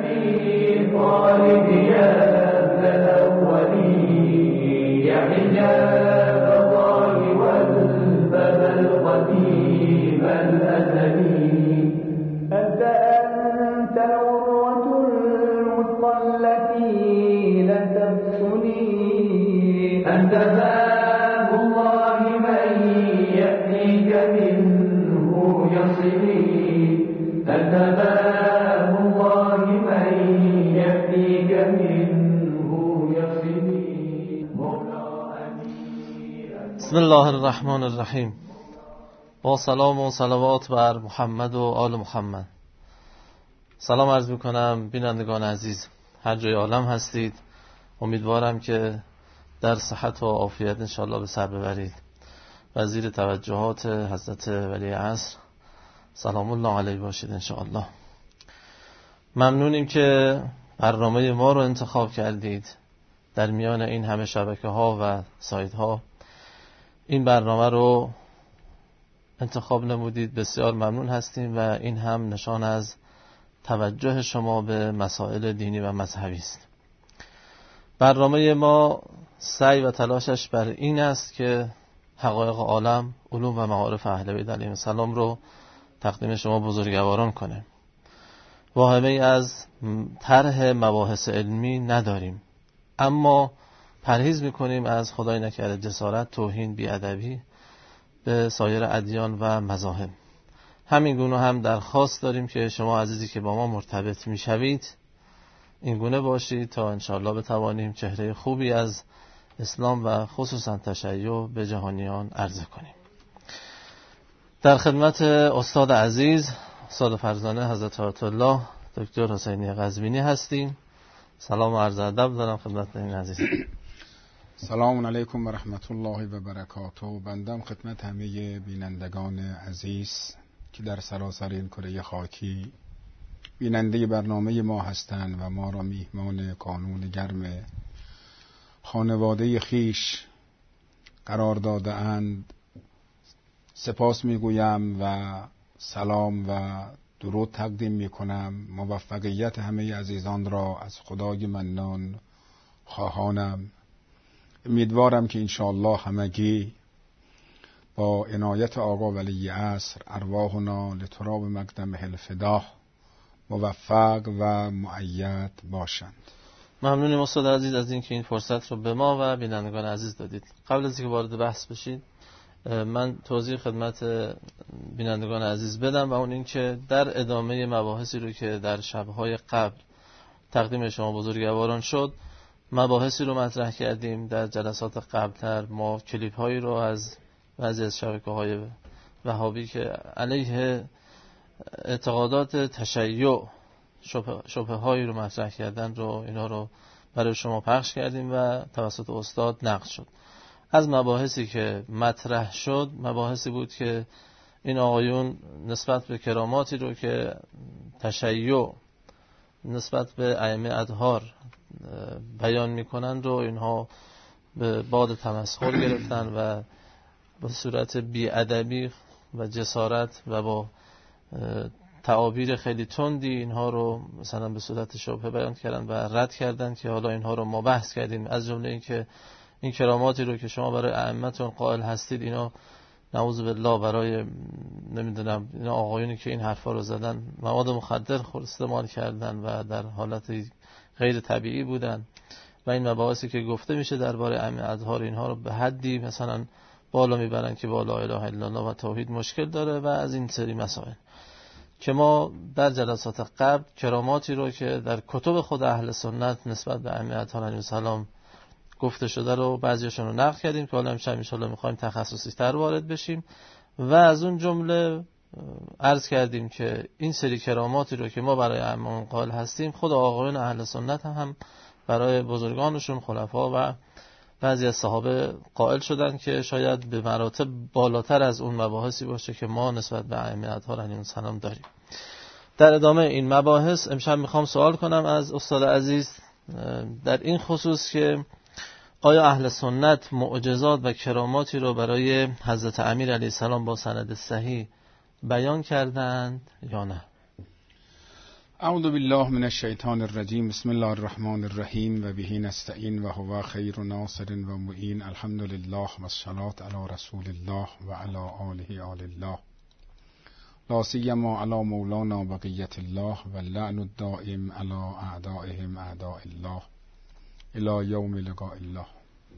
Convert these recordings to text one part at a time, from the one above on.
بسم الله الرحمن الرحیم. با سلام و صلوات بر محمد و آل محمد. سلام عرض میکنم بینندگان عزیز، هر جای عالم هستید. امیدوارم که در صحت و عافیت انشاءالله به سر ببرید و زیر توجهات حضرت ولی عصر سلام الله علیه باشید انشاءالله. ممنونیم که برنامه ما رو انتخاب کردید در میان این همه شبکه ها و سایت ها. این برنامه رو انتخاب نمودید، بسیار ممنون هستیم و این هم نشان از توجه شما به مسائل دینی و مذهبی است. برنامه ما سعی و تلاشش بر این است که حقایق عالم، علوم و معارف اهل بیت علیهم السلام رو تقدیم شما بزرگواران کنه. واهمه از طرح مباحث علمی نداریم، اما پرهیز میکنیم از خدای نکرده جسارت، توهین، بیادبی به سایر ادیان و مذاهب. همین گونه هم درخواست داریم که شما عزیزی که با ما مرتبط میشوید این گونه باشید تا انشاءالله بتوانیم چهره خوبی از اسلام و خصوصا تشیع به جهانیان عرضه کنیم. در خدمت استاد عزیز، استاد فرزانه حضرت آیت الله دکتر حسینی قزوینی هستیم. سلام و عرض ادب دارم خدمت این عزیز. سلام علیکم و رحمت الله و برکاته. بندم خدمت همه بینندگان عزیز که در سراسر این کره خاکی بیننده برنامه ما هستند و ما را میهمان کانون گرم خانواده خیش قرار داده اند. سپاس میگویم و سلام و درود تقدیم میکنم. موفقیت همه عزیزان را از خدای منان خواهانم. امیدوارم که انشاءالله همگی با عنایت آقا ولی عصر ارواحنا لتراب مقدمه الفداء موفق و مؤید باشند. ممنونیم استاد عزیز از اینکه این فرصت رو به ما و بینندگان عزیز دادید. قبل از اینکه وارد بحث بشید من توضیح خدمت بینندگان عزیز بدم و اون این که در ادامه مباحثی رو که در شب‌های قبل تقدیم شما بزرگواران شد، مباحثی رو مطرح کردیم. در جلسات قبلتر ما کلیپ هایی رو از بعضی از شبکه‌های وهابی که علیه اعتقادات تشیع شبهه هایی رو مطرح کردن رو اینا رو برای شما پخش کردیم و توسط استاد نقد شد. از مباحثی که مطرح شد مباحثی بود که این آقایون نسبت به کراماتی رو که تشیع نسبت به ائمه اطهار بیان میکنند و اینها به باد تمسخر گرفتن و به صورت بی‌ادبی و جسارت و با تعابیر خیلی تندی اینها رو مثلا به صورت شبهه بیان کردن و رد کردن که حالا اینها رو ما بحث کردیم. از جمله این که این کراماتی رو که شما برای ائمه‌تون قائل هستید اینا نعوذ بالله برای نمیدونم اینا آقایونی که این حرفا رو زدن مواد مخدر استعمال کردن و در حالت غیر طبیعی بودن و این مباحثی که گفته میشه درباره ائمه اطهار اینها رو به حدی مثلا بالا میبرن که با لا اله الا الله و توحید مشکل داره و از این سری مسائل که ما در جلسات قبل کراماتی رو که در کتب خود اهل سنت نسبت به ائمه اطهار علیهم السلام گفته شده رو بعضیاشون رو نقل کردیم که حالا امشب ان شاءالله می‌خوایم تخصصی تر وارد بشیم و از اون جمله عرض کردیم که این سری کراماتی رو که ما برای ائمه قائل هستیم خود آقایان اهل سنت هم برای بزرگانشون خلفا و بعضی از صحابه قائل شدن که شاید به مراتب بالاتر از اون مباحثی باشه که ما نسبت به ائمه اطهار علیهم السلام داریم. در ادامه این مباحث امشب میخوام سوال کنم از استاد عزیز در این خصوص که آیا اهل سنت معجزات و کراماتی رو برای حضرت امیر علیه السلام با سند صحیح بیان کردند یا نه؟ اعوذ بالله من الشیطان الرجیم. بسم الله الرحمن الرحیم و به نستعین و هو خیر ناصر و معین. الحمد لله و الصلاة علی رسول الله و علی آله آل الله، لا سیما علی مولانا بقیت الله و اللعن الدائم علی اعدائهم اعداء الله الی یوم لقاء الله.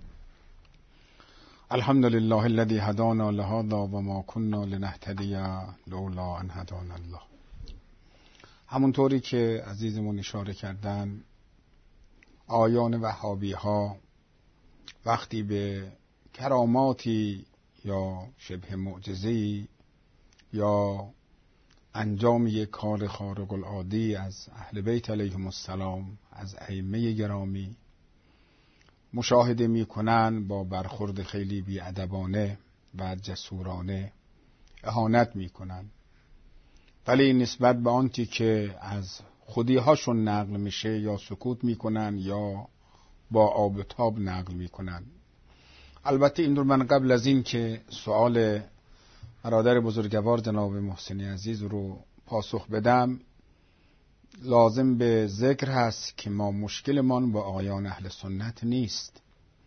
الحمد لله الذي هدانا لهذا و ما كنا لنهتدی لولا ان هدانا الله. همونطوری که عزیزمون اشاره کردن، آیان وهابی ها وقتی به کراماتی یا شبه معجزه‌ای یا انجام یک کار خارق العاده از اهل بیت علیهم السلام، از ائمه گرامی مشاهده میکنن، با برخورد خیلی بی‌ادبانه و جسورانه اهانت میکنن، ولی نسبت به آنچه که از خودی‌هاشون نقل میشه یا سکوت میکنن یا با آب و تاب نقل میکنن. البته این رو من قبل از این که سوال برادر بزرگوار جناب محسنی عزیز رو پاسخ بدم، لازم به ذکر هست که ما مشکلمان با آیان اهل سنت نیست.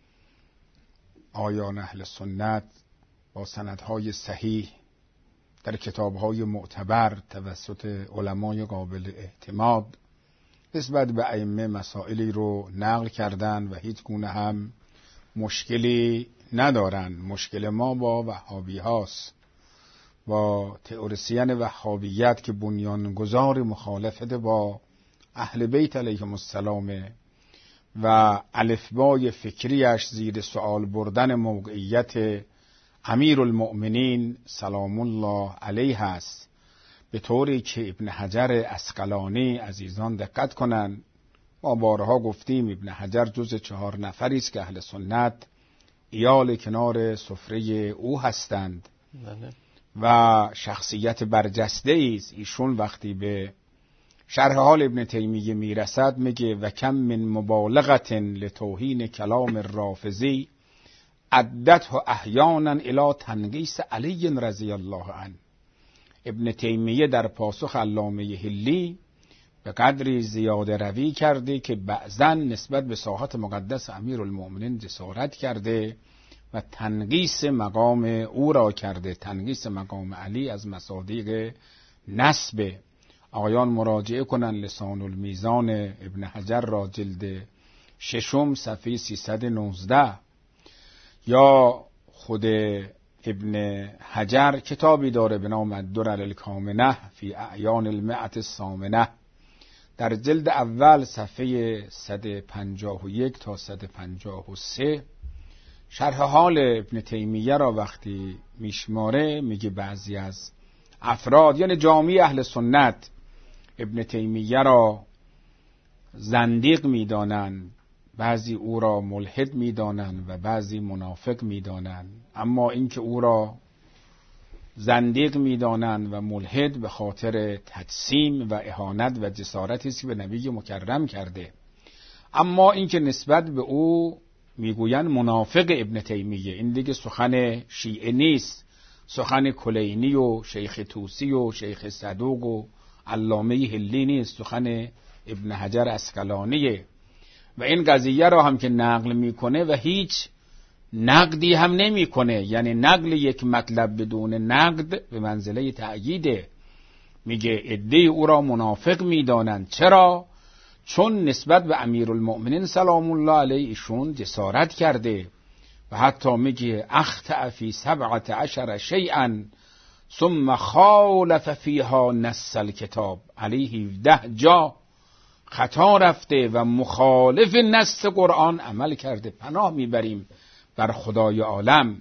آیان اهل سنت با سندهای صحیح در کتابهای معتبر توسط علمای قابل اعتماد نسبت به ائمه مسائلی رو نقل کردن و هیچ گونه هم مشکلی ندارن. مشکل ما با وهابی هاست، با تئوریسین وهابیت که بنیانگذار مخالفت با اهل بیت علیهم السلام و الفبای فکریش زیر سوال بردن موقعیت امیرالمؤمنین سلام الله علیه است، به طوری که ابن حجر عسقلانی عزیزان دقت کنند، ما بارها گفتیم ابن حجر جز 4 نفری است که اهل سنت ایال کنار سفره او هستند و شخصیت برجسته است. ایشون وقتی به شرح حال ابن تیمیه میرسد میگه و کم من مبالغت لتوهین کلام الرافضی عدته احیانا الی تنقیص علی رضی الله عنه. ابن تیمیه در پاسخ علامه حلی به قدری زیاده روی کرده که بعضا نسبت به ساحت مقدس امیرالمؤمنین جسارت کرده و تنقیص مقام او را کرده. تنقیص مقام علی از مصادیق نسب. آقایان مراجعه کنن لسان المیزان ابن حجر را جلد 6 صفحه 319، یا خود ابن حجر کتابی داره به نام الدرر الکامنه فی اعیان المئة الثامنه، در جلد اول صفحه 151 تا 153 شرح حال ابن تیمیه را وقتی میشماره میگه بعضی از افراد، یعنی جامعه اهل سنت، ابن تیمیه را زندیق میدانند، بعضی او را ملحد میدانند و بعضی منافق میدانند. اما اینکه او را زندیق میدانند و ملحد به خاطر تجسیم و اهانت و جسارتی است که به نبی مکرم کرده. اما اینکه نسبت به او میگویند منافق ابن تیمیه، این دیگه سخن شیعه نیست، سخن کلینی و شیخ توسی و شیخ صدوق و علامه حلی نیست، سخن ابن حجر عسقلانیه. و این قضیه را هم که نقل میکنه و هیچ نقدی هم نمیکنه، یعنی نقل یک مطلب بدون نقد به منزله تأییده. میگه عده او را منافق میدانند. چرا؟ چون نسبت به امیرالمؤمنین سلام الله علیه ایشون جسارت کرده و حتی میگه اخطأ فی 17 شیئا ثم خالف فیها نص الکتاب. علیه 17 جا خطا رفته و مخالف نص قرآن عمل کرده. پناه میبریم بر خدای عالم.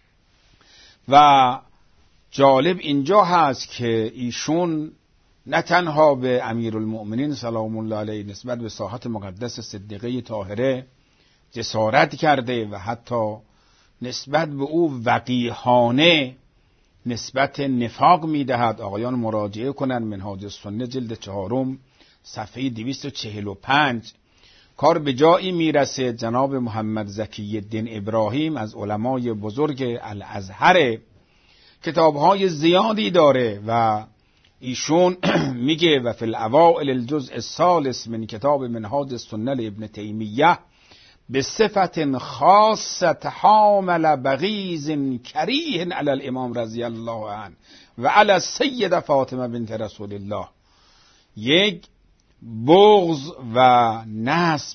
و جالب اینجا هست که ایشون نه تنها به امیرالمؤمنین سلام الله علیه نسبت به ساحت مقدس صدیقه طاهره جسارت کرده و حتی نسبت به او وقیحانه نسبت نفاق میدهد. آقایان مراجعه کنند منهاج السنه جلد 4 صفحه 245. کار به جایی میرسه جناب محمد زکی الدین ابراهیم از علمای بزرگ الازهر کتابهای زیادی داره و ایشون میگه و فی الاوائل الجزء الثالث من کتاب منهاج السنه ابن تیمیه به صفت خاصه حامل بغیض کریه علی الامام رضی الله عنه و علی السیده فاطمه بنت رسول الله، یک بغض و نسب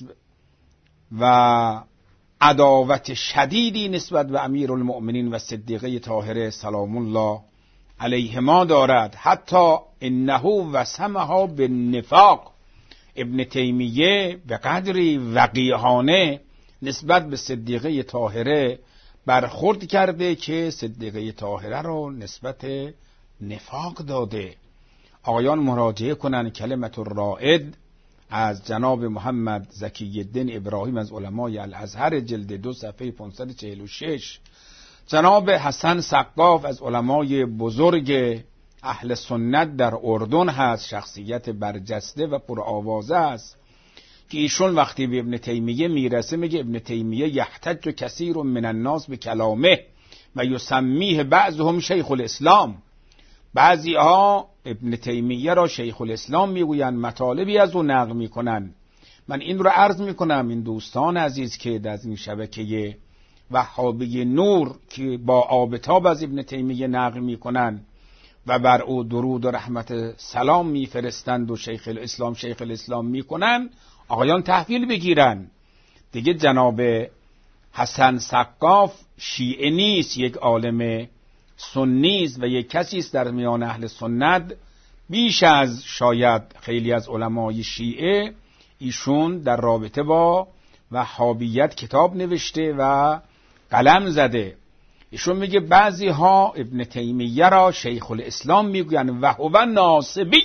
و عداوت شدیدی نسبت به امیرالمؤمنین و صدیقه طاهره سلام الله علیهما دارد، حتی انه وسمها بالنفاق. ابن تیمیه به قدری وقیحانه نسبت به صدیقه طاهره برخورد کرده که صدیقه طاهره رو نسبت نفاق داده. آقایان مراجعه کنن کلمت الرائد از جناب محمد زکی الدین ابراهیم از علمای الازهر جلد 2 صفحه 546، جناب حسن سقاف از علمای بزرگ اهل سنت در اردن هست، شخصیت برجسته و پرآوازه است که ایشون وقتی به ابن تیمیه میرسه میگه ابن تیمیه یحتج کثیر من الناس به کلامه و یسمیه بعضهم شیخ الاسلام. بعضی ها ابن تیمیه را شیخ الاسلام میگویند، مطالبی از او نقل میکنن. من این رو عرض میکنم این دوستان عزیز که در این شبکه وهابی نور که با آبتاب از ابن تیمیه نقل میکنن و بر او درود و رحمت سلام میفرستند و شیخ الاسلام میکنن، آقایان تحویل بگیرن دیگه. جناب حسن سقاف شیعه نیست، یک عالم سنی است و یک کسی است در میان اهل سنت بیش از شاید خیلی از علمای شیعه. ایشون در رابطه با وهابیت کتاب نوشته و قلم زده. ایشون میگه بعضی ها ابن تیمیه را شیخ الاسلام میگوین و هو ناصبی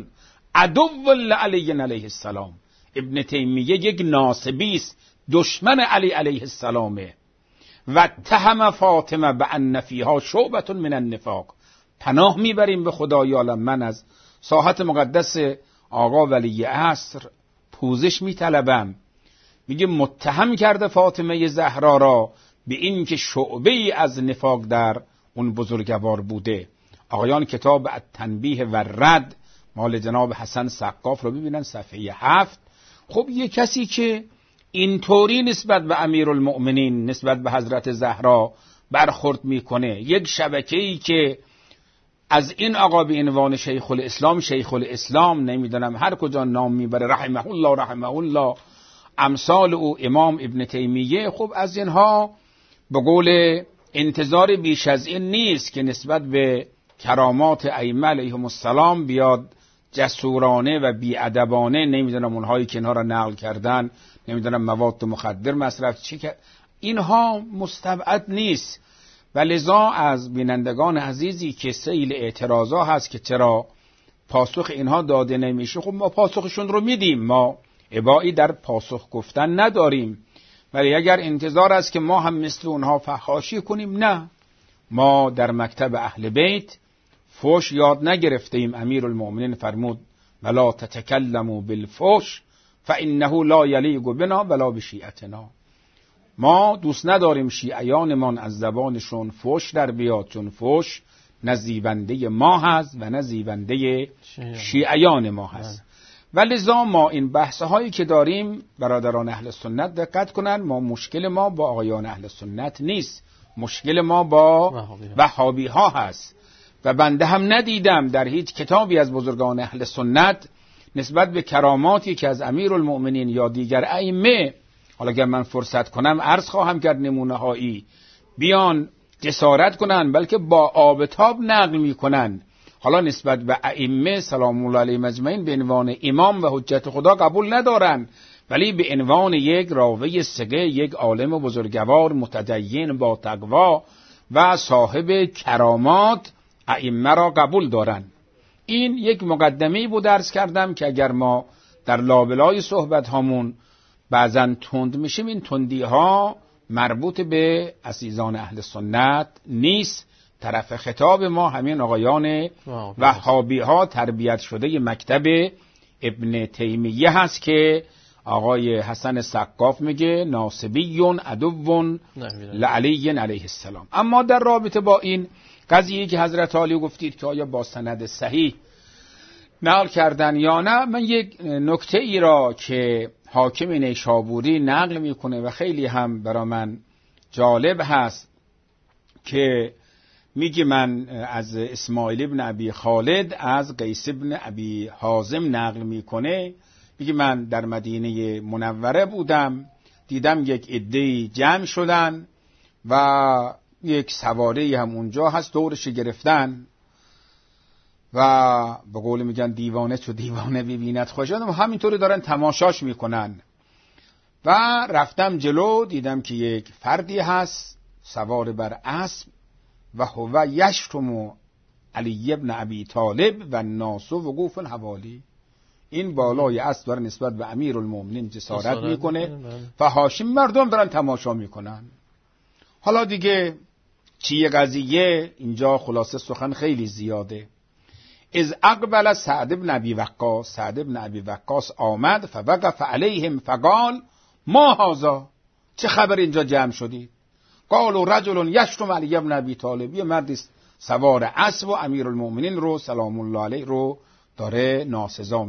عدو لعلی علیه السلام. ابن تیمیه یک ناصبی است، دشمن علی علیه السلامه. و اتهم فاطمه به ان فیها شعبه من النفاق. پناه میبریم به خدای عالم، من از ساحت مقدس آقا ولی عصر پوزش میطلبم. میگه متهم کرده فاطمه زهرا را به این که شعبه ای از نفاق در اون بزرگوار بوده. آقایان کتاب التنبیه و رد مال جناب حسن سقاف رو ببینن صفحه 7. خب یه کسی که اینطوری نسبت به امیرالمؤمنین، نسبت به حضرت زهرا برخورد میکنه، یک شبکه‌ای که از این آقا به عنوان شیخ الاسلام نمیدونم هر کجا نام میبره، رحمه الله امثال او امام ابن تیمیه، خب از اینها به قول انتظار بیش از این نیست که نسبت به کرامات ائمه علیهم السلام بیاد جسورانه و بیادبانه نمیدونم اونهایی که اینها را نقل کردن نمیدونم مواد مخدر مصرف چی که اینها مستبعد نیست. و لذا از بینندگان عزیزی که سیل اعتراضا هست که چرا پاسخ اینها داده نمیشه، خب ما پاسخشون رو میدیم، ما ابایی در پاسخ گفتن نداریم. ولی اگر انتظار است که ما هم مثل اونها فحاشی کنیم، نه، ما در مکتب اهل بیت فوش یاد نگرفتیم. امیرالمؤمنین فرمود ولا تتکلموا بالفوش فانه لا یلیق بنا ولا بشیعتنا. ما دوست نداریم شیعیانمان از زبانشون فوش در بیاد، چون فوش نه زیبنده ما هست و نه زیبنده شیعیان ما هست. ولذا ما این بحث‌هایی که داریم برادران اهل سنت دقت کنن، ما مشکل ما با آقایان اهل سنت نیست، مشکل ما با وهابی ها هست. و بنده هم ندیدم در هیچ کتابی از بزرگان اهل سنت نسبت به کراماتی که از امیرالمؤمنین یا دیگر ائمه، حالا اگر من فرصت کنم عرض خواهم کرد نمونه هایی، بیان جسارت کنن، بلکه با آبتاب نقل میکنن. حالا نسبت به ائمه سلام الله علیهم اجمعین به عنوان امام و حجت خدا قبول ندارن، ولی به عنوان یک راوی ثقه، یک عالم بزرگوار متدین با تقوا و صاحب کرامات ائمه را قبول دارن. این یک مقدمه‌ای بود عرض کردم که اگر ما در لابلای صحبت هامون بعضن تند میشیم، این تندی ها مربوط به عزیزان اهل سنت نیست. طرف خطاب ما همین آقایان وهابی ها تربیت شده مکتب ابن تیمیه هست که آقای حسن سقاف میگه ناصبی عدو لعلی علیه السلام. اما در رابطه با این قضیه که حضرت علی گفتید که آیا با سند صحیح نقل کردن یا نه. من یک نکته ای را که حاکم نیشابوری نقل میکنه و خیلی هم برای من جالب هست که میگه من از اسماعیل ابن ابی خالد از قیس ابن ابی حازم نقل میکنه، میگه من در مدینه منوره بودم، دیدم یک عده‌ای جمع شدن و یک سواره هم اونجا هست دورش گرفتن و به قول میگن دیوانه چو دیوانه ببیند خوشم، همینطوری دارن تماشاش میکنن. و رفتم جلو، دیدم که یک فردی هست سوار بر اسب و هو یشتم علی ابن ابی طالب و الناس وقوف حوالی. این بالای اسب داره نسبت به امیر المؤمنین جسارت میکنه و حاشیه مردم دارن تماشا میکنن. حالا دیگه چیه قضیه؟ اینجا خلاصه سخن خیلی زیاده. از اقبل سعد بن ابی وقاص، سعد بن ابی وقاص آمد فوقف علیهم فقال ما هذا، چه خبر اینجا جمع شدید؟ قالوا رجل یشتم علی ابن ابی طالب، یه مردی سوار اسب و امیر المؤمنین رو سلام الله علیه رو داره ناسزا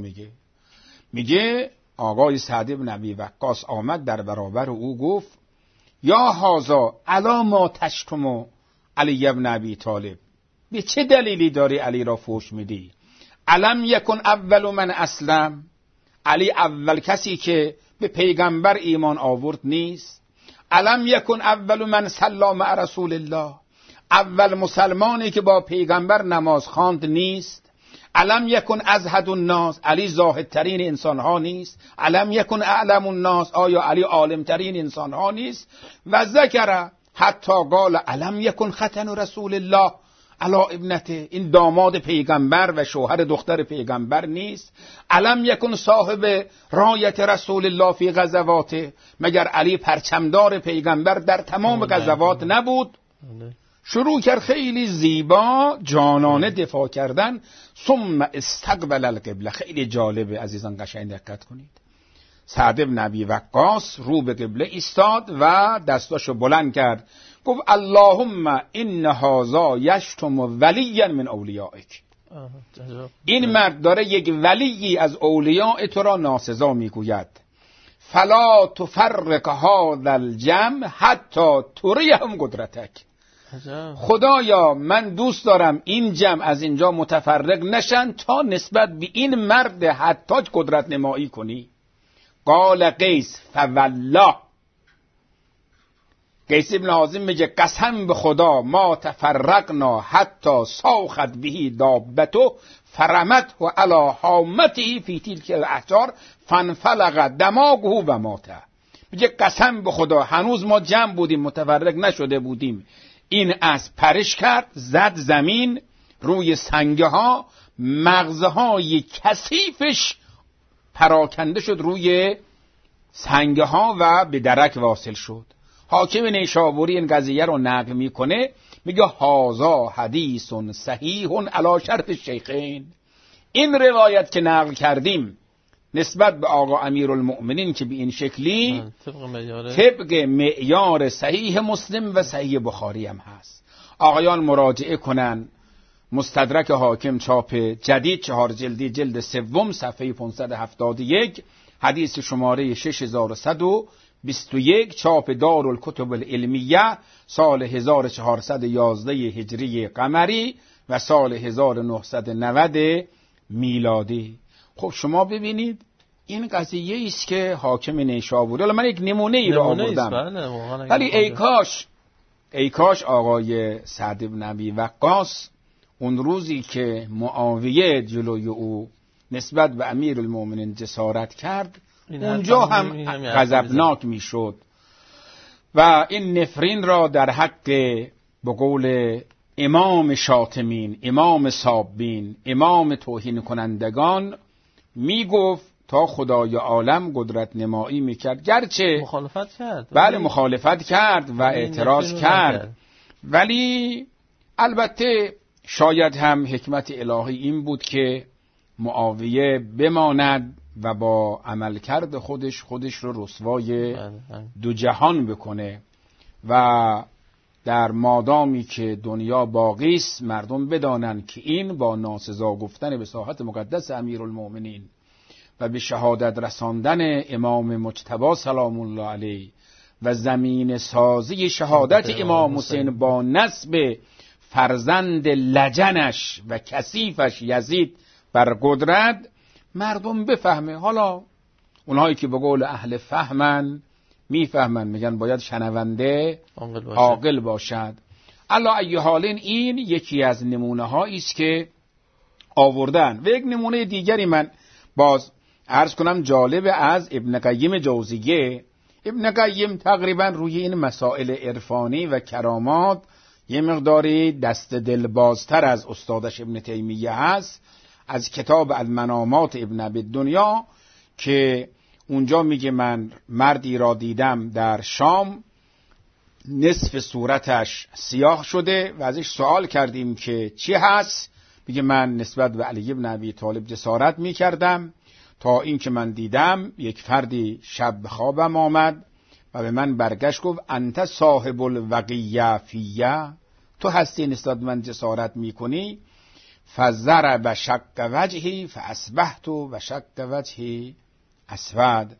میگه آقای سعد بن ابی وقاص آمد در برابر او گفت یا هذا الا ما تشتم علی ابن ابی طالب، به چه دلیلی داری علی را فحش میدی؟ الم یکن اول من اسلم، علی اول کسی که به پیغمبر ایمان آورد نیست؟ الم یکن اول من صلی مع رسول الله، اول مسلمانی که با پیغمبر نماز خواند نیست؟ الم یکن ازهد الناس، علی زاهدترین انسان ها نیست؟ الم یکن اعلم الناس، آیا علی عالمترین انسان ها نیست؟ و ذکر حتی قال الم یکن ختن رسول الله علی ابنته، این داماد پیغمبر و شوهر دختر پیغمبر نیست؟ الم یکن صاحب رایت رسول الله فی غزواته، مگر علی پرچمدار پیغمبر در تمام غزوات نبود؟ شروع کرد خیلی زیبا جانانه دفاع کردن. ثم استقبل القبله، خیلی جالبه عزیزان قشنگ دقت کنید. سعد بن ابی وقاص رو به قبله ایستاد و دستاشو بلند کرد، گفت اللهم ان هذا یشتم ولیا من اولیائک، این مرد داره یک ولی از اولیاء تو را ناسزا میگوید. فلا تفرق هذا الجمع حتی تریهم قدرتک، خدایا من دوست دارم این جمع از اینجا متفرق نشن تا نسبت به این مرد حتاج قدرت نمایی کنی. قال قیس فوالله، قیس ابن حازم میگه قسم به خدا ما تفرقنا حتی ساخت بهی دابتو فرمت و علی حامته فی تلک الاحجار فانفلق دماغه و مات. میگه قسم به خدا هنوز ما جمع بودیم متفرق نشده بودیم، این اسب پرش کرد زد زمین، روی سنگه ها مغزهای کثیفش پراکنده شد روی سنگه ها و به درک واصل شد. حاکم نیشابوری این قضیه رو نقل میکنه، میگه هازا حدیث صحیح علی شرط الشیخین، این روایت که نقل کردیم نسبت به آقا امیرالمؤمنین که به این شکلی طبق معیار صحیح مسلم و صحیح بخاری هم هست. آقایان مراجعه کنن مستدرک حاکم چاپ جدید 4 جلدی جلد 3 صفحه 571 حدیث شماره 6121 چاپ دارالکتب العلمیه سال 1411 هجری قمری و سال 1990 میلادی. خب شما ببینید این قضیه است که حاکم نیشابوری، حالا من یک نمونه ای رو آوردم، ولی ای کاش آقای سعد بن ابی وقاص اون روزی که معاویه جلوی او نسبت به امیر المؤمنین جسارت کرد اونجا هم غضبناک میشد و این نفرین را در حق به قول امام شاتمین، امام سابین، امام توهین کنندگان میگفت تا خدای عالم قدرت نمایی میکرد. گرچه مخالفت کرد، بله مخالفت کرد و اعتراض کرد، ولی البته شاید هم حکمت الهی این بود که معاویه بماند و با عملکرد خودش رو رسوای دو جهان بکنه و در مادامی که دنیا باقی است مردم بدانند که این با ناسزا گفتن به ساحت مقدس امیرالمؤمنین و به شهادت رساندن امام مجتبی سلام الله علیه و زمین سازی شهادت امام حسین با نسب فرزند لجنش و کثیفش یزید بر قدرت مردم بفهمه. حالا اونهایی که به قول اهل فهمن میفهمن، میگن باید شنونده عاقل باشد. الا ای حال این یکی از نمونه هایی است که آوردن. و یک نمونه دیگری من باز عرض کنم جالب از ابن قیم جوزیه. ابن قیم تقریبا روی این مسائل عرفانی و کرامات یه مقداری دست دل بازتر از استادش ابن تیمیه هست. از کتاب المنامات ابن ابی الدنیا که اونجا میگه من مردی را دیدم در شام نصف صورتش سیاه شده و ازش سوال کردیم که چی هست؟ میگه من نسبت به علی ابن ابی طالب جسارت میکردم تا این که من دیدم یک فردی شب به خوابم آمد و به من برگشت گفت انت صاحب الوقیه فیه، تو هستی نسبت من جسارت میکنی. فضرب شق وجهی فاصبحت و شق وجهی اسود.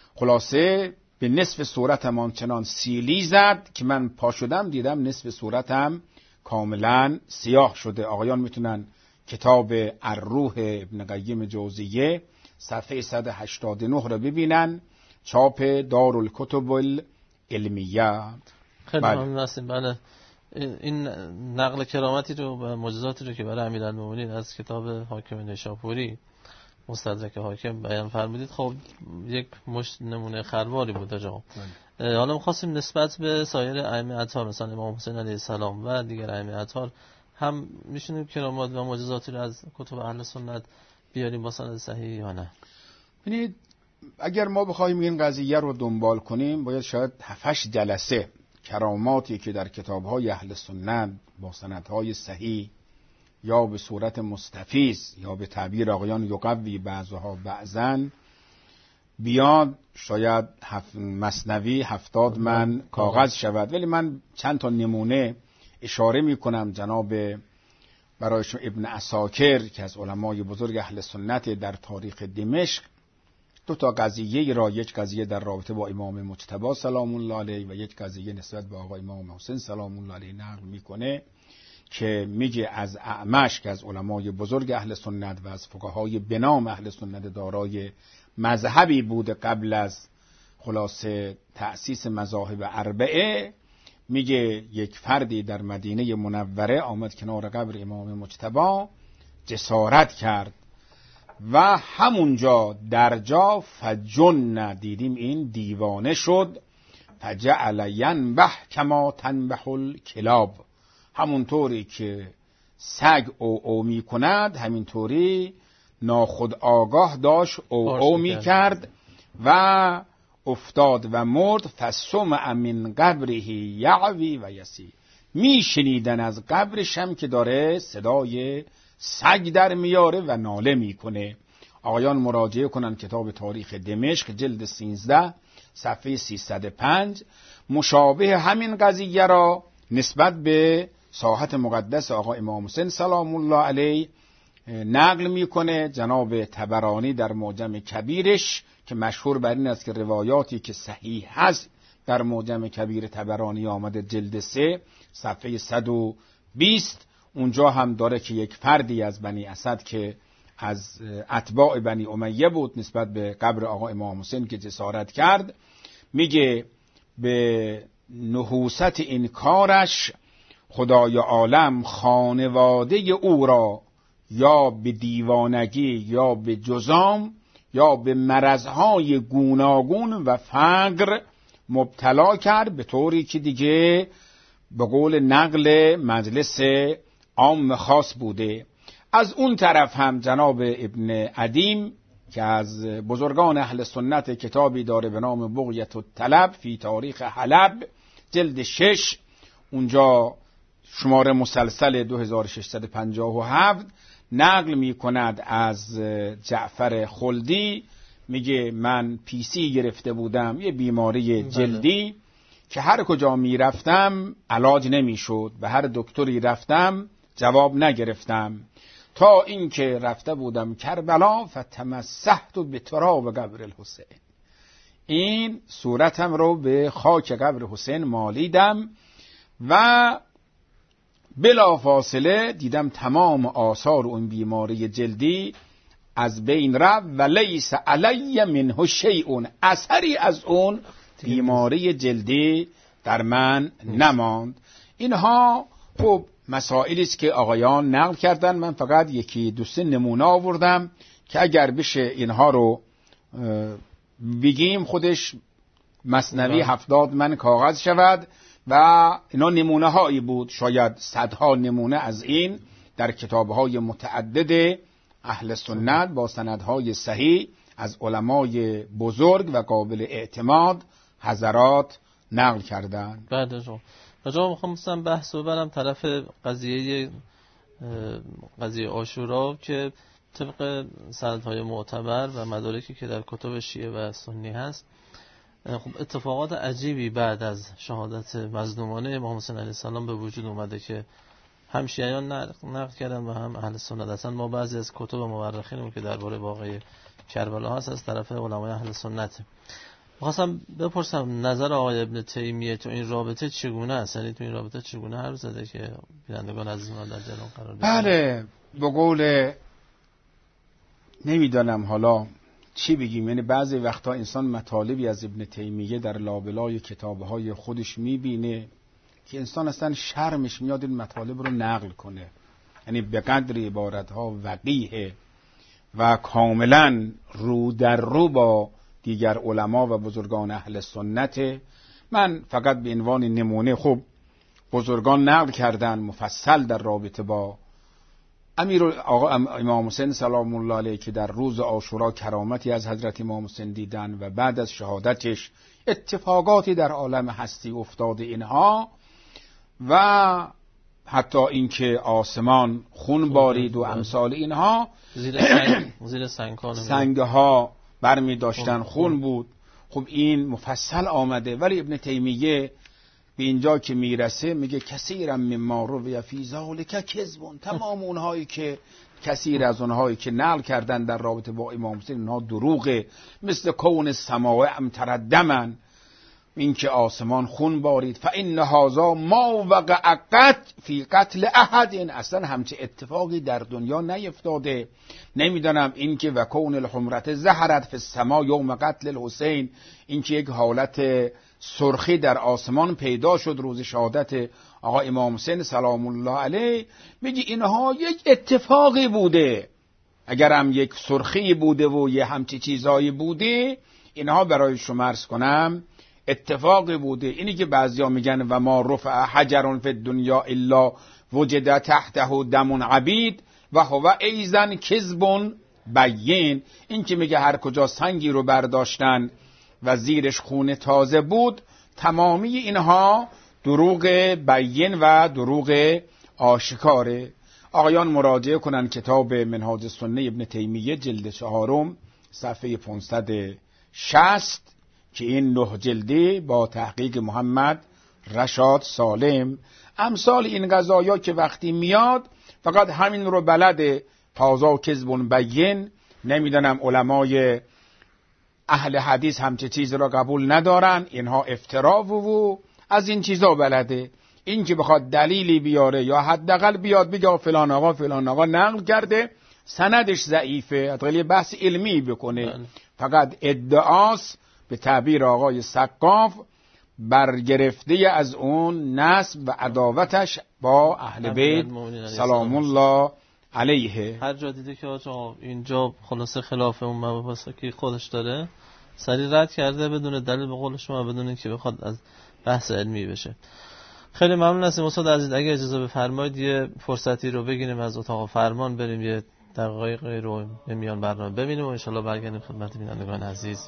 خلاصه به نصف صورتم آنچنان سیلی زد که من پا شدم دیدم نصف صورتم کاملا سیاه شده. آقایان میتونن کتاب الروح ابن قیم جوزیه صفحه 189 رو ببینن، چاپ دارالکتب العلمیه. خیلی ممنون هستیم. بله، این نقل کرامتی رو و معجزاتی رو که برای امیرالمومنین از کتاب حاکم نیشاپوری مستدرک حاکم بیان فرمودید، خب یک مشت نمونه خرواری بود آقا. حالا می‌خواستیم نسبت به سایر ائمه اطهار مثلا امام حسین علیه السلام و دیگر ائمه اطهار هم میشونیم کرامات و معجزاتی رو از کتب اهل سنت بیاریم با سند صحیح یا نه؟ ببینید اگر ما بخوایم این قضیه رو دنبال کنیم باید شاید 7-8 جلسه کراماتی که در کتاب‌های اهل سنت با سندهای صحیح یا به صورت مستفیض یا به تعبیر آقایان یقوی بعضها بعضن بیاد شاید مثنوی 70 من کاغذ شود. ولی من چند تا نمونه اشاره می کنم. جناب برایشون ابن عساکر که از علمای بزرگ اهل سنت در تاریخ دمشق 2 تا قضیه را، یک قضیه در رابطه با امام مجتبی سلام الله علیه و یک قضیه نسبت به آقا امام حسین سلام الله علیه نقل میکنه که میگه از اعمش که از علمای بزرگ اهل سنت و از فقهای بنام اهل سنت دارای مذهبی بود قبل از خلاصه تأسیس مذاهب اربعه، میگه یک فردی در مدینه منوره آمد کنار قبر امام مجتبی جسارت کرد و همونجا در جا فجن، دیدیم این دیوانه شد، فجعل ینبح کما تنبح الکلاب، همونطوری که سگ او می کند همینطوری ناخودآگاه داشت او می کرد و افتاد و مرد. فسمع من قبره یعوی و یسی، می شنیدن از قبرشم که داره صدای سگ در میاره و ناله میکنه. آقایان مراجعه کنن کتاب تاریخ دمشق جلد 13 صفحه 305 مشابه همین قضیه را نسبت به ساحت مقدس آقا امام حسین سلام الله علیه نقل میکنه جناب طبرانی در معجم کبیرش که مشهور بر این است که روایاتی که صحیح هست در معجم کبیر طبرانی آمده جلد 3 صفحه 120. اونجا هم داره که یک فردی از بنی اسد که از اتباع بنی امیه بود نسبت به قبر آقا امام حسین که جسارت کرد، میگه به نحوست این کارش خدای عالم خانواده او را یا به دیوانگی یا به جزام یا به مرضهای گوناگون و فقر مبتلا کرد، به طوری که دیگه به قول نقل مجلس عام خاص بوده. از اون طرف هم جناب ابن عدیم که از بزرگان اهل سنت کتابی داره به نام بغیت الطلب فی تاریخ حلب جلد 6 اونجا شماره مسلسل 2657 نقل می کند از جعفر خلدی، میگه من پیسی گرفته بودم، یه بیماری جلدی که هر کجا می رفتم علاج نمی شد، به هر دکتری رفتم جواب نگرفتم، تا اینکه رفته بودم کربلا فتمسحت بتراب قبر الحسین. این صورتم رو به خاک قبر حسین مالیدم و بلا فاصله دیدم تمام آثار اون بیماری جلدی از بین رفت و لیس علی منه شیء، اثری از اون بیماری جلدی در من نماند. اینها خب مسائلی است که آقایان نقل کردن، من فقط یکی دو سه نمونه آوردم که اگر بشه اینها رو بگیم خودش مثنوی 70 من کاغذ شود و اینا نمونه هایی بود، شاید صدها نمونه از این در کتابهای متعدد اهل سنت با سندهای صحیح از علمای بزرگ و قابل اعتماد حضرات نقل کردن. بعد جا میخواستم بحث ببرم طرف قضیه عاشورا که طبق سندهای معتبر و مدارکی که در کتب شیعه و سنی هست، خب اتفاقات عجیبی بعد از شهادت مظلومانه امام حسین علیه السلام به وجود اومده که هم شیعیان نقل کردن و هم اهل سنت. اصلا ما بعضی از کتب مورخینمون که درباره واقعه کربلا هست از طرف علمای اهل سنت. می‌خواستم بپرسم نظر آقای ابن تیمیه تو این رابطه چگونه است؟ یعنی تو این رابطه چگونه حرف زده که بینندگان عزیز ما در جلوم قرار بگیرن؟ بله، به قول نمیدانم حالا چی بگیم، یعنی بعضی وقتا انسان مطالبی از ابن تیمیه در لابلای کتابهای خودش میبینه که انسان اصلا شرمش میاد این مطالب رو نقل کنه، یعنی به قدر عبارتها وقیه و کاملا رو در رو با دیگر علما و بزرگان اهل سنت. من فقط به عنوان نمونه خب بزرگان نقل کردن مفصل در رابطه با آقا امام حسین سلام الله علیه که در روز عاشورا کرامتی از حضرت امام حسین دیدن و بعد از شهادتش اتفاقاتی در عالم هستی افتاده اینها، و حتی اینکه آسمان خون بارید و امثال اینها، زیر سنگها برمی داشتن خون بود. خب این مفصل آمده، ولی ابن تیمیه به اینجا که میرسه میگه کثیرا مما روی فی ذلک کذب، تمام اونهایی که کثیر از اونهایی که نقل کردن در رابطه با امام حسین اونها دروغه، مثل کون السماء امطر این که آسمان خون بارید، فان هذا ما وقع قط فی قتل احد، اصلا همچه اتفاقی در دنیا نیفتاده. نمیدونم این که و کون الحمرت ظهرت فی السماء یوم قتل الحسین، این که یک حالت سرخی در آسمان پیدا شد روز شهادت آقا امام حسین سلام الله علیه، میگی اینها یک اتفاقی بوده، اگر هم یک سرخی بوده و یه همچی چیزایی بوده، اینها برای شما عرض کنم اتفاقی بوده. اینی که بعضیا میگن و ما رفع حجر فی الدنیا الا وجد تحته دم عبید و هو ایزن کذب بین، این که میگه هر کجا سنگی رو برداشتن و زیرش خون تازه بود، تمامی اینها دروغ بین و دروغ آشکاره. آقایان مراجعه کنن کتاب منهاج السنه ابن تیمیه جلد 4 صفحه 560 که این 9 جلدی با تحقیق محمد رشاد سالم. امثال این قضایا که وقتی میاد فقط همین رو بلده، تازه کذب بین، نمیدونم علمای اهل حدیث همچه چیز را قبول ندارن، اینها افترا و از این چیزا بلده. این که بخواد دلیلی بیاره یا حداقل بیاد بگه فلان آقا نقل کرده، سندش ضعیفه، حداقل بحث علمی بکنه، فقط ادعاست به تعبیر آقای سقاف برگرفته از اون نسب و عداوتش با اهل بیت سلام الله علیه. هر جا دیده که آقا اینجا خلاصه خلاف اون مباحثی که خودش داره سریع رد کرده بدون دلیل، به قول شما بدون اینکه بخواد از بحث علمی بشه. خیلی ممنون هستیم استاد عزیز. اگه اجازه بفرمایید یه فرصتی رو بگیریم از اتاق فرمان، بریم یه دقایقی رو میان برنامه ببینیم و ان شاءالله برگردیم خدمت بینندگان عزیز.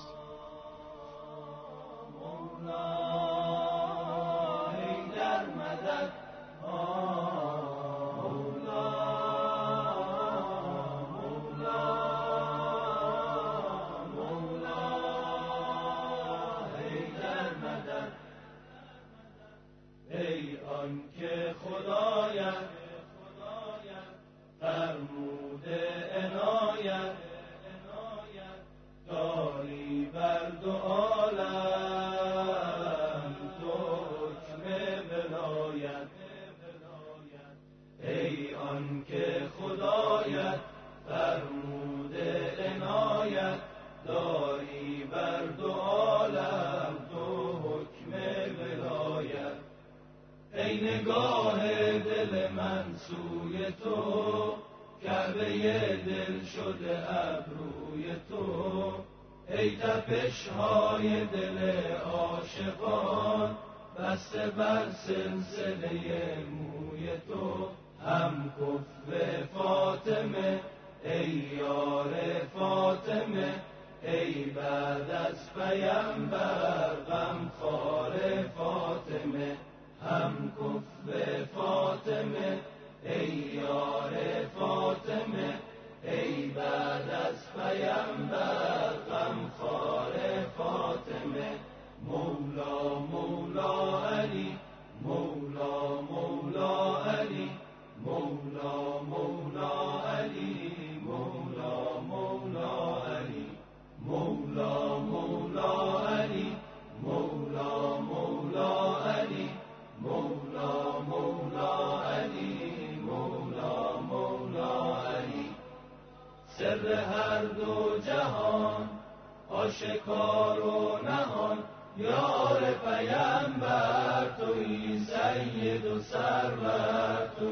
داری بر دو عالم تو حکم ولایت. ای نگاه دل من سوی تو، کعبه دل شده ابروی تو. ای تپش های دل عاشقان، بسته بر سلسله موی تو. هم کفو فاطمه ای یار فاطمه، ای بعد از پیامبر غمخوار فاطمه. هم کفو فاطمه ای یار فاطمه، ای بعد از پیامبر غمخوار فاطمه. مولا مولا علی، مولا مولا علی، مولا مولا علی، مولا مولا علی، مولا مولا علی، مولا مولا علی، مولا مولا علی، مولا مولا علی. سر هر دو جهان آشکار و نهان، یار پیامبر تویی، سید و سرور تویی.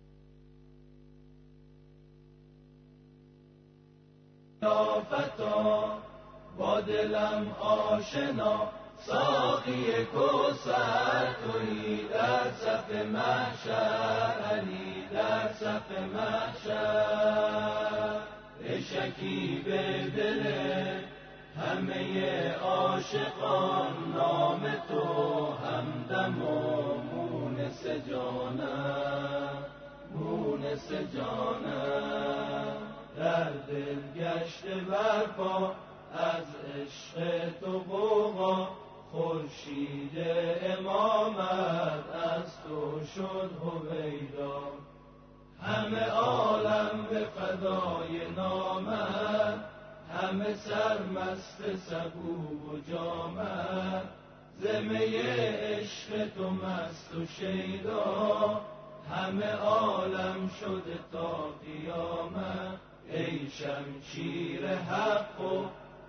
یا فتا با دلم آشنا، ساقی کوثر تویی، در صف محشر علی، در صف محشر. ای شکیب دل همه عاشقان، نام تو همدم و مونس جانم، مونس جانم. در دل گشته برپا از عشق تو غوغا، خورشید امامت از تو شد هویدا. همه عالم به فدای نامت، همه سرمست سبو و جامت. زمه عشق تو مست و شیدا، همه عالم شده تا قیامت. ای شمشیر حق و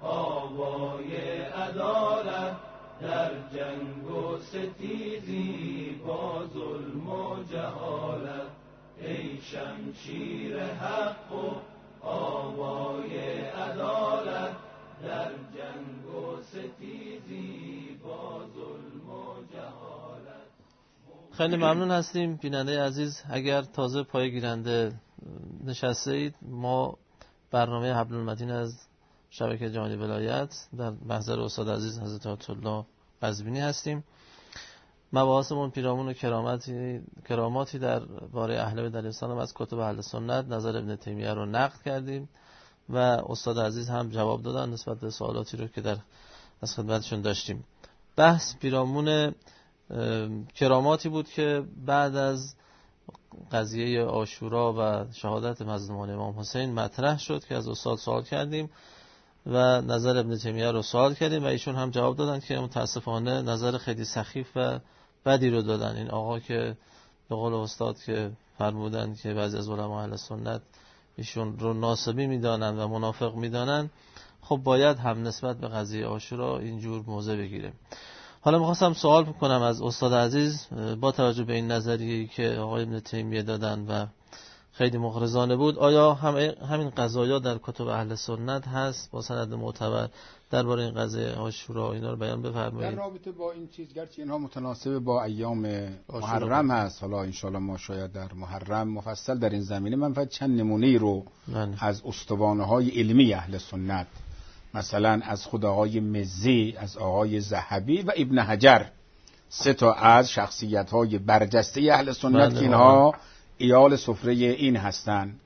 آوای عدالت، در جنگ و ستیزی با ظلم و جهالت. ای شمشیر حق و آوای عدالت، در جنگ و ستیزی با ظلم و جهالت. خیلی ممنون هستیم بیننده عزیز. اگر تازه پای گیرنده نشسته اید، ما برنامه حبل المتین از شبکه جهانی ولایت در محضر استاد عزیز حضرت آیت الله قزوینی هستیم. مباحثمون پیرامون و کراماتی در باره اهل بیت علیهم السلام از کتب اهل سنت، نظر ابن تیمیه رو نقد کردیم و استاد عزیز هم جواب دادن نسبت به سوالاتی رو که از خدمتشون داشتیم. بحث پیرامون کراماتی بود که بعد از قضیه عاشورا و شهادت مظلومان امام حسین مطرح شد که از استاد سوال کردیم و نظر ابن تیمیه رو سوال کردیم و ایشون هم جواب دادن که متاسفانه نظر خیلی سخیف و بدی رو دادن. این آقا که به قول استاد که فرمودن که بعضی از علما اهل سنت ایشون رو ناسبی میدانن و منافق میدانن، خب باید هم نسبت به قضیه عاشورا اینجور موضع بگیره. حالا می‌خواستم سوال بکنم از استاد عزیز با توجه به این نظریه‌ای که آقای ابن تیمیه دادن و خیلی مغرضانه بود، آیا همین قضایا در کتب اهل سنت هست با سند معتبر درباره این قضیه عاشورا؟ اینا رو بیان بفرمایید. در رابطه با این چیز، گرچه اینها متناسب با ایام محرم هست، حالا انشالله ما شاید در محرم مفصل در این زمینه، من فقط چند نمونه رو از استوانه‌های علمی اهل سنت، مثلا از خود آقای مزی، از آقای ذهبی و ابن حجر، سه تا از شخصیت‌های برجسته اهل سنت که اینها ایال سفره این هستند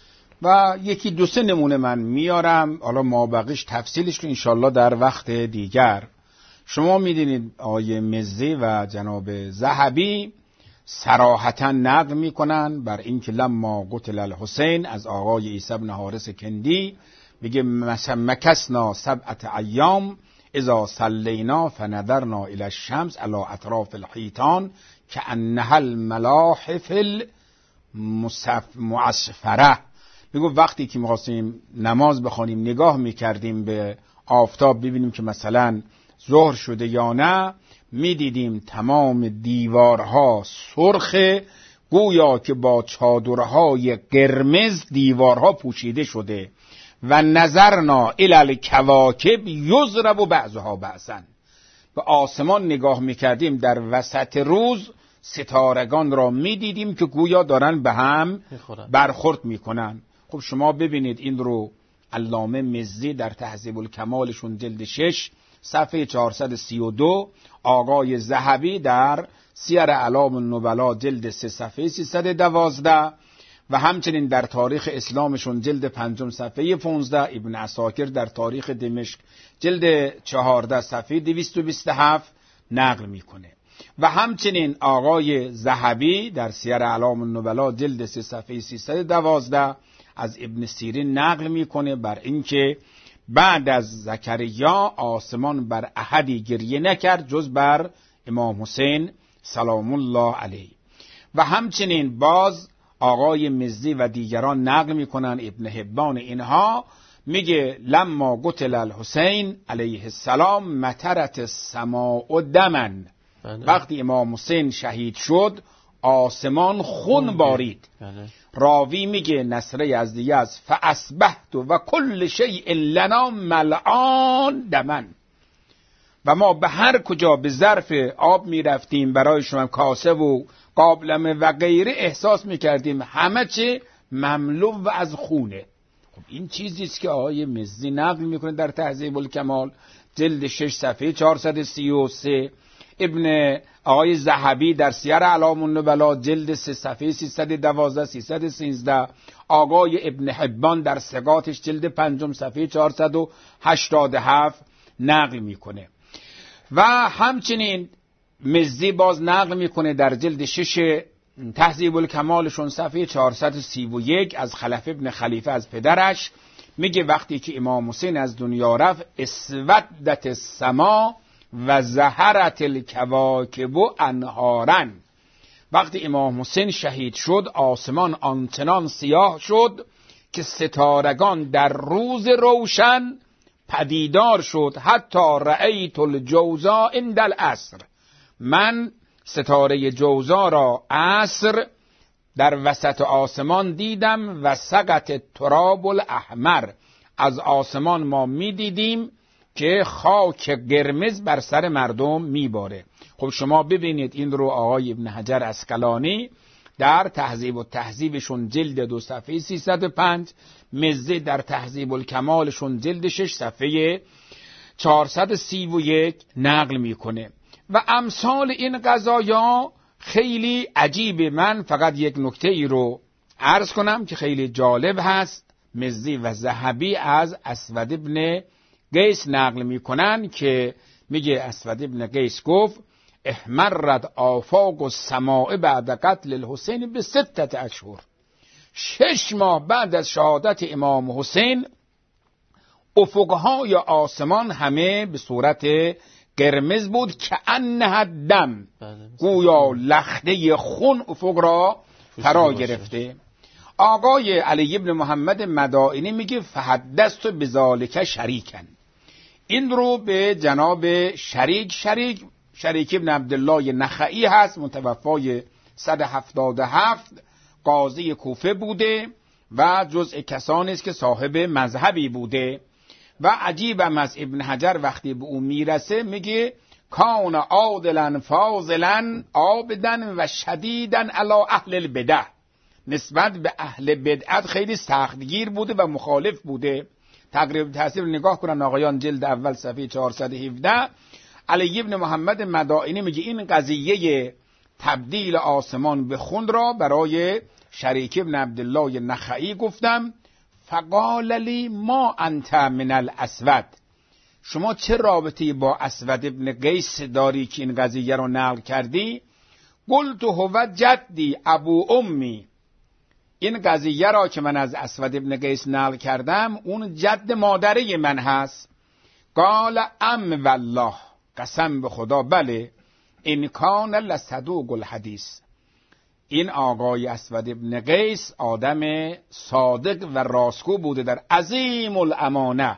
و یکی دو سه نمونه من میارم، حالا ما بقیش تفصیلش رو انشالله در وقت دیگر. شما میدونید آقای مزی و جناب ذهبی صراحتا نقل میکنن بر اینکه لما قتل الحسین، از آقای عیسی بن حارث کندی میگه مکثنا 7 ایام اذا صلینا فنظرنا الى الشمس على اطراف الحیطان كأنها الملاحف المعصفره. میگه وقتی که می‌خواستیم نماز بخوانیم نگاه می‌کردیم به آفتاب ببینیم که مثلا ظهر شده یا نه، میدیدیم تمام دیوارها سرخ، گویا که با چادرهای قرمز دیوارها پوشیده شده. و نظرنا الی الکواکب یضرب بعضها بعضا، به آسمان نگاه میکردیم در وسط روز ستارگان را میدیدیم که گویا دارن به هم برخورد میکنن. خب شما ببینید این رو علامه مزی در تهذیب الکمالشون جلد 6 صفحه 432، آقای ذهبی در سیر اعلام النبلا جلد 3 صفحه 312 و همچنین در تاریخ اسلامشون جلد 5 صفحه 15، ابن عساکر در تاریخ دمشق جلد 14 صفحه 227 نقل میکنه. و همچنین آقای ذهبی در سیر اعلام النبلا جلد 3 صفحه 312 از ابن سیرین نقل میکنه بر اینکه بعد از زکریا آسمان بر احدی گریه نکرد جز بر امام حسین سلام الله علیه. و همچنین باز آقای مزی و دیگران نقل میکنن، ابن حبان اینها میگه لما قتل الحسین علیه السلام مطرت السماء دمن، وقتی امام حسین شهید شد آسمان خون بارید. راوی میگه نصره یزدی از فاصبحت و کل شیء لنا ملعان دمن، و ما به هر کجا به ظرف آب میرفتیم برای شما کاسه و قابلمه و غیره احساس میکردیم همه چه مملو و از خونه. خب این چیزی است که آقای مزی نقل میکنه در تهذیب الکمال جلد 6 صفحه 433، ابن آقای ذهبی در سیر اعلام النبلا جلد 3 صفحه 312 313، آقای ابن حبان در ثقاتش جلد 5 صفحه 487 نقل میکنه. و همچنین مزی باز نقل میکنه در جلد 6 تهذیب الکمالشون صفحه 431 از خلف ابن خلیفه از پدرش، میگه وقتی که امام حسین از دنیا رفت اسودت السما و زهرت الکواکب انهارن، وقتی امام حسین شهید شد آسمان آنچنان سیاه شد که ستارگان در روز روشن پدیدار شد. حتی رأیت الجوزا عند العصر، من ستاره جوزا را عصر در وسط آسمان دیدم. و سقط تراب الاحمر، از آسمان ما میدیدیم که خاک قرمز بر سر مردم میباره. خب شما ببینید این رو آقای ابن حجر اسقلانی در تهذیب و تهذیبشون جلد 2 صفحه 305، مزی در تهذیب الکمالشون جلد 6 صفحه 431 نقل میکنه. و امثال این قضایا خیلی عجیبه. من فقط یک نکته ای رو عرض کنم که خیلی جالب هست. مزی و ذهبی از اسود ابن قیس نقل میکنن که میگه اسود ابن قیس گفت احمرت آفاق السماء بعد قتل الحسین به 6 اشهر، 6 ماه بعد از شهادت امام حسین افقهای آسمان همه به صورت قرمز بود که انها دم، گویا لخته خون افق را فرا گرفته. آقای علی ابن محمد مدائنی میگه فحدثت بذالک شریکن، این رو به جناب شریک ابن عبدالله نخعی هست، متوفای 177، قاضی کوفه بوده و جزء کسانی است که صاحب مذهبی بوده. و عجیبم از ابن حجر وقتی به اون میرسه میگه کان عادلا فاضلا عابدا و شدیدا علی اهل البدع، نسبت به اهل بدعت خیلی سختگیر بوده و مخالف بوده. تقریب تاثیر نگاه کنن آقایان جلد اول صفحه 417. علی ابن محمد مدائنی میگه این قضیه تبدیل آسمان به خون را برای شریک ابن عبدالله نخعی گفتم. فقال لی ما انت من الاسود، شما چه رابطه‌ای با اسود ابن قیس داری که این قضیه رو نقل کردی؟ قلت هو جدی ابو امی، این قضیه را که من از اسود ابن قیس نقل کردم اون جد مادره من هست. قال ام والله، قسم به خدا بله، این کان لصدوق الحدیث، این آقای اسود ابن قیس آدم صادق و راستگو بوده، در عظیم الامانه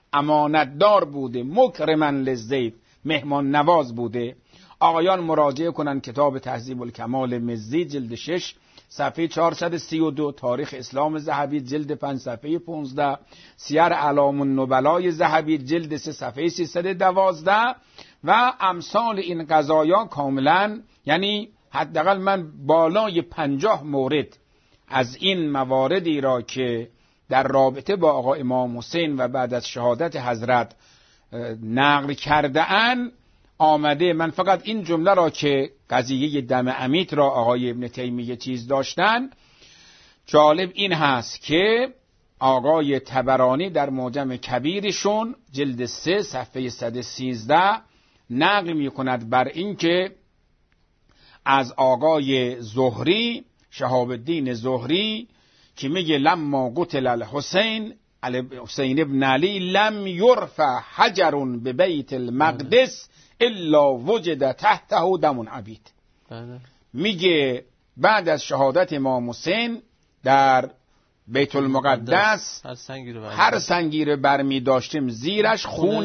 امانتدار بوده، مکرما للضیف، مهمان نواز بوده. آقایان مراجعه کنن کتاب تهذیب الکمال مزی جلد 6 صفحه 432، تاریخ اسلام ذهبی جلد 5 صفحه 15، سیر اعلام النبلای ذهبی جلد 3 صفحه 312 و امثال این قضایا کاملا، یعنی حداقل من بالای 50 مورد از این مواردی را که در رابطه با آقا امام حسین و بعد از شهادت حضرت نقل کرده اند آمده. من فقط این جمله را که قضیه دم عمیت را آقای ابن تیمیه چیز داشتن، جالب این هست که آقای طبرانی در معجم کبیرشون جلد 3 صفحه 113 نقل می کند بر این که از آقای زهری، شهاب الدین زهری، که میگه لما قتل الحسین ابن علی لم یرفع حجر به بیت المقدس الا وجد تحته دم عبید. میگه بعد از شهادت امام حسین در بیت المقدس هر سنگی رو برمی داشتیم زیرش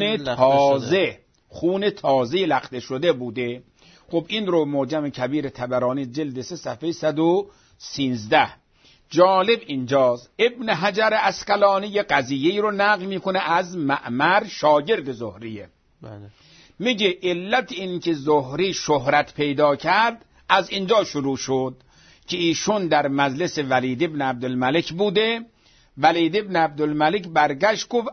خون تازه لخته شده بوده. خب این رو معجم کبیر طبرانی جلد 3 صفحه 113. جالب اینجاست ابن حجر عسقلانی قضیه رو نقل میکنه از معمر شاگرد زهریه. میگه علت این که زهری شهرت پیدا کرد از اینجا شروع شد که ایشون در مجلس ولید ابن عبدالملک بوده. ولید ابن عبدالملک برگشت گفت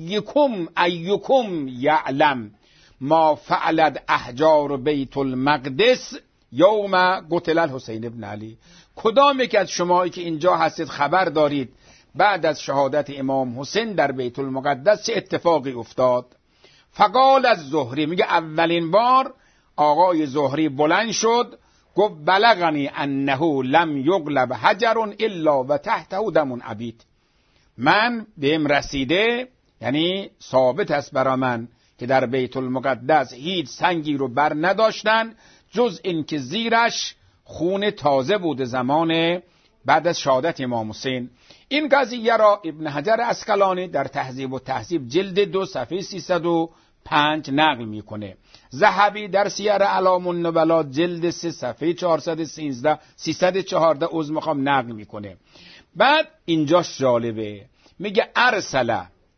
ایکم یعلم ما فعلت احجار بیت المقدس یوم قتل الحسین ابن علی. کدام یک از شمایی که اینجا هستید خبر دارید بعد از شهادت امام حسین در بیت المقدس چه اتفاقی افتاد؟ فقال از زهری، میگه اولین بار آقای زهری بلند شد گفت بلغنی انه لم یغلب حجر الا و تحته دم عبید. من بهم رسیده، یعنی ثابت است برا من که در بیت المقدس هیچ سنگی رو بر نداشتن جز این که زیرش خون تازه بود زمان بعد از شهادت امام حسین. این قضیه را ابن حجر عسقلانی در تهذیب و تهذیب جلد 2 صفحه 305 نقل میکنه. ذهبی در سیر اعلام النبلا جلد 3 صفحه 314 نقل میکنه. بعد اینجاش جالبه، میگه ارسل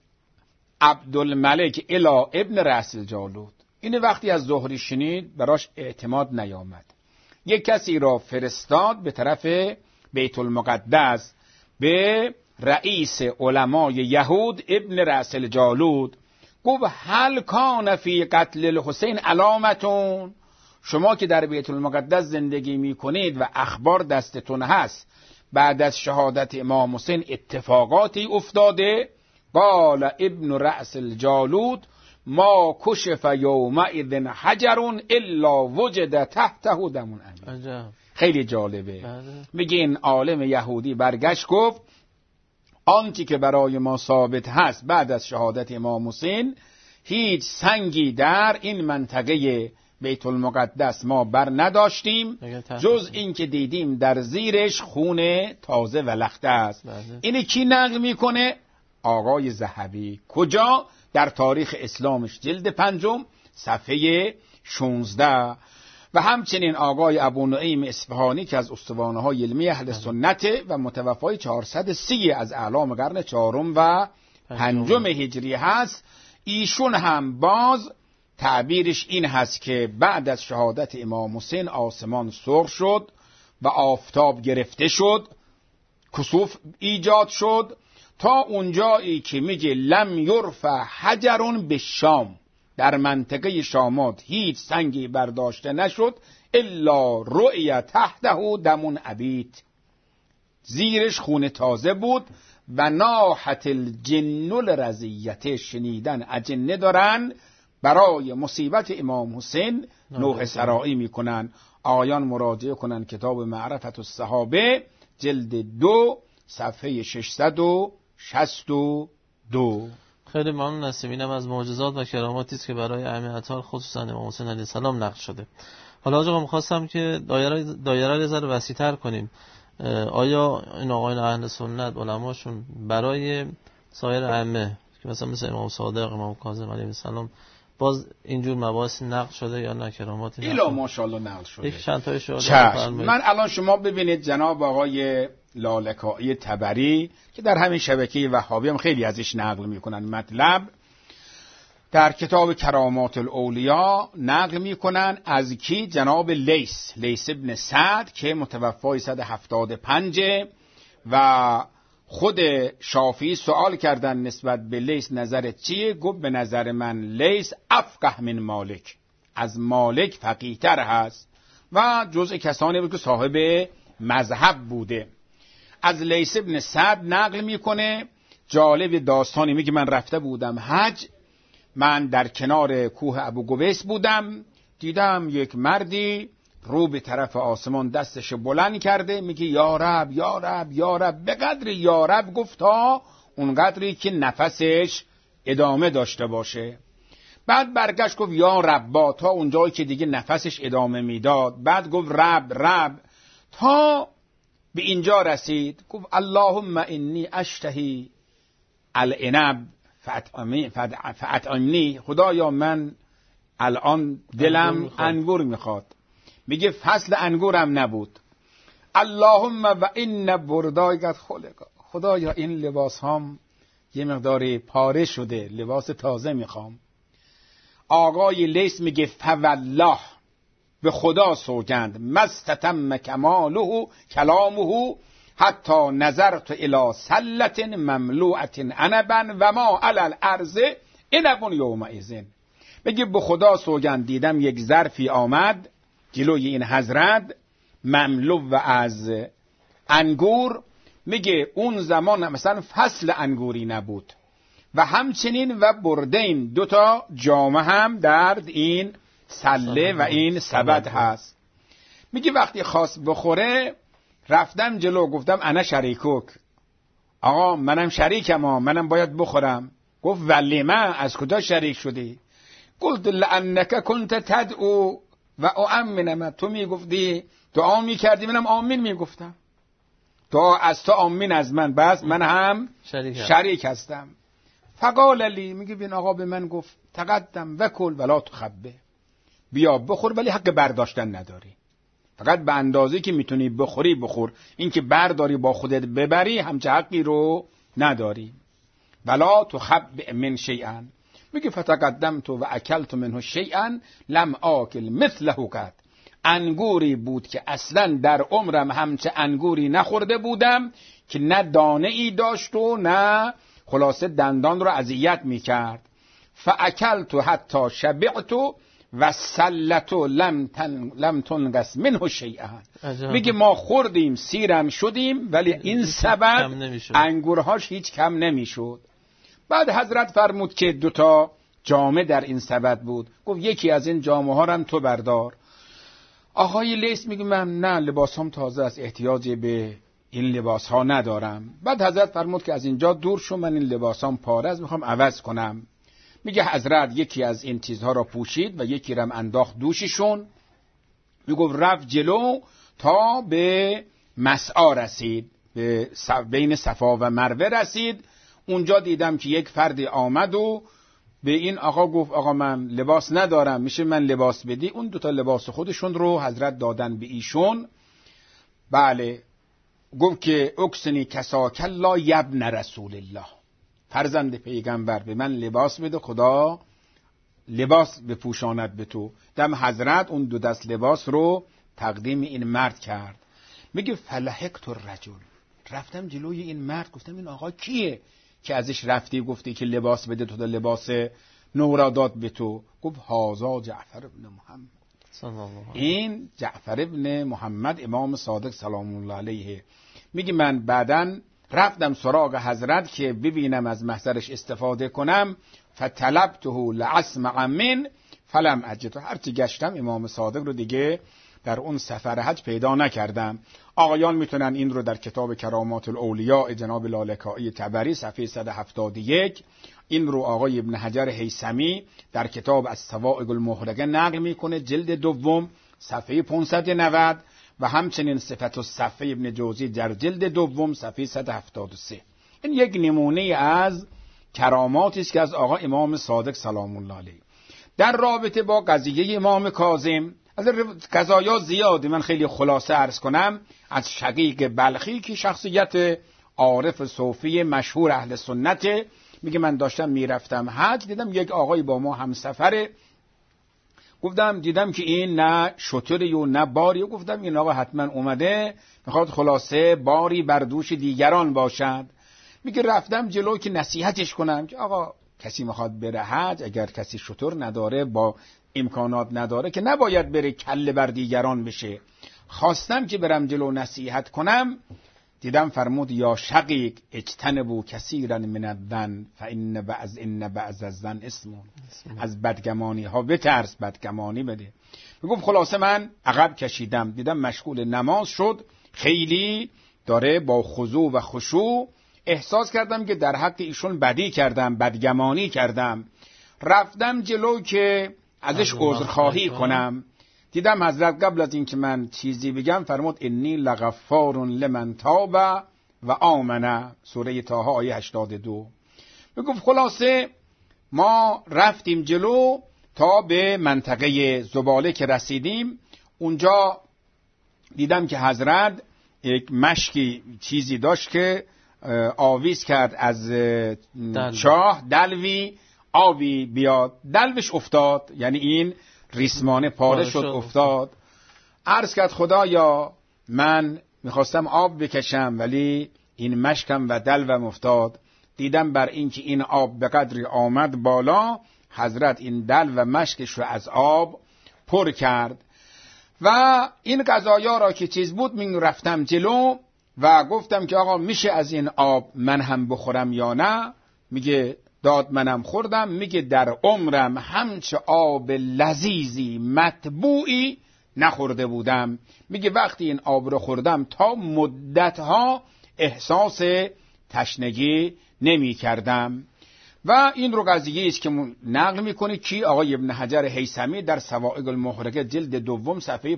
عبدالملک الی ابن رأس الجالوت. این وقتی از زهری شنید براش اعتماد نیامد، یک کسی را فرستاد به طرف بیت المقدس به رئیس علمای یهود ابن رأس الجالوت. گفت هل کان فی قتل الحسین علامتون؟ شما که در بیت المقدس زندگی میکنید و اخبار دستتون هست بعد از شهادت امام حسین اتفاقاتی افتاده؟ قال ابن رأس الجالوت ما کشف یومئذ حجر الا وجد تحته دم عبید. خیلی جالبه. میگه این عالم یهودی برگشت گفت آنچه که برای ما ثابت هست بعد از شهادت امام حسین هیچ سنگی در این منطقه بیت المقدس ما بر نداشتیم جز این که دیدیم در زیرش خون تازه و لخته است. اینی کی نقل میکنه؟ آقای ذهبی. کجا؟ در تاریخ اسلامش جلد 5 صفحه 16. و همچنین آقای ابو نعیم اصفهانی که از استوانه‌های علمی اهل سنت و متوفای 430 از اعلام قرن 4 و 5 هجری هست، ایشون هم باز تعبیرش این هست که بعد از شهادت امام حسین آسمان سرخ شد و آفتاب گرفته شد، کسوف ایجاد شد تا اونجایی که میگه لم یرفع حجر به شام، در منطقه شامات هیچ سنگی برداشته نشد الا رؤی تحته دم عبید، زیرش خون تازه بود. و ناحت الجن الرزیته، شنیدن اجنه دارن برای مصیبت امام حسین نوح سرایی میکنن. آیان مراجعه کنن کتاب معرفت الصحابه جلد 2 صفحه 662. خیلی ممنون هستیم. اینم از معجزات و کراماتی است که برای ائمه اطهار خصوصا امام حسین علیه السلام نقل شده. حالا آقا می‌خواستم که دایره رو یه ذره وسیع‌تر کنیم. آیا این آقایان اهل سنت علماشون برای سایر ائمه که مثلا مثل امام صادق، امام کاظم علیه السلام باز اینجور مباحث نقل شده یا نه کراماتی الا ماشاءالله نقل شده؟ یک چند تایش رو من الان شما ببینید جناب آقای لالکایی طبری که در همین شبکه وهابی هم خیلی ازش نقل میکنن مطلب، در کتاب کرامات الاولیا نقل میکنن از کی؟ جناب لیث ابن سعد که متوفای 175 و خود شافعی سوال کردن نسبت به لیث نظرت چیه؟ گفت به نظر من لیث افقه من مالک، از مالک فقیه تر هست و جزء کسانی بود که صاحب مذهب بوده. از لیث ابن سعد نقل میکنه جالب داستانی، میگه من رفته بودم حج، من در کنار کوه ابو قبیس بودم، دیدم یک مردی رو به طرف آسمان دستش بلند کرده، میگه یا رب یا رب یا رب، به قدر یا رب گفت تا اون قدری که نفسش ادامه داشته باشه. بعد برگشت گفت یا رب تا اون جایی که دیگه نفسش ادامه میداد. بعد گفت رب تا به اینجا رسید، گفت اللهم انی اشتهی العنب فاطعمنی، خدایا من الان دلم انگور میخواد. میگه فصل انگورم نبود. اللهم و این بردایت خلق، خدایا این لباس هام یه مقداری پاره شده، لباس تازه میخوام. آقای لیث میگه فوالله، به خدا سوگند، مستتم کماله کلامه حتی نظرت الی سلت مملوءت عنبا و ما علی الارض عنب یومئذ. میگه به خدا سوگند دیدم یک ظرفی آمد جلوی این حضرت مملو و از انگور، میگه اون زمان مثلا فصل انگوری نبود و همچنین و بردین، دوتا جامه هم در این سله و این سبد هست. میگه وقتی خواست بخوره رفتم جلو، گفتم انا شریکوک، آقا منم شریکم، منم باید بخورم. گفت ولی من از کجا شریک شدی؟ قلت لانک کنت تدعو و آمین، تو میگفتی دعا میکردی منم آمین میگفتم، دعا از تو آمین از من، بس من هم شریک هستم. فقال لی، میگه بین آقا به من گفت تقدم و کل ولا تخبه، بیا بخور ولی حق برداشتن نداری، فقط به اندازه‌ای که میتونی بخوری بخور، این که برداری با خودت ببری همچه حقی رو نداری. ولا تخبئ من شیئا، میگه فتقدمت و اکلت منه شیئا لم آکل مثله قط، انگوری بود که اصلا در عمرم همچه انگوری نخورده بودم که نه دانه ای داشت و نه خلاصه دندان رو اذیت میکرد. فاکلت حتی شبعت و سلتو لم تنقص منه شیئا، میگه ما خوردیم سیرم شدیم ولی این سبد انگورهاش هیچ کم نمیشد. بعد حضرت فرمود که دوتا جامه در این سبد بود، گفت یکی از این جامه ها هم تو بردار. آقای لیث میگه من نه، لباس هم تازه از احتیاجی به این لباس ها ندارم. بعد حضرت فرمود که از اینجا دور شو، من این لباس هم پاره است میخوام عوض کنم. میگه حضرت یکی از این چیزها را پوشید و یکی رم انداخت دوششون، میگفت رفت جلو تا به مسعی رسید، به بین صفا و مروه رسید. اونجا دیدم که یک فردی آمد و به این آقا گفت آقا من لباس ندارم، میشه من لباس بدی؟ اون دوتا لباس خودشون رو حضرت دادن به ایشون. بله، گفت که اکسنی کساک الله یبن رسول الله، فرزند پیغمبر به من لباس بده، خدا لباس بپوشاند به تو. دم حضرت اون دو دست لباس رو تقدیم این مرد کرد. میگه فلحقت الرجل، رفتم جلوی این مرد گفتم این آقا کیه که ازش رفتی گفتی که لباس بده تو، لباس نورا داد به تو؟ گفت هازا جعفر ابن محمد، این جعفر ابن محمد امام صادق سلام الله علیه. میگه من بعدن رفتم سراغ حضرت که ببینم از محضرش استفاده کنم، فطلبته لاسمع من فلم اجد، هرچی گشتم امام صادق رو دیگه در اون سفر حج پیدا نکردم. آقایان میتونن این رو در کتاب کرامات الاولیاء جناب لالکایی طبری صفحه 171، این رو آقای ابن حجر هیثمی در کتاب الصواعق المحرقه نقل میکنه جلد دوم صفحه 590 و همچنین صفت الصفحه ابن جوزی در جلد دوم صفحه 173. این یک نمونه از کراماتی است که از آقا امام صادق سلام الله علیه. در رابطه با قضیه امام کاظم از قضایا زیاده، من خیلی خلاصه عرض کنم. از شقیق بلخی که شخصیت عارف صوفی مشهور اهل سنت، میگه من داشتم میرفتم حج، دیدم یک آقای با ما همسفره، گفتم دیدم که این نه شتری و نه باری، گفتم این آقا حتما اومده میخواد خلاصه باری بر دوش دیگران باشد. میگه رفتم جلو که نصیحتش کنم که آقا کسی میخواد بره حج، اگر کسی شتر نداره با امکانات نداره که نباید بره کله بر دیگران بشه. خواستم که برم جلو نصیحت کنم، دیدم فرمود یا شقیق اجتنبوا کثیرا من الظن فان بعض الظن اسم. از بدگمانی ها بترس، بدگمانی بده. میگم خلاصه من عقب کشیدم، دیدم مشغول نماز شد، خیلی داره با خضوع و خشوع. احساس کردم که در حق ایشون بدی کردم، بدگمانی کردم. رفتم جلو که ازش عذرخواهی کنم. دیدم حضرت قبل از این که من چیزی بگم فرمود انی لغفار لمن تاب و آمن، سوره طه آیه 82. میگفت خلاصه ما رفتیم جلو تا به منطقه زباله که رسیدیم، اونجا دیدم که حضرت یک مشکی چیزی داشت که آویز کرد از چاه، دلوی آبی بیاد، دلوش افتاد، یعنی این ریسمانه پاره شد افتاد. عرض کرد خدایا من میخواستم آب بکشم ولی این مشکم و دلوم افتاد. دیدم بر این که این آب به قدری آمد بالا، حضرت این دلو و مشکش رو از آب پر کرد. و این قضایا را که چیز بود من رفتم جلو و گفتم که آقا میشه از این آب من هم بخورم یا نه؟ میگه داد، منم خوردم. میگه در عمرم همچه آب لذیذی مطبوعی نخورده بودم. میگه وقتی این آب رو خوردم تا مدتها احساس تشنگی نمی کردم. و این رو قضیه است که نقل میکنه کی؟ آقای ابن حجر هیثمی در صواعق المحرقه جلد دوم صفحه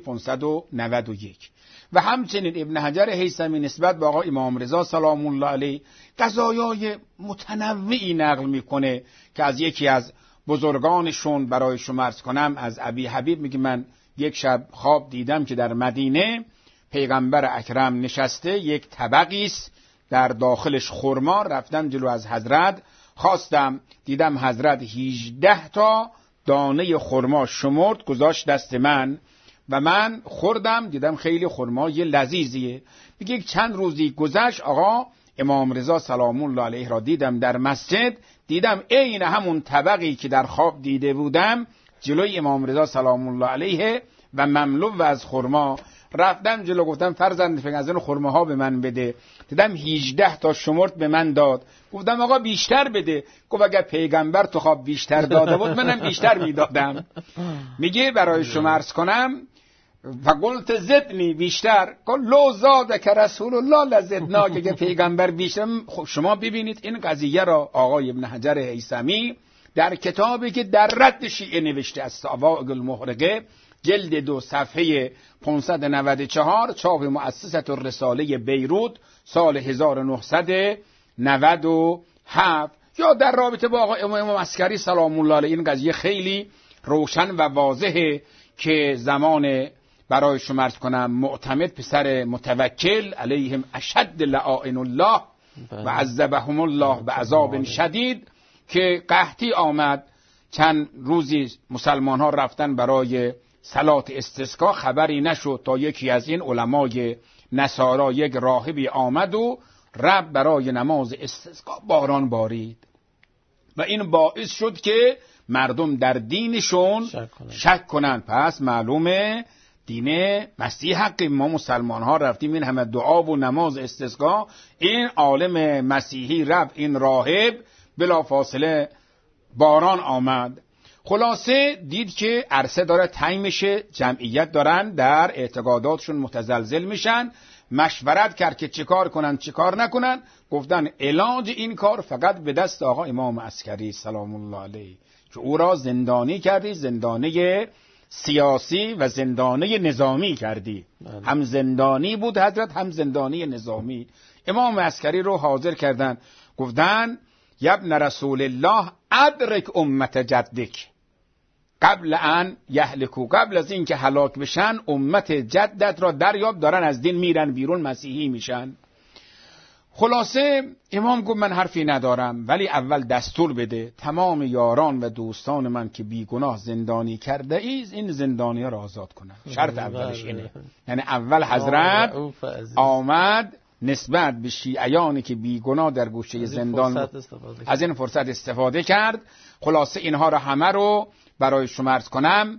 591. و همچنین ابن حجر هیثمی نسبت به آقای امام رضا سلام الله علیه قضایای متنوعی نقل میکنه که از یکی از بزرگانشون برای شما عرض کنم، از ابی حبیب میگه من یک شب خواب دیدم که در مدینه پیغمبر اکرم نشسته، یک طبقی است در داخلش خرما. رفتم جلو از حضرت خواستم، دیدم حضرت 18 تا دانه خرما شمرد گذاشت دست من و من خوردم. دیدم خیلی خرمای لذیذیه. میگه چند روزی گذشت، آقا امام رضا سلام الله علیه را دیدم در مسجد، دیدم عین همون طبقی که در خواب دیده بودم جلوی امام رضا سلام الله علیه و مملو از خرما. رفتم جلو گفتم فرزند فقط از این خرماها به من بده. دیدم 18 تا شمرد به من داد. گفتم آقا بیشتر بده. گفت اگر پیغمبر تو خواب بیشتر داده بود منم بیشتر میدادم. میگه برای شما عرض کنم و قلت زدنی، بیشتر. گفت لو زادک رسول الله لزدناک، اگر پیغمبر بیشتر. خب شما ببینید این قضیه را آقای ابن حجر هیثمی در کتابی که در رد شیعه نوشته از صواعق المحرقه جلد 2 صفحه 594، چاپ مؤسسة الرساله بیروت سال 1997. یا در رابطه با آقای امام عسکری سلام الله علیه این قضیه خیلی روشن و واضحه که زمان برای شما عرض کنم معتمد پسر متوکل علیهم اشد لعائن الله و عذبهم الله بعذاب شدید که قحطی آمد. چند روزی مسلمان ها رفتن برای صلات استسقا، خبری نشد تا یکی از این علمای نصارا یک راهبی آمد و رب برای نماز استسقا باران بارید و این باعث شد که مردم در دینشون شک کنند. پس معلومه دین مسیح حق. ما مسلمان ها رفتیم این همه دعا و نماز استسقا، این عالم مسیحی رب این راهب بلا فاصله باران آمد. خلاصه دید که عرصه داره تنگ میشه، جمعیت دارن در اعتقاداتشون متزلزل میشن. مشورت کرد که چیکار کنن چیکار نکنن. گفتن علاج این کار فقط به دست آقا امام عسکری سلام الله علیه که او را زندانی کردی، زندانه سیاسی و زندانه نظامی کردی. هم زندانی بود حضرت، هم زندانی نظامی. امام عسکری رو حاضر کردن، گفتن یبن رسول الله ادرک امت جدک قبل ان یهلکو، قبل از این که هلاک بشن امت جدت را دریاب، دارن از دین میرن بیرون، مسیحی میشن. خلاصه امام گفت من حرفی ندارم، ولی اول دستور بده تمام یاران و دوستان من که بیگناه زندانی کرده ایز این زندانی ها را آزاد کنن. شرط اولش اینه. یعنی اول حضرت آمد نسبت به شیعیانی که بیگناه در گوشه زندان از این فرصت استفاده کرد. خلاصه اینها را همه رو برای شما عرض کنم.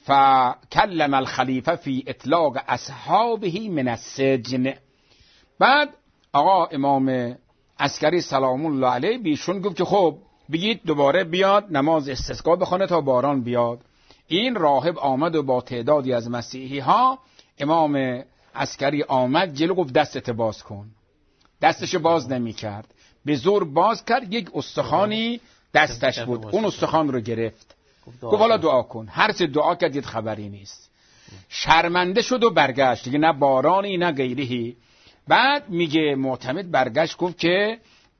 فکلم الخلیفه فی اطلاق اصحابه من السجن. بعد آقا امام عسکری سلام الله علیه بیشون گفت که خب بگید دوباره بیاد نماز استسقا بخونه تا باران بیاد. این راهب آمد و با تعدادی از مسیحی ها، امام عسکری آمد جلو، گفت دستت باز کن. دستش باز نمی کرد، به زور باز کرد. یک استخوانی دستش بود، اون استخوان رو گرفت، گفت حالا دعا کن. هر چه دعا کرد دید خبری نیست. شرمنده شد و برگشت، دیگه نه بارانی نه غیرهی. بعد میگه معتمد برگشت گفت که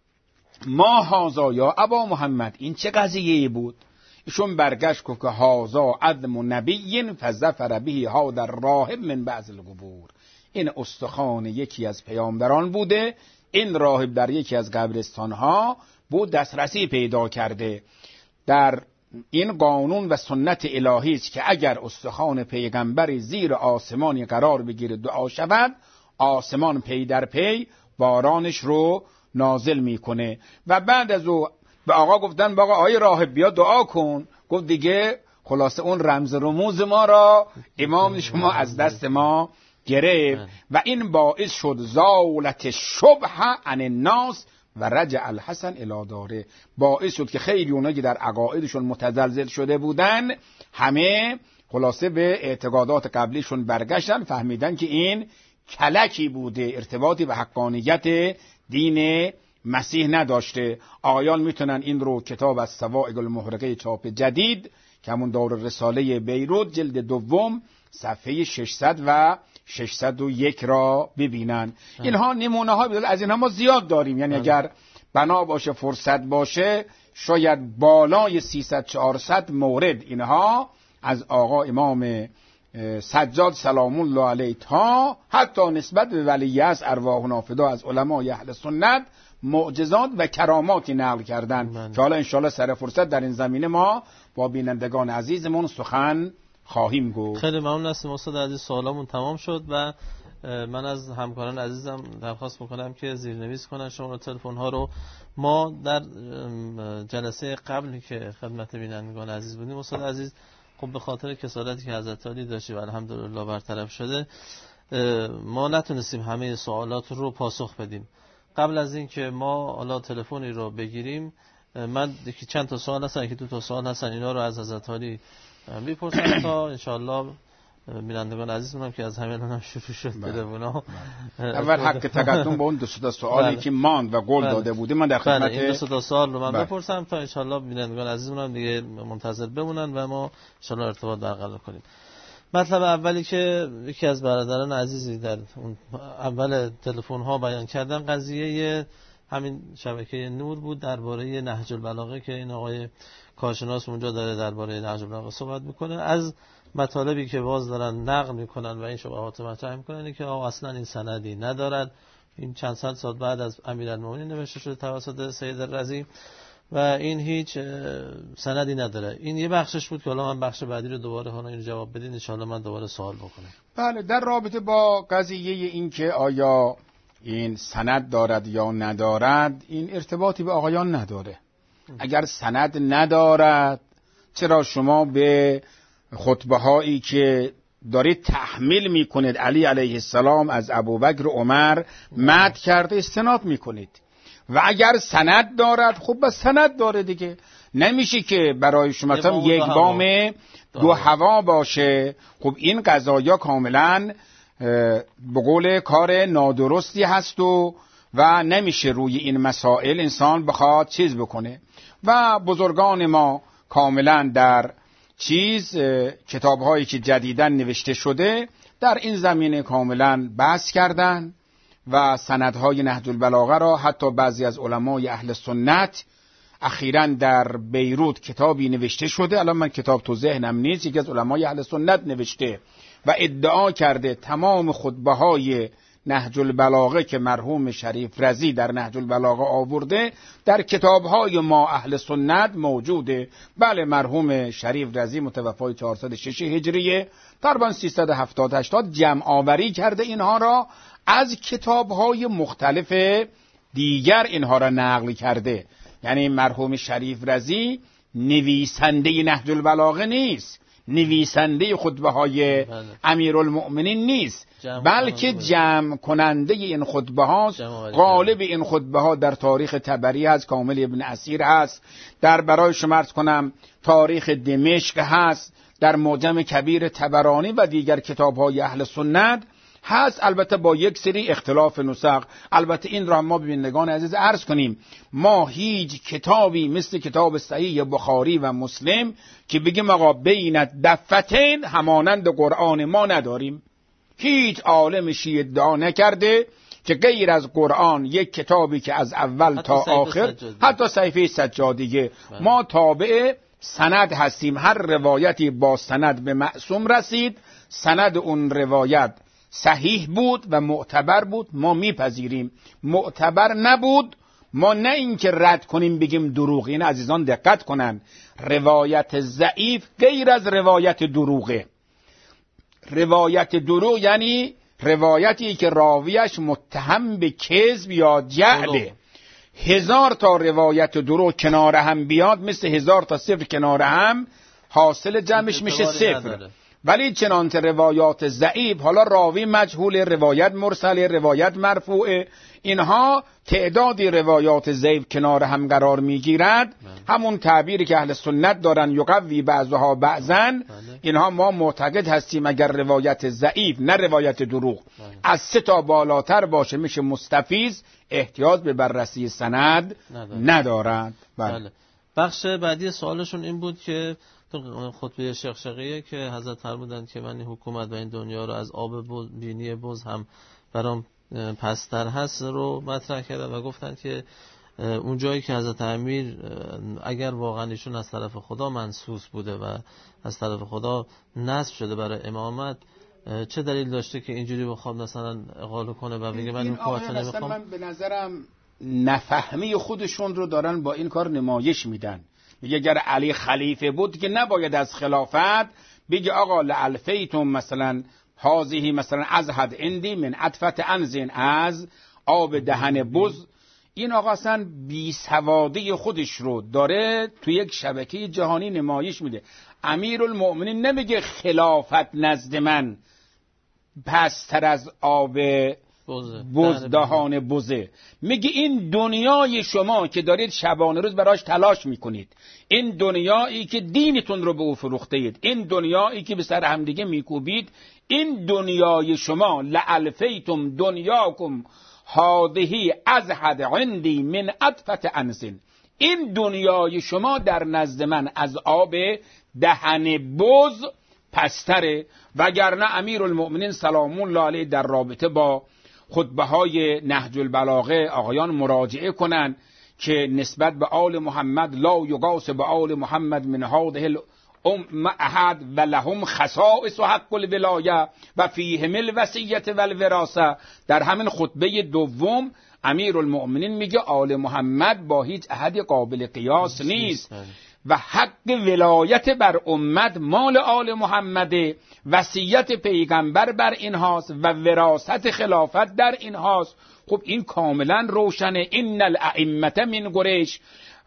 ما هازا یا ابا محمد، این چه قضیه بود؟ ایشون برگشت گفت که هازا عدم نبی فظفر به ها در راهب من بعض القبور. این استخوان یکی از پیامبران بوده، این راهب در یکی از قبرستان ها بود دسترسی پیدا کرده. در این قانون و سنت الهی است که اگر استخوان پیغمبری زیر آسمانی قرار بگیره دعا شود، آسمان پی در پی بارانش رو نازل میکنه. و بعد از او به آقا گفتن آقا آیه راهب بیا دعا کن. گفت دیگه خلاصه اون رمز رموز ما را امام شما از دست ما گرفت و این باعث شد زالت شبه عن الناس و رجع الحسن الی داره. باعث شد که خیلی اونایی که در عقایدشون متزلزل شده بودن همه خلاصه به اعتقادات قبلیشون برگشتن، فهمیدن که این کلکی بوده، ارتباطی به حقانیت دین مسیح نداشته. آقایان میتونن این رو کتاب از صواعق المحرقه چاپ جدید که همون دار رساله بیروت جلد دوم صفحه 600 و 601 را ببینن. اینها نمونه ها از اینها ما زیاد داریم، یعنی اگر بنا باشه فرصت باشه شاید بالای 300-400 مورد اینها از آقا امام سجاد سلام الله علیه تا حتی نسبت به ولیعصر ارواحنا فدا از علمای اهل سنت معجزات و کراماتی نقل کردن که حالا انشاءالله سر فرصت در این زمینه ما با بینندگان عزیزمون سخن خواهیم گفت. خیلی ممنون هستم استاد عزیز، سوالامون تمام شد و من از همکاران عزیزم درخواست میکنم که زیرنویس کنن شماره تلفن ها رو. ما در جلسه قبلی که خدمت بینندگان عزیز بودیم استاد عزیز، خب به خاطر کسالتی که حضرت علی داشتی و الحمدلله برطرف شده ما نتونستیم همه سوالات رو پاسخ بدیم. قبل از این که ما حالا تلفنی رو بگیریم، من یکی چند تا سوال هستن، یکی 2 تا سوال هستن، اینا رو از حضرت علی میپرسم تا انشاءالله بینندگان عزیزمون که از همین هم شروع شد تلفن‌ها. اول حق تقدم به اون 2 تا سوالی که ماند و قول داده بودیم من در خدمت این 2 تا سوال رو من بپرسم تا انشاءالله بینندگان عزیزمون هم دیگه منتظر بمونن و ما انشاءالله ارتباط برقرار کنیم. مطلب اولی که یکی از برادران عزیزی در اون اول تلفن ها بیان کردن قضیه همین شبکه نور بود درباره نهج البلاغه که این آقای کارشناس اونجا داره درباره نهج البلاغه صحبت میکنه. از مطالبی که باز دارن نقل میکنن و این شبهات مطرح میکنن که آقا اصلا این سندی ندارد، این چند صد سال بعد از امیرالمومنین نوشته شده توسط سید الرضی و این هیچ سندی نداره. این یه بخشش بود که حالا من بخش بعدی رو دوباره حالا اینو جواب بدین ان شاءالله من دوباره سوال بکنم. بله، در رابطه با قضیه این که آیا این سند دارد یا ندارد، این ارتباطی به آقایان نداره. اگر سند ندارد چرا شما به خطبه هایی که دارید تحمیل میکنید علی علیه السلام از ابوبکر و عمر مد کرده استناد میکنید؟ و اگر سند دارد خب بس سند داره دیگه، نمیشه که برای شما مثلا یک بام 2 هوا باشه. خب این قضایا کاملا به قول کار نادرستی هست و نمیشه روی این مسائل انسان بخواد چیز بکنه. و بزرگان ما کاملا در کتاب‌هایی که جدیداً نوشته شده در این زمینه کاملا بحث کردن و سندهای نهج البلاغه را حتی بعضی از علمای اهل سنت اخیراً در بیروت کتابی نوشته شده، الان من کتاب تو ذهنم نیست، یکی از علمای اهل سنت نوشته و ادعا کرده تمام خطبه‌های نهج البلاغه که مرحوم شریف رضی در نهج البلاغه آورده در کتاب‌های ما اهل سنت موجوده. بله، مرحوم شریف رضی متوفای 406 هجریه، تقریباً 370-80 جمع آوری کرده اینها را از کتاب‌های مختلف دیگر، اینها را نقل کرده. یعنی مرحوم شریف رضی نویسنده نهج البلاغه نیست، نویسنده خطبه‌های امیرالمؤمنین نیست، بلکه جمع کننده این خطبه هاست. غالب این خطبه ها در تاریخ طبری هست، کامل ابن اسیر هست، در برای شما عرض کنم تاریخ دمشق هست، در معجم کبیر طبرانی و دیگر کتاب های اهل سنت هست، البته با یک سری اختلاف نسخ. البته این را ما ببینندگان عزیز عرض کنیم، ما هیچ کتابی مثل کتاب صحیح بخاری و مسلم که بگیم آقا بین دفتین همانند قرآن ما نداریم. هیچ عالم شیعه ادعا نکرده که غیر از قرآن یک کتابی که از اول تا آخر، حتی صحیفه سجادیه، ما تابع سند هستیم. هر روایتی با سند به معصوم رسید، سند اون روایت صحیح بود و معتبر بود، ما میپذیریم. معتبر نبود، ما نه اینکه رد کنیم بگیم دروغ. این عزیزان دقت کنن، روایت ضعیف غیر از روایت دروغه. روایت دروغ یعنی روایتی که راویش متهم به کذب یا جعله. 1000 تا روایت دروغ کنار هم بیاد، مثل 1000 تا صفر کنار هم، حاصل جمعش میشه صفر. ولی چنانچه روایات ضعیف، حالا راوی مجهول، روایت مرسل، روایت مرفوعه، اینها تعدادی روایات ضعیف کنار هم قرار میگیرد. همون تعبیری که اهل سنت دارن یقوی بعضها بعضا، اینها ما معتقد هستیم اگر روایت ضعیف نه روایت دروغ از 3 تا بالاتر باشه میشه مستفیض، احتیاج به بررسی سند ندارد. بله. بخش بعدی سوالشون این بود که خطبه شقشقیه که حضرت فرمودند که من حکومت و این دنیا رو از آب بینی بز هم برام پستر هست رو مطرح کردن و گفتند که اون جایی که حضرت امیر اگر واقعا ایشون از طرف خدا منصوص بوده و از طرف خدا نصب شده برای امامت، چه دلیل داشته که اینجوری بخواد مثلا اقاله کنه و بگه من حکومت رو نمیخوام؟ من به نظرم نفهمی خودشون رو دارن با این کار نمایش میدن. میگه اگر علی خلیفه بود که نباید از خلافت بگه آقا لعلفیتم مثلا هازیهی مثلا ازهد اندی من عطفت انزین، از آب دهن بز. این آقا اصلا بی سوادی خودش رو داره تو یک شبکه جهانی نمایش میده. امیرالمؤمنین نمیگه خلافت نزد من پستر از آب بز دهان بزه، میگه این دنیای شما که دارید شبانه روز براش تلاش میکنید، این دنیایی که دینتون رو به او فروخته اید، این دنیایی که به سر همدیگه میکوبید، این دنیای شما لعلفیتم دنیاکم هادهی ازهد عندی من عطفت انزین، این دنیای شما در نزد من از آب دهن بز پستره. وگرنه امیرالمؤمنین سلام الله علیه در رابطه با خطبه های نهج البلاغه آقایان مراجعه کنن که نسبت به آل محمد لا یقاس به آل محمد من هذه الام احد و لهم خصائص و حق الولایه و فیهم الوصیت و الوراثه. در همین خطبه دوم امیرالمؤمنین میگه آل محمد با هیچ احد قابل قیاس نیست و حق ولایت بر امت مال آل محمده، وصیت پیغمبر بر این هاست و وراثت خلافت در این هاست. خب این کاملا روشنه. ان الائمه من قریش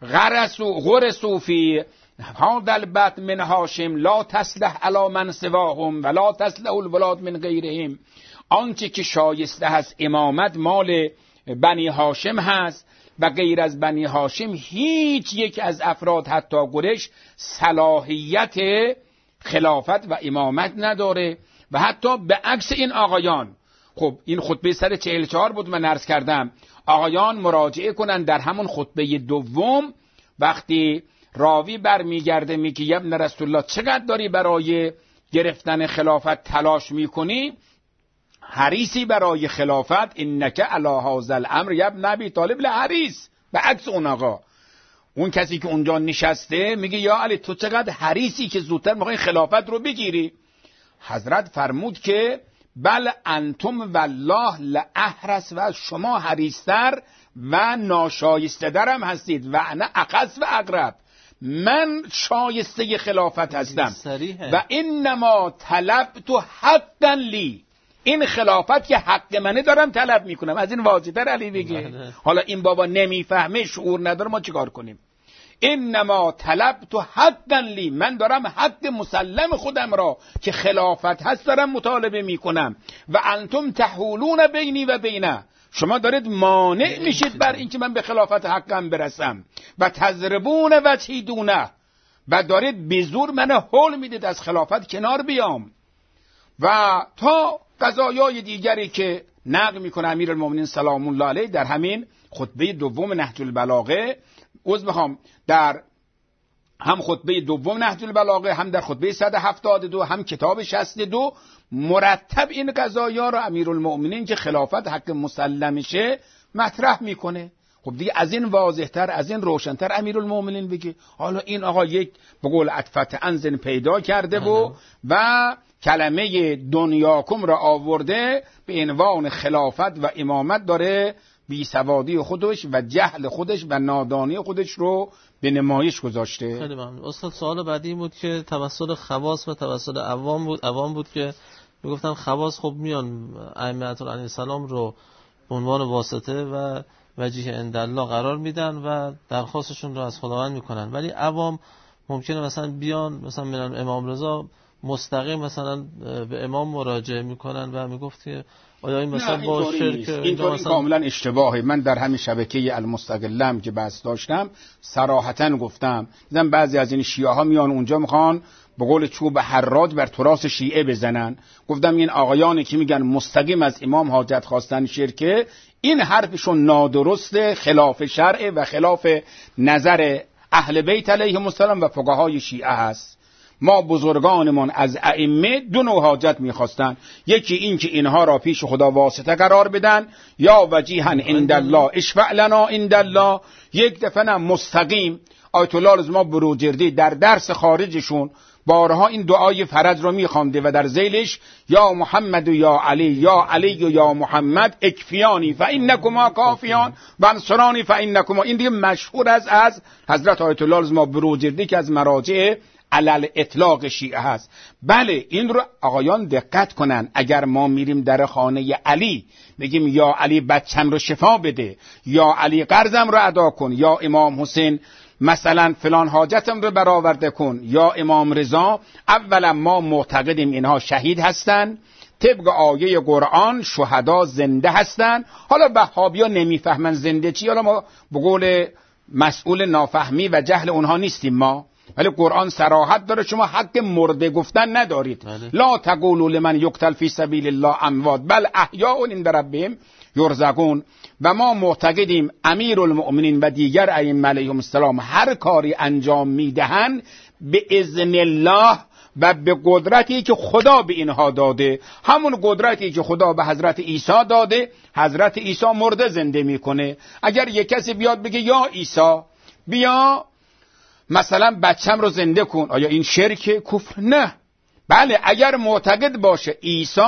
غرسوا فی هذا البط من هاشم لا تصلح علی من سواهم ولا تصلح الولاد من غیرهم. آنچه که شایسته هست امامت مال بنی هاشم هست و غیر از بنی هاشم هیچ یک از افراد حتی قریش صلاحیت خلافت و امامت نداره. و حتی به عکس این آقایان، خب این خطبه سر 44 بود من عرض کردم، آقایان مراجعه کنن در همون خطبه دوم وقتی راوی برمیگرده میگه ابن رسول الله چقدر داری برای گرفتن خلافت تلاش میکنی، حریصی برای خلافت، انک علی هذا الامر ابن ابی طالب لحریص. به عکس اون آقا، اون کسی که اونجا نشسته میگه یا علی تو چقدر حریصی که زودتر میخوای خلافت رو بگیری. حضرت فرمود که بل انتم والله لاحرس، و شما حریصتر و ناشایسته درم هستید، و انا اخص و اقرب، من شایسته خلافت هستم. و انما طلبت حقا لی، این خلافت که حق منه دارم طلب میکنم. از این واضح‌تر علی بگه؟ حالا این بابا نمیفهمه، شعور نداره، ما چیکار کنیم؟ انما طلبت حقا لی، من دارم حق مسلم خودم را که خلافت هست دارم مطالبه میکنم. و انتم تحولون بینی و بینه، شما دارید مانع میشید بر اینکه من به خلافت حقم برسم. و تضربون و تیدونه، و دارید به زور من هول میدید از خلافت کنار بیام. و تا قضایای دیگری که نقل میکنه امیرالمومنین سلام الله علیه در همین خطبه دوم نهج البلاغه، در هم خطبه دوم نهج البلاغه، هم در خطبه 172، هم کتاب 62 مرتب این قضایا رو امیرالمومنین که خلافت حق مسلمشه مطرح میکنه. خب دیگه از این واضحتر، از این روشنتر امیرالمومنین بگه. حالا این آقا یک به قول عطفت انزن پیدا کرده و کلمه دنیاکم را آورده به عنوان خلافت و امامت، داره بیسوادی خودش و جهل خودش و نادانی خودش رو به نمایش گذاشته. خیلی ممنون استاد. سوال بعدی بود که توسط خواص و توسط عوام بود که میگفتن خواص خب میان ائمه علیهم السلام رو به عنوان واسطه و وجیه عندالله قرار میدن و درخواستشون رو از خداوند میکنن، ولی عوام ممکنه مثلا بیان مثلا میرن امام رضا مستقیم مثلا به امام مراجعه میکنن و میگفت که آیا این مثلا با شرک این کاملا اشتباهه. من در همین شبکه المستقلم که بحث داشتم صراحتا گفتم، دیدم بعضی از این شیعه ها میان اونجا میخوان به قول چوب حراج بر تراث شیعه بزنن. گفتم این آقایانی که میگن مستقیم از امام حاجت خواستن شرکه، این حرفشون نادرسته، خلاف شرع و خلاف نظر اهل بیت علیهم السلام و فقهای شیعه هست. ما بزرگانمون از ائمه دو نوع حاجت میخواستن، یکی این که اینها را پیش خدا واسطه قرار بدن، یا وجیها عند الله اشفع لنا عند الله. یک دفعه نه مستقیم آیت الله لازم بروجردی در درس خارجشون بارها این دعای فرج رو میخوانده و در ذیلش یا محمد و یا علی، یا علی و یا محمد اکفیانی فانکما کافیان و انصرانی فانکما. این دیگه مشهور از حضرت آیت الله لازم بروجردی که از مراجع علل اطلاق شیعه هست. بله این رو آقایان دقت کنن. اگر ما میریم در خانه علی بگیم یا علی بچم رو شفا بده، یا علی قرضم رو ادا کن، یا امام حسین مثلا فلان حاجتم رو برآورده کن، یا امام رضا، اولا ما معتقدیم اینها شهید هستن، طبق آیه قرآن شهدا زنده هستن. حالا وهابیا نمیفهمن زنده چی، حالا ما به قول مسئول نافهمی و جهل اونها نیستیم ما، ولی قرآن صراحت داره شما حق مرده گفتن ندارید. لا تقولوا لمن یقتل فی سبیل الله اموات بل احیاء عند ربهم یرزقون. و ما معتقدیم امیرالمؤمنین و دیگر ائمه علیهم السلام هر کاری انجام میدهند به اذن الله و به قدرتی که خدا به اینها داده. همون قدرتی که خدا به حضرت عیسی داده، حضرت عیسی مرده زنده میکنه. اگر یک کسی بیاد بگه یا عیسی بیا مثلا بچم رو زنده کن، آیا این شرک کفر؟ نه. بله اگر معتقد باشه عیسی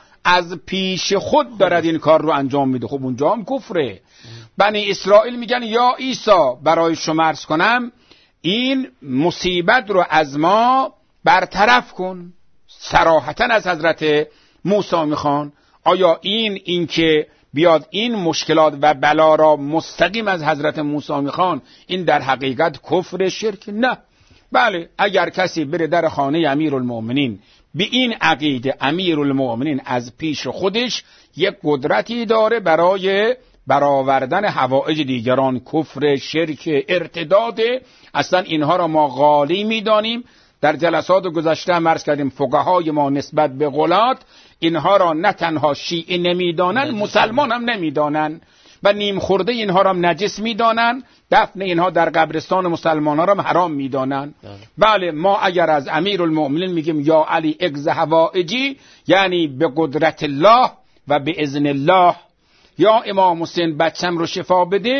از پیش خود دارد این کار رو انجام میده، خب اونجا هم کفره. بنی اسرائیل میگن یا عیسی برای شما عرض کنم این مصیبت رو از ما برطرف کن. صراحتا از حضرت موسی میخوان. آیا این که بیاد این مشکلات و بلا را مستقیم از حضرت موسی میخوان، این در حقیقت کفر شرک؟ نه. بله اگر کسی بره در خانه امیرالمؤمنین به این عقیده امیرالمؤمنین از پیش خودش یک قدرتی داره برای برآوردن حوائج دیگران، کفر، شرک، ارتداد، اصلا اینها را ما غالی میدانیم. در جلسات گذشته هم عرض کردیم فقهای ما نسبت به غلات اینها را نه تنها شیعه نمیدانن، مسلمان هم نمیدانن و نیم خورده اینها را هم نجس میدانن، دفن اینها در قبرستان مسلمان ها را هم حرام میدانن. بله ما اگر از امیرالمؤمنین میگیم یا علی اقض حوائجی، یعنی به قدرت الله و به اذن الله، یا امام حسین بچم رو شفا بده،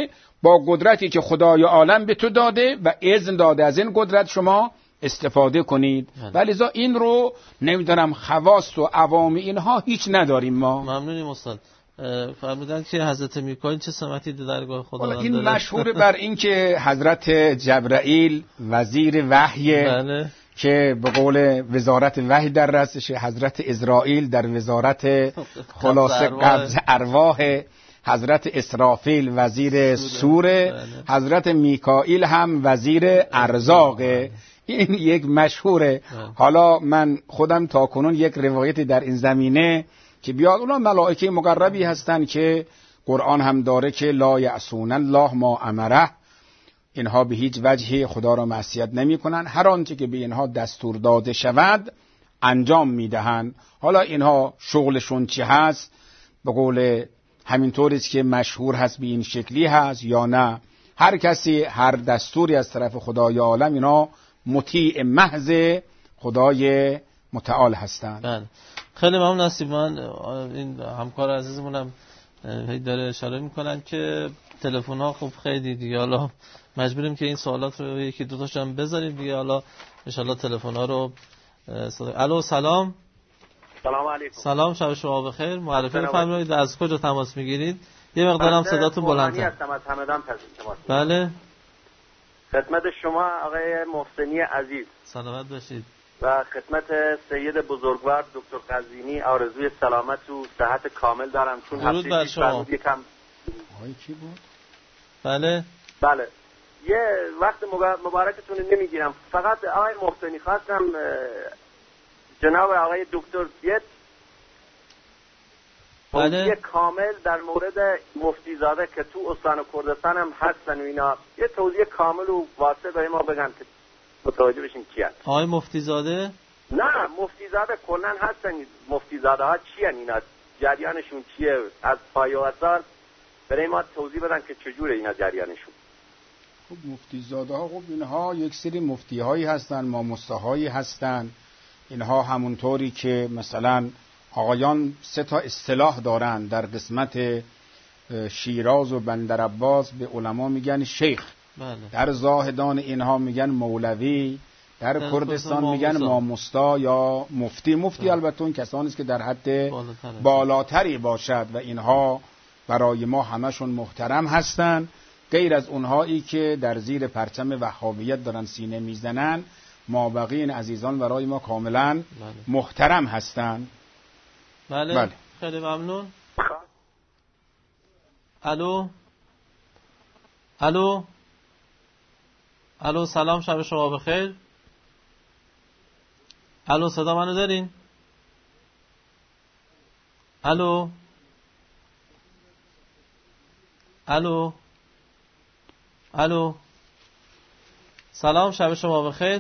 با قدرتی که خدای عالم به تو داده و اذن داده از این قدرت شما استفاده کنید. ولذا این رو نمیدونم خواص و عوام اینها هیچ نداریم ما. ممنونیم استاد. فرمودن که حضرت میکائیل چه سمتی در درگاه خداوند این داره؟ مشهور بر این که حضرت جبرائیل وزیر وحی، بله. که به قول وزارت وحی در رأسش، حضرت اسرائیل در وزارت خلاصه قبض ارواح، حضرت اسرافیل وزیر سوره، حضرت میکائیل هم وزیر ارزاقه. این یک مشهوره. حالا من خودم تا کنون یک روایتی در این زمینه که بیاد، اونا ملائکه مقربی هستن که قرآن هم داره که لا یعصون الله ما امره، اینها به هیچ وجه خدا را معصیت نمی کنن، هر آنچه که به اینها دستور داده شود انجام میدهند. حالا اینها شغلشون چی هست، به قول همینطوری است که مشهور هست به این شکلی هست یا نه، هر کسی هر دستوری از طرف خدای عالم اینا مطیع محض خدای متعال هستند. بله. خیلی ممنون نصیب. من این همکار عزیزمونم داره اشاره میکنن که تلفن ها خب خیلی دیگه، حالا مجبوریم که این سوالات رو یکی دو تاشون بذاریم دیگه. حالا ان شاء الله تلفن ها رو الو سلام. سلام علیکم. سلام، شب شما بخیر. معرفی بفرمایید، از کجا تماس میگیرید؟ یه مقدارم صداتون بلندتر. هستم از همدان تماس. بله. خدمت شما آقای محسنی عزیز سلامت باشید. و خدمت سید بزرگوار دکتر قزوینی آرزوی سلامت و صحت کامل دارم، چون هفته پیش یکم کی بود؟ بله یه وقت مبارکتون نمیگیرم. فقط آقای محسنی خواستم جناب آقای دکتر سید توضیح کامل در مورد مفتی زاده که تو استان کردستان هم هستن و اینا، یه توضیح کامل و واضح برای ما بگن که متوجه بشیم کیان. آقای مفتی زاده؟ نه، مفتی زاده کلن هستن. مفتی زاده ها چیان اینا، جریانشون چیه؟ از پایه و اثر برای ما توضیح بدن که چجوره اینا جریانشون. خب مفتی زاده ها، خب اینها یک سری مفتی هایی هستن، ماموستهایی هستن. اینها همونطوری که مثلا آقایان 3 تا اصطلاح دارن در قسمت شیراز و بندرعباس، به علما میگن شیخ. بله. در زاهدان اینها میگن مولوی، در کردستان میگن ماموستا یا مفتی. البته اون کسانی است که در حد بالاتری باشد و اینها برای ما همشون محترم هستن، غیر از اونهایی که در زیر پرچم وهابیت دارن سینه میزنن. مابقی این عزیزان برای ما کاملا محترم هستن. بله. خیلی ممنون. الو سلام، شب شما بخیر. الو صدا منو دارین؟ الو سلام، شب شما بخیر.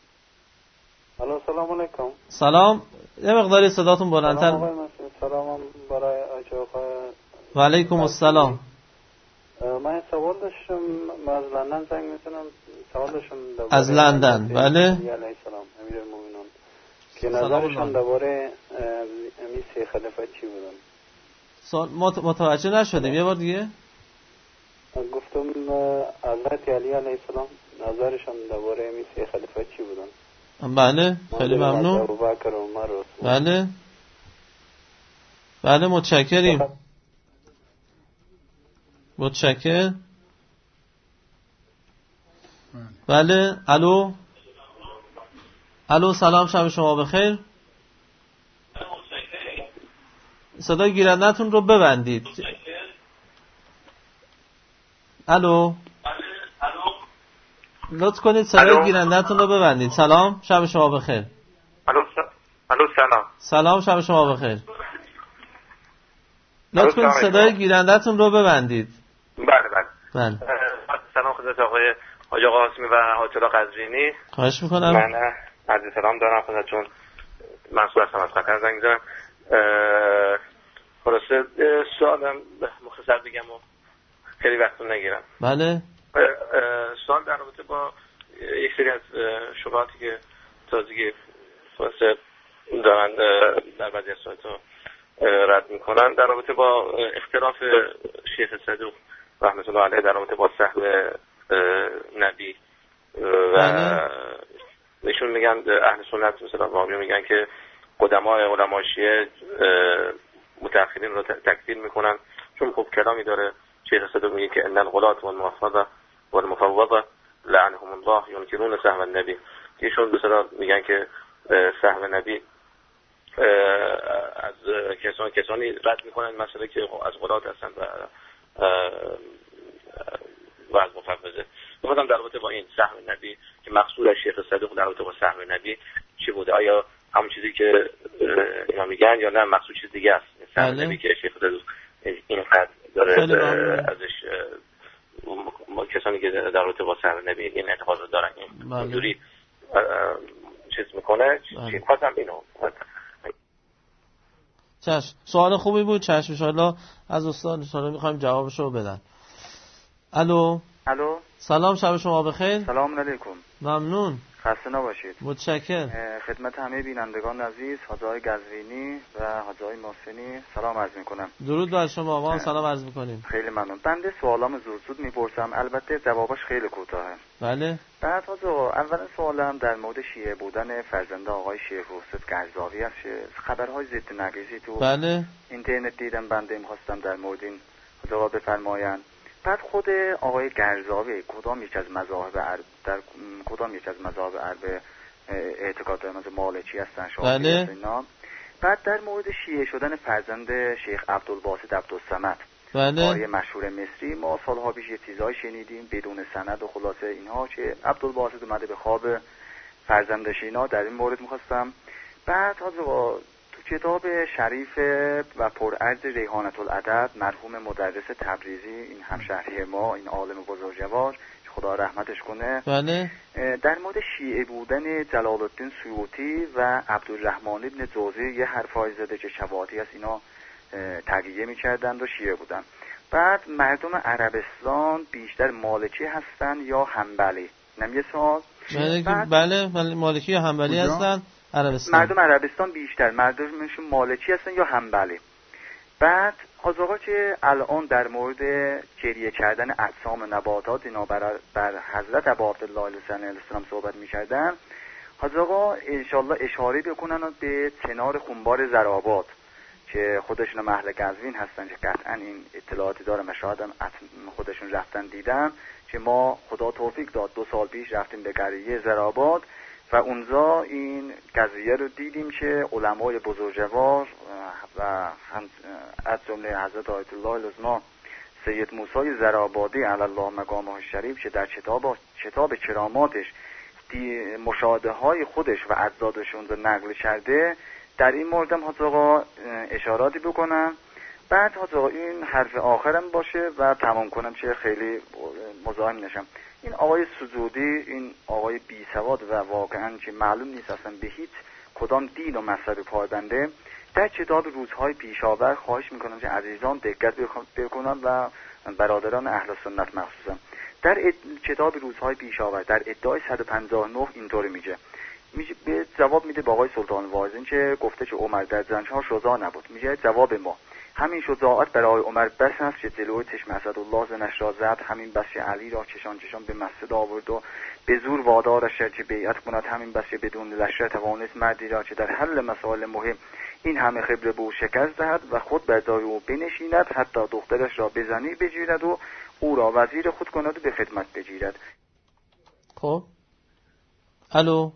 سلام علیکم. سلام، یه مقداری صداتون بلندتر. سلام برای آقا. و علیکم السلام. من سوال داشتم، از لندن زنگ میزنم. سوال داشتم از لندن. بله. علیه السلام امیرالمومنین که نظرشون درباره امی 3 خلیفه چی بودن؟ متوجه نشدیم، یه بار دیگه. گفتم حضرت علی علیه السلام نظرشون درباره امی 3 خلیفه چی بودن؟ بله، خیلی ممنون. ابوبکر و عمر و عثمان. بله متشکریم. متشکر. بله. الو سلام، شب شما بخیر. صدای گیرنده‌تون رو ببندید. لطف کنید صدای گیرنده‌تون رو ببندید. سلام، شب شما بخیر. سلام، شب شما بخیر. لطف کنید صدای گیرنده‌تون رو ببندید. بله. سلام خدمت آقای حاج آقا قاسمی و حاج آقا قزوینی. خواهش میکنم. من عرض سلام دارم خدمتتون. منصور هستم از قطر زنگ می‌زنم. خلاصه سوالم مختصر بگم و خیلی وقتتون نگیرم. بله. سوال در رابطه با یک سری از شبهاتی که تازگی خلاصه دارن در بعضی از سایت‌ها رد میکنن در رابطه با اختلاف شیخ صدوق رحمت الله علیه در رابطه با سهم نبی و ایشون میگن اهل سنت مثلا واقعا میگن که قدمای علماء شیعه متأخرین رو تکفیر میکنن چون خوب کلامی داره. شیخ صدوق میگه که ان الغلاة والمحفظه والمفوضه لعنهم الله ينكرون سهم النبی. ایشون مثلا میگن که سهم نبی از کسانی رد میکنن مسئله که از غلات هستن و از مفوضه. میخوام در رابطه با این سهم نبی که مقصود از شیخ صدوق در رابطه با سهم نبی چی بوده؟ آیا همون چیزی که اینا میگن یا نه مقصود چیز دیگه است؟ سهم نبی که شیخ صدوق اینقدر داره ازش کسانی که در رابطه با سهم نبی این اعتقاد رو دارن اینجوری چیز میکنه. خواستم اینو چشم. سوال خوبی بود. چشم انشاءالله از استاد انشاءالله میخوایم جوابشو بدن. الو. سلام، شب شما بخیر. سلام علیکم. ممنون. خسته نباشید. متشکرم. خدمت همه بینندگان عزیز، حاجی آقای قزوینی و حاجی آقای محسنی سلام عرض میکنم. درود بر شما. ما هم سلام عرض میکنیم. خیلی ممنون. بنده سوالام زود میپرسم، البته جوابش خیلی کوتاهه. بله. بعد حاجی اول سوالم در مورد شیعه بودن فرزند آقای شیخ حسین قرضاوی است. خبرهای ضد نقیضی تو بله اینترنت دیدم، بنده می‌خواستم در مورد این حاجی بفرمایند. بعد خود آقای قرضاوی کدام یک از مذاهب در کدام یک از مذاهب اربعه اعتقاد دارن؟ مثل مالکی هستن، شافعی هستن اینا. بعد در مورد شیعه شدن فرزند شیخ عبدالباسط عبدالصمد، قاری مشهور مصری، ما سالها پیش یه چیزای شنیدیم بدون سند و خلاصه اینها که عبدالباسط اومده به خواب فرزندش اینا. در این مورد می‌خواستم بعد حاضر تو کتاب شریف و پرعرض ریحانة الادب مرحوم مدرس تبریزی، این همشهری ما، این عالم بزرگوار خدا رحمتش کنه، بله، در مورد شیعه بودن جلال الدین سیوطی و عبدالرحمن ابن جوزی یه حرفایی زده که شواهدی از اینا تقیه می‌کردند و شیعه بودن. بعد مردم عربستان بیشتر مالکی هستن یا حنبلی؟ اینم یه سوال. بله مالکی یا حنبلی هستن عربستان. مردم عربستان بیشتر مردمشون مالکی هستن یا حنبلی؟ بعد آقا که الان در مورد جریه کردن اجسام نباتات اینا بر حضرت ابا عبدالله علیه السلام صحبت می‌کردن، آقا انشالله اشاره بکنن به کنار خونبار زرآباد که خودشون اهل قزوین هستن که قطعا این اطلاعاتی دارم، شاید هم خودشون رفتن دیدن که ما خدا توفیق داد 2 سال پیش رفتیم به قریه زرآباد و اونجا این قضیه رو دیدیم که علمای بزرگوار و از جمله حضرت آیت الله العظمی سید موسی زرآبادی علی الله مقامه الشریف که در کتاب کراماتش مشاهده های خودش و اجدادشون رو نقل کرده، در این موردم آقا اشاراتی بکنم. بعد آقا این حرف آخرم باشه و تمام کنم که خیلی مزاحم نشم. این آقای سجودی، این آقای بی سواد و واقعا که معلوم نیست اصلا به هیچ کدام دین و مذهب پایبنده، در کتاب روزهای پیشاور خواهش میکنم که عزیزان دقت بکنن و برادران اهل سنت مخصوصا در کتاب روزهای پیشاور در ادعای 159 اینطوری میگه به جواب میده با آقای سلطان واعظین که گفته که عمر در زنجها شجاع نبود. میگه جواب ما همین شجاعت برای عمر بس است که جلوی چشم اسدالله زنش را زد، همین بس که علی را چشان به مسجد آورد و به زور وادارش کرد که بیعت کند، همین بس که بدون لشکر توانست مردی را که در حل مسائل مهم این همه خبره به او شکست دهد و خود بر جای او بنشیند، حتی دخترش را به زنی بگیرد و او را وزیر خود کند و به خدمت بگیرد. خب الو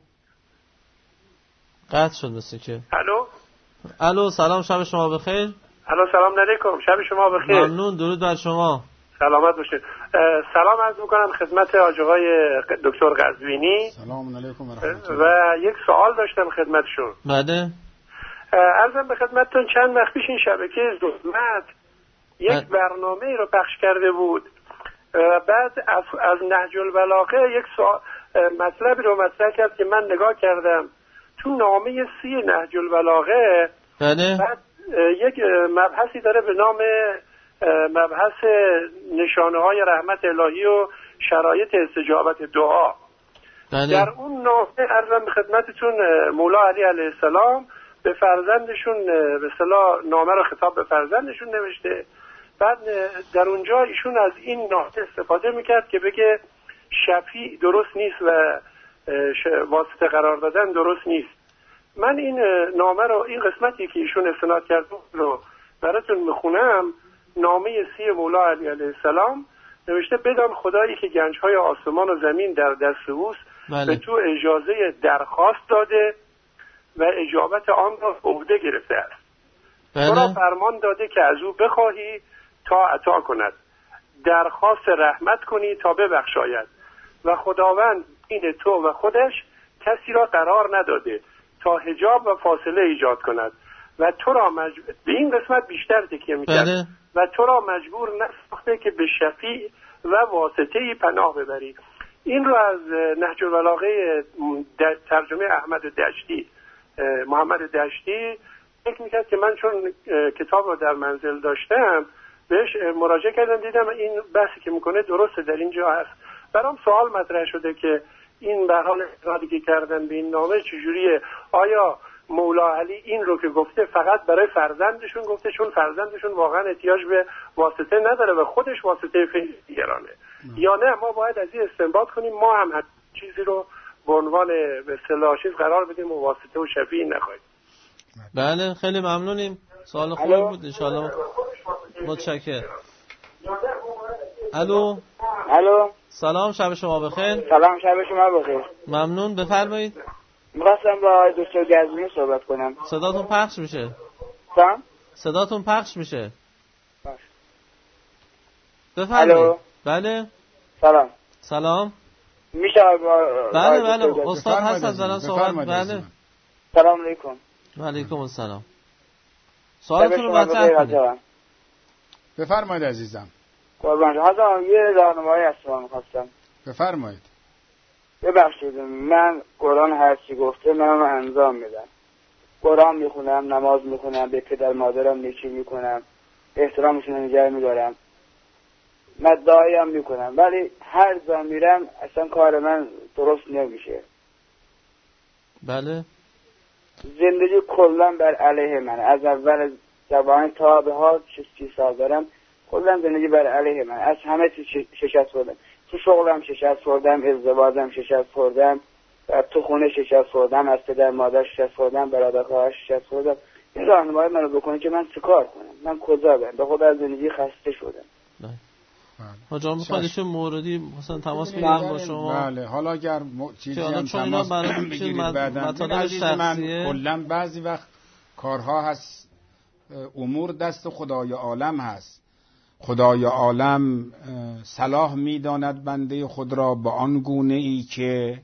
قطع شد مثل که. الو سلام، شب شما بخیر. الو سلام علیکم، شب شما بخیر. ممنون، درود بر شما. سلامت باشید. سلام عرض میکنم خدمت آقای دکتر قزوینی. سلام علیکم و رحمت الله. و یک سوال داشتم خدمتشون. بله. عرضم به خدمتتون چند وقت پیش این شبکه ظلمت یک برنامه رو پخش کرده بود. بعد از نهج البلاغه یک مطلبی رو مطرح کرد که من نگاه کردم تو نامه 30 نهج البلاغه. بله. بعد یک مبحثی داره به نام مبحث نشانه های رحمت الهی و شرایط استجابت دعا. بله. در اون نامه عرضم به خدمتتون مولا علی علیه السلام به فرزندشون به اصطلاح نامه رو خطاب به فرزندشون نوشته بعد در اونجا ایشون از این نکته استفاده میکرد که بگه شفیع درست نیست و واسطه قرار دادن درست نیست. من این نامه رو، این قسمتی که ایشون استناد کرد رو براتون میخونم. نامه 30 مولا علی علیه السلام نوشته: بدان خدایی که گنجهای آسمان و زمین در دست اوست، به تو اجازه درخواست داده و اجابت آن را عهده گرفته است. تو را فرمان داده که از او بخواهی تا عطا کند، درخواست رحمت کنی تا ببخشاید، و خداوند این تو و خودش کسی را قرار نداده تا حجاب و فاصله ایجاد کند و تو را به این قسمت بیشتر تکیه میکرد و تو را مجبور نساخته که به شفیع و واسطه‌ای پناه ببری. این رو از نهج البلاغه ترجمه محمد دشتی فکر میکرد که من چون کتاب رو در منزل داشتم بهش مراجعه کردم، دیدم این بحثی که میکنه درسته، در اینجا هست. برام سوال مطرح شده که این به حال اعتقادی که کردن به این نامه چجوریه؟ آیا مولا علی این رو که گفته فقط برای فرزندشون گفته چون فرزندشون واقعا احتیاج به واسطه نداره و خودش واسطه خیلی دیگرانه، یا نه ما باید از این استنباط کنیم ما هم چیزی رو به عنوان به اصطلاح چیز قرار بدیم و واسطه و شفیع نخواهیم؟ بله خیلی ممنونیم، سوال خوبی بود ان شاء الله. متشکرم. الو سلام، شب شما بخیر. سلام، شب شما بخیر. ممنون، بفرمایید. می‌خواستم با دکتر گزینی صحبت کنم. صداتون پخش میشه. صداتون پخش میشه. بفرمایید. بله. سلام. میشه بله استاد هستن دارن صحبت. بله. سلام علیکم. و علیکم السلام. سوالتون رو مطرح کنید. بفرمایید عزیزم. قربان شما. حاضرم یه راهنمایی از شما می‌خواستم. بفرمایید. ببخشید من قرآن هر چی گفته من انجام میدم. قرآن میخونم، نماز میخونم، به پدر مادرم نیکی میکنم، احترامشون رو نگه میدارم، مدعایی هم میکنم، ولی هر جا میرم اصلا کار من درست نمیشه. بله. زندگی کلا بر علیه من، از اول جوانی تا به حال 30 سال دارم کلا زندگی بر علیه من. از همه چیز شکست خوردم. تو شغلم شکست خوردم، ازدواجم شکست خوردم، تو خونه شکست خوردم، از پدر مادر شکست خوردم، برادر خواهر شکست خوردم. این راهنمایی منو بکنه که من چیکار کنم، من کجا برم؟ به خود از زندگی خسته شدم. حاجا میخوادیشون موردی مثلا تماس بگیرم با شما؟ بله. حالا اگر چیزی هم تماس بگیرید بعدن من کلا بعضی وقت کارها هست، امور دست خدای عالم هست. خدای عالم صلاح می‌داند بنده خود را به آن گونه ای که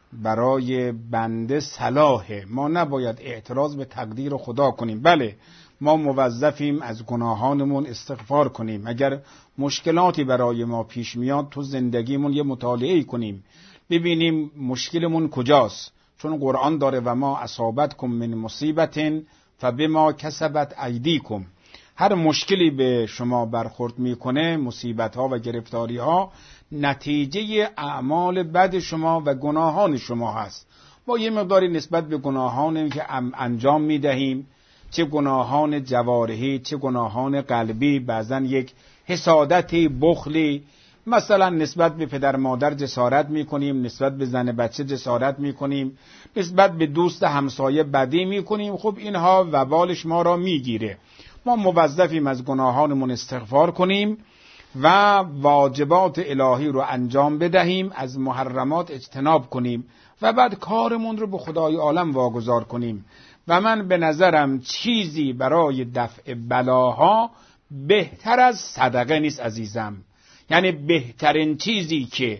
برای بنده صلاحه. ما نباید اعتراض به تقدیر خدا کنیم. بله ما موظفیم از گناهانمون استغفار کنیم. اگر مشکلاتی برای ما پیش میاد تو زندگیمون یه مطالعه کنیم ببینیم مشکلمون کجاست، چون قرآن داره و ما اصابتکم من مصیبت فبما کسبت ایدیکم. هر مشکلی به شما برخورد میکنه، مصیبت ها و گرفتاری ها نتیجه اعمال بد شما و گناهان شما هست. ما یه مقداری نسبت به گناهانی که انجام میدهیم، چه گناهان جوارحی چه گناهان قلبی، بعضن یک حسادتی، بخلی، مثلا نسبت به پدر مادر جسارت میکنیم، نسبت به زن بچه جسارت میکنیم، نسبت به دوست همسایه بدی میکنیم. خب اینها وبالش ما را میگیره. ما موظفیم از گناهانمون استغفار کنیم و واجبات الهی رو انجام بدهیم، از محرمات اجتناب کنیم و بعد کارمون رو به خدای عالم واگذار کنیم. و من به نظرم چیزی برای دفع بلاها بهتر از صدقه نیست عزیزم. یعنی بهترین چیزی که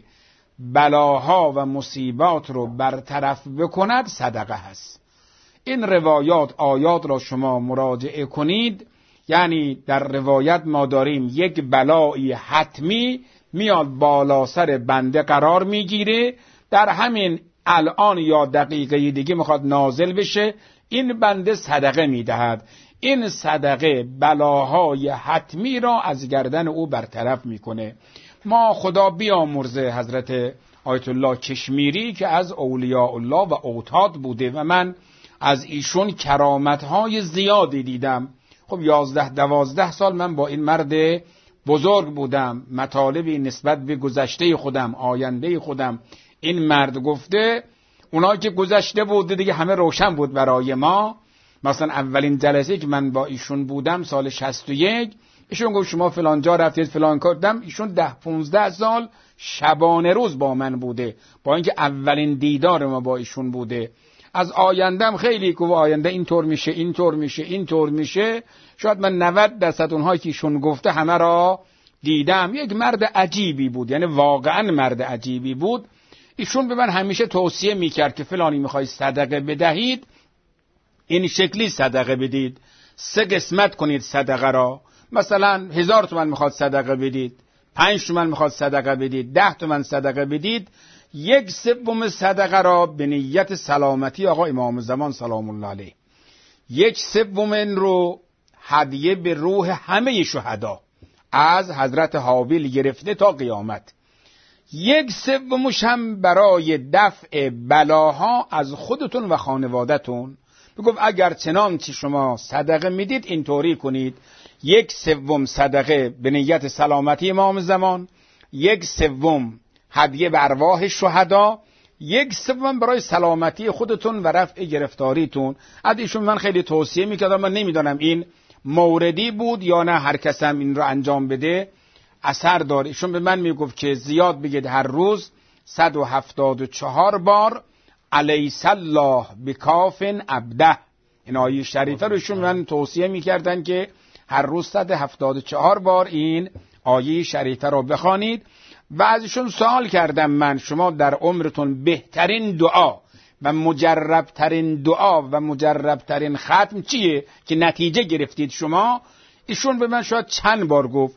بلاها و مصیبات رو برطرف بکند صدقه هست. این روایات آیات را شما مراجعه کنید. یعنی در روایت ما داریم یک بلایی حتمی میاد بالا سر بنده قرار میگیره، در همین الان یا دقیقه دیگه میخواد نازل بشه، این بنده صدقه میدهد. این صدقه بلاهای حتمی را از گردن او برطرف میکنه. ما خدا بیامرزه حضرت آیت الله کشمیری که از اولیاء الله و اوتاد بوده و من از ایشون کرامتهای زیادی دیدم. خب 11-12 سال من با این مرد بزرگ بودم، مطالبی نسبت به گذشته خودم، آینده خودم این مرد گفته. اونایی که گذشته بود دیگه همه روشن بود برای ما. مثلا اولین جلسه که من با ایشون بودم سال 61، ایشون گفت شما فلان جا رفتید فلان کار دم. ایشون 10-15 سال شبانه روز با من بوده، با اینکه اولین دیدار ما با ایشون بوده. از آیندم خیلی گفت آینده اینطور میشه اینطور میشه اینطور میشه. شاید من 90% اونهایی که ایشون گفته همه را دیدم. یک مرد عجیبی بود، یعنی واقعا مرد عجیبی بود. ایشون به من همیشه توصیه میکرد که فلانی میخوای صدقه بدهید این شکلی صدقه بدید، 3 قسمت کنید صدقه را. مثلا 1000 تومان میخواد صدقه بدید، 5 تومان میخواد صدقه بدید، 10 تومان صدقه بدید، 1/3 صدقه را به نیت سلامتی آقا امام زمان سلام الله علیه، 1/3 رو هدیه به روح همه شهدا از حضرت حابیل گرفته تا قیامت، 1/3 هم برای دفع بلاها از خودتون و خانوادتون. بگفت اگر چنانچه شما صدقه میدید اینطوری کنید، 1/3 صدقه به نیت سلامتی امام زمان، 1/3 هدیه به ارواح شهدا، 1/3 برای سلامتی خودتون و رفع گرفتاریتون. از ایشون من خیلی توصیه میکردم. من نمیدونم این موردی بود یا نه، هر کس هم این رو انجام بده اثر داره. ایشون به من میگفت که زیاد بگید هر روز 174 بار الیس الله بکاف عبده. این آیه شریفه رو ایشون من توصیه میکردن که هر روز 174 بار این آیه شریفه رو بخوانید. و ازشون سوال کردم من شما در عمرتون بهترین دعا و مجربترین دعا و مجربترین ختم چیه که نتیجه گرفتید شما؟ ایشون به من شاید چند بار گفت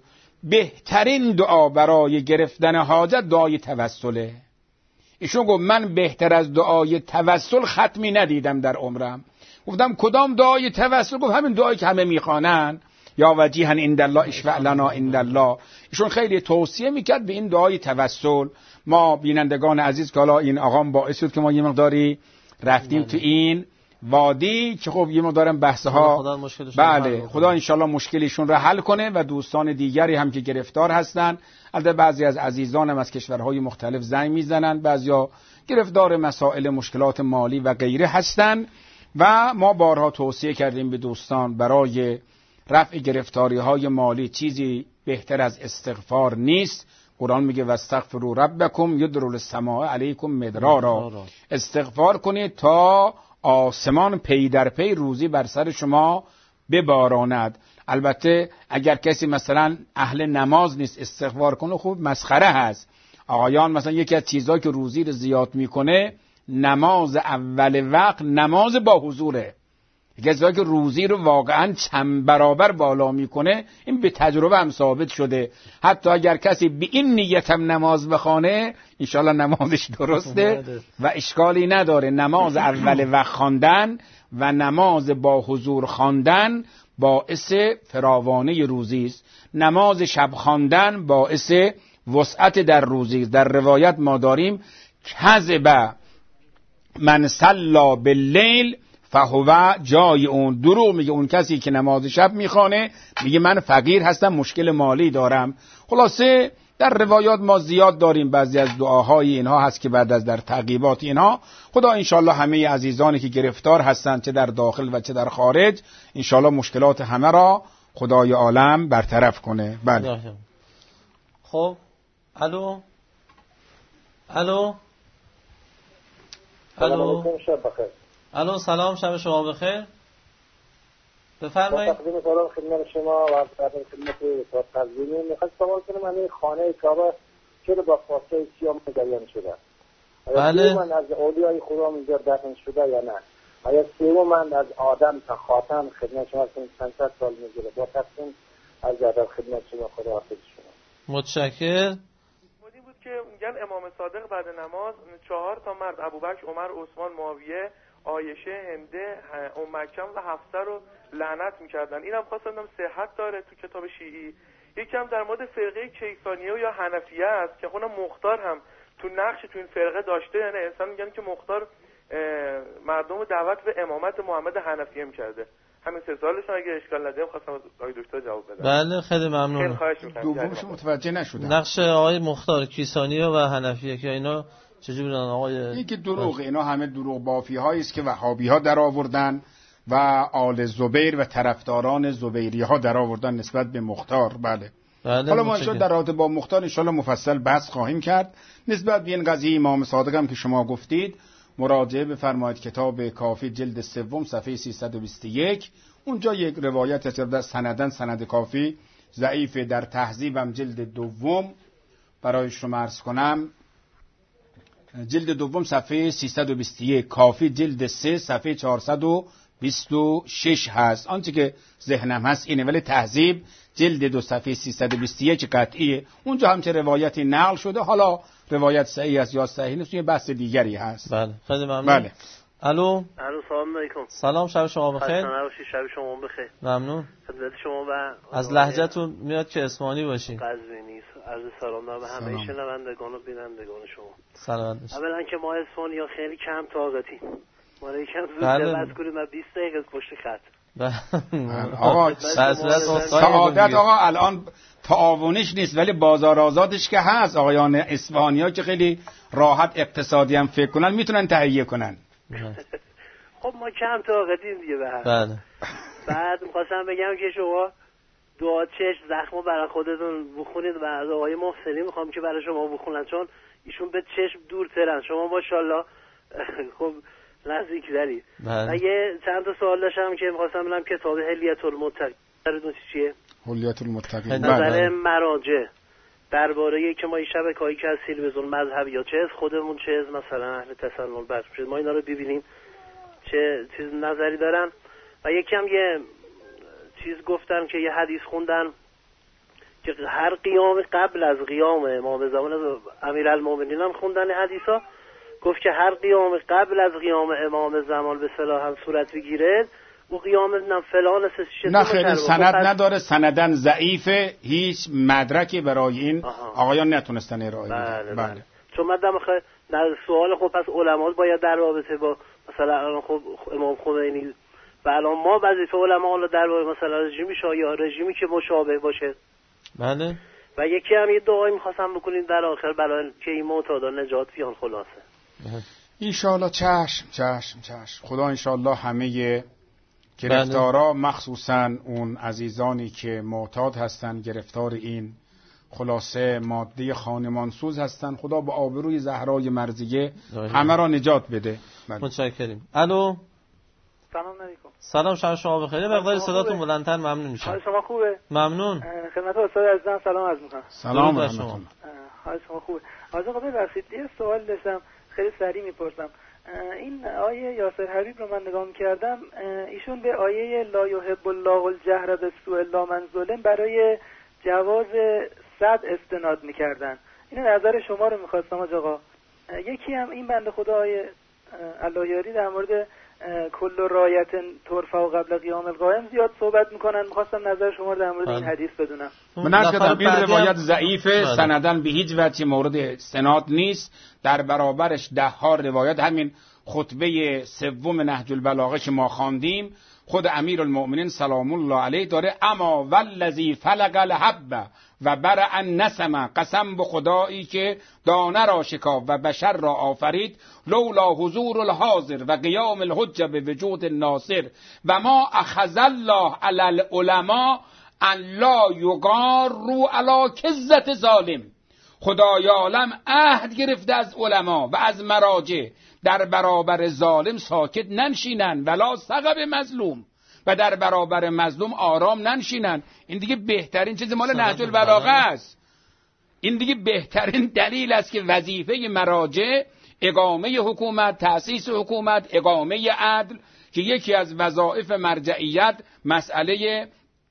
بهترین دعا برای گرفتن حاجت دعای توسله. ایشون گفت من بهتر از دعای توسل ختمی ندیدم در عمرم. گفتم کدام دعای توسل؟ گفت همین دعایی که همه میخوانن، یا وجیها عند الله اشفع لنا عند الله. ایشون خیلی توصیه میکرد به این دعای توسل. ما بینندگان عزیز که حالا این آقام باعث شد که ما یه مقداری رفتیم تو این وادی که خب یه مقدارم بحثها، بله خدا انشالله مشکلشون رو حل کنه و دوستان دیگری هم که گرفتار هستن. البته بعضی از عزیزانم از کشورهای مختلف زنگ میزنن، بعضیا گرفتار مسائل مشکلات مالی و غیره هستن و ما بارها توصیه کردیم به دوستان برای رفع گرفتاری های مالی چیزی بهتر از استغفار نیست. قرآن میگه واستغفروا ربکم یدرل السماء علیکم مدرارا. استغفار کنید تا آسمان پی در پی روزی بر سر شما بباراند. البته اگر کسی مثلا اهل نماز نیست استغفار کنه خوب مسخره هست. آقایان مثلا یکی از چیزایی که روزی رو زیاد میکنه نماز اول وقت، نماز با حضوره. کسی که روزی رو واقعا چند برابر بالا میکنه، این به تجربه هم ثابت شده. حتی اگر کسی به این نیت هم نماز بخونه انشالله نمازش درسته و اشکالی نداره. نماز اول وقت خواندن و نماز با حضور خواندن باعث فراوانی روزی است. نماز شب خواندن باعث وسعت در روزی است. در روایت ما داریم کذب من صلی باللیل فهو جای اون. دروغ میگه اون کسی که نماز شب میخوانه، میگه من فقیر هستم مشکل مالی دارم. خلاصه در روایات ما زیاد داریم. بعضی از دعاهای اینها هست که بعد از در تعقیبات اینها خدا انشالله همه عزیزانی که گرفتار هستند چه در داخل و چه در خارج انشالله مشکلات همه را خدای عالم برطرف کنه. بله خب الو الو سلام، شب شما بخیر. بفرمایید. تقدیم سلام خدمت شما و خدمت تقدیمی. میخوام سوال کنم این خانه کعبه چرا با فاصله سیاه مدین شده؟ بله. من از اولیای خدا اینجا دفن شده یا نه؟ آیا سیمو من از آدم تا خاتم خدمت شما 500 سال میگیره؟ با تقدیم از ادب خدمت شما، خدا حافظ شما. متشکر. بود که میگن امام صادق بعد نماز 4 تا مرد ابوبکر، عمر، عثمان، معاویه، عایشه، هنده، ام مکتوم و حفصه رو لعنت میکردن. اینم خواستم صحت داره تو کتاب شیعی. یکم در مورد فرقه کیسانیه یا حنفیه است که اونم مختار هم تو نقش تو این فرقه داشته. یعنی انسان میگن که مختار مردم رو دعوت به امامت محمد حنفیه میکرده. همین 3 سوالشون اگه اشکال نداره خواستم از آقای دکتر جواب بدم. بله خیلی ممنون. خیلی خواهش می‌کنم. دومش متوجه نشدم. نقش آقای مختار کیسانیه و حنفیه که اینا چجوری آقای این که دروغ، اینا همه دروغ بافی‌هایی است که وهابی‌ها در آوردن و آل زبیر و طرفداران زبیری‌ها در آوردن نسبت به مختار. بله. حالا ما انشاءالله در رابطه با مختار انشاءالله مفصل بحث خواهیم کرد. نسبت به این قضیه امام صادق هم که شما گفتید مراجعه بفرمایید کتاب کافی جلد 3 صفحه 321. اونجا یک روایت است در سند کافی ضعیف، در تهذیبم جلد 2 برای شما عرض کنم جلد 2 صفحه 321، کافی جلد 3 صفحه 426 هست. آنچه که ذهنم هست اینه، ولی تهذیب جلد 2 صفحه 321 قطعیه. اونجا هم چه روایتی نقل شده، حالا روایت صحیح است یا صحیح نیست یه بحث دیگری هست. بله خیلی ممنون. بله. الو سلام علیکم. سلام، شب شما بخیر. شب شما بخیر. ممنون. خدمت شما و از لهجهتون میاد که اسمانی باشین. قزوینی. عرض سلام دارم به همه شنوندگان و بینندگان شما. سلام. اولا که ما اسپانیا خیلی کم طاقتیم. ما رو یکم زود دعوت کنید، من 20 دقیقه پشت خط. آقا سعادت آقا الان تعاونش نیست ولی بازار آزادش که هست. آقایان اسپانیا که خیلی راحت اقتصادی هم فکر کنن میتونن تهیه کنن. خب ما کم طاقتیم دیگه. بله. بعد می‌خواستم بگم که شما دعا چشم زخمو برای خودتون بخونید و از آقای محسنی میخوام که برای شما بخونن، چون ایشون به چشم دورترن، شما ماشاءالله خب نزدیک داری. اگه چند تا سوال داشتم که می‌خواستم ببینم کتاب حلیة المتقین نظرتون چیه؟ حلیة المتقین نظر مراجع درباره که ما این شبکه‌ای که از تلویزیون مذهبی یا چه از خودمون چه از مثلا اهل تسنن بحث میشه، ما اینا رو ببینیم چه چیز نظری دارن. و یکم یه چیز گفتن که یه حدیث خوندن که هر قیام قبل از قیام امام زمان امیرالمومنین هم خوندن حدیثا، گفت که هر قیام قبل از قیام امام زمان به صلاح هم صورت بگیره و قیام فلان نه خیلی سند نداره، سندن ضعیفه، هیچ مدرکی برای این آقایان نتونستن ارائه بدن. بله. چون من سوال خب پس علما باید در رابطه با مثلا خب امام خمینی و الان ما وظیفه علما در رابطه مثلا رژیمی یا رژیمی که مشابه باشه. بله. و یکی هم یه دعایی می‌خواستم بکنید در آخر برای که این معتادان نجات بیان خلاصه. انشاءالله. چشم. خدا انشاءالله همه گرفتارا مخصوصا اون عزیزانی که معتاد هستن، گرفتار این خلاصه ماده خانمانسوز هستن، خدا با آبروی زهرای مرضیه همه را نجات بده. متشکریم. الو. سلام علیکم. سلام، شما بخیر. مقدار صداتون بلندتر ممنون میشم. حال شما خوبه؟ ممنون. خدمت استاد عزیزم سلام عرض میکنم. سلام علیکم. حال شما خوبه؟ آقا ببخشید یه سوال داشتم خیلی سریع میپرسم. این آیه یاسر حبیب رو من نگاه می‌کردم، ایشون به آیه لا یحب الله الجهر بالسوء الا من ظلم برای جواز صد استناد می‌کردن. این نظر شما رو می‌خواستم آقا. یکی هم این بنده خدا آیه الله یاری در مورد کل رایت ترفع قبل قیام القائم زیاد صحبت می‌کنن، می‌خواستم نظر شما رو در مورد این حدیث بدونم. من از کتاب این روایت ضعیفه، سندن به هیچ وجه مورد استناد نیست. در برابرش 10 روایت، همین خطبه 3 نهج البلاغه که ما خواندیم خود امیرالمؤمنین سلام الله علیه داره اما والذی فلق الحب و برع النسم، قسم به خدایی که دانه را شکافت و بشر را آفرید، لولا حضور الحاضر و قیام الحجه به وجود الناصر و ما اخذ الله علی العلماء ان لا یغاروا علی کذة ظالم. خدای عالم عهد گرفته از علما و از مراجع در برابر ظالم ساکت ننشینن ولا سقب مظلوم، و در برابر مظلوم آرام ننشینن. این دیگه بهترین چیز مال نهج البلاغه است. این دیگه بهترین دلیل است که وظیفه مراجع اقامه حکومت، تأسیس حکومت، اقامه عدل، که یکی از وظایف مرجعیت مسئله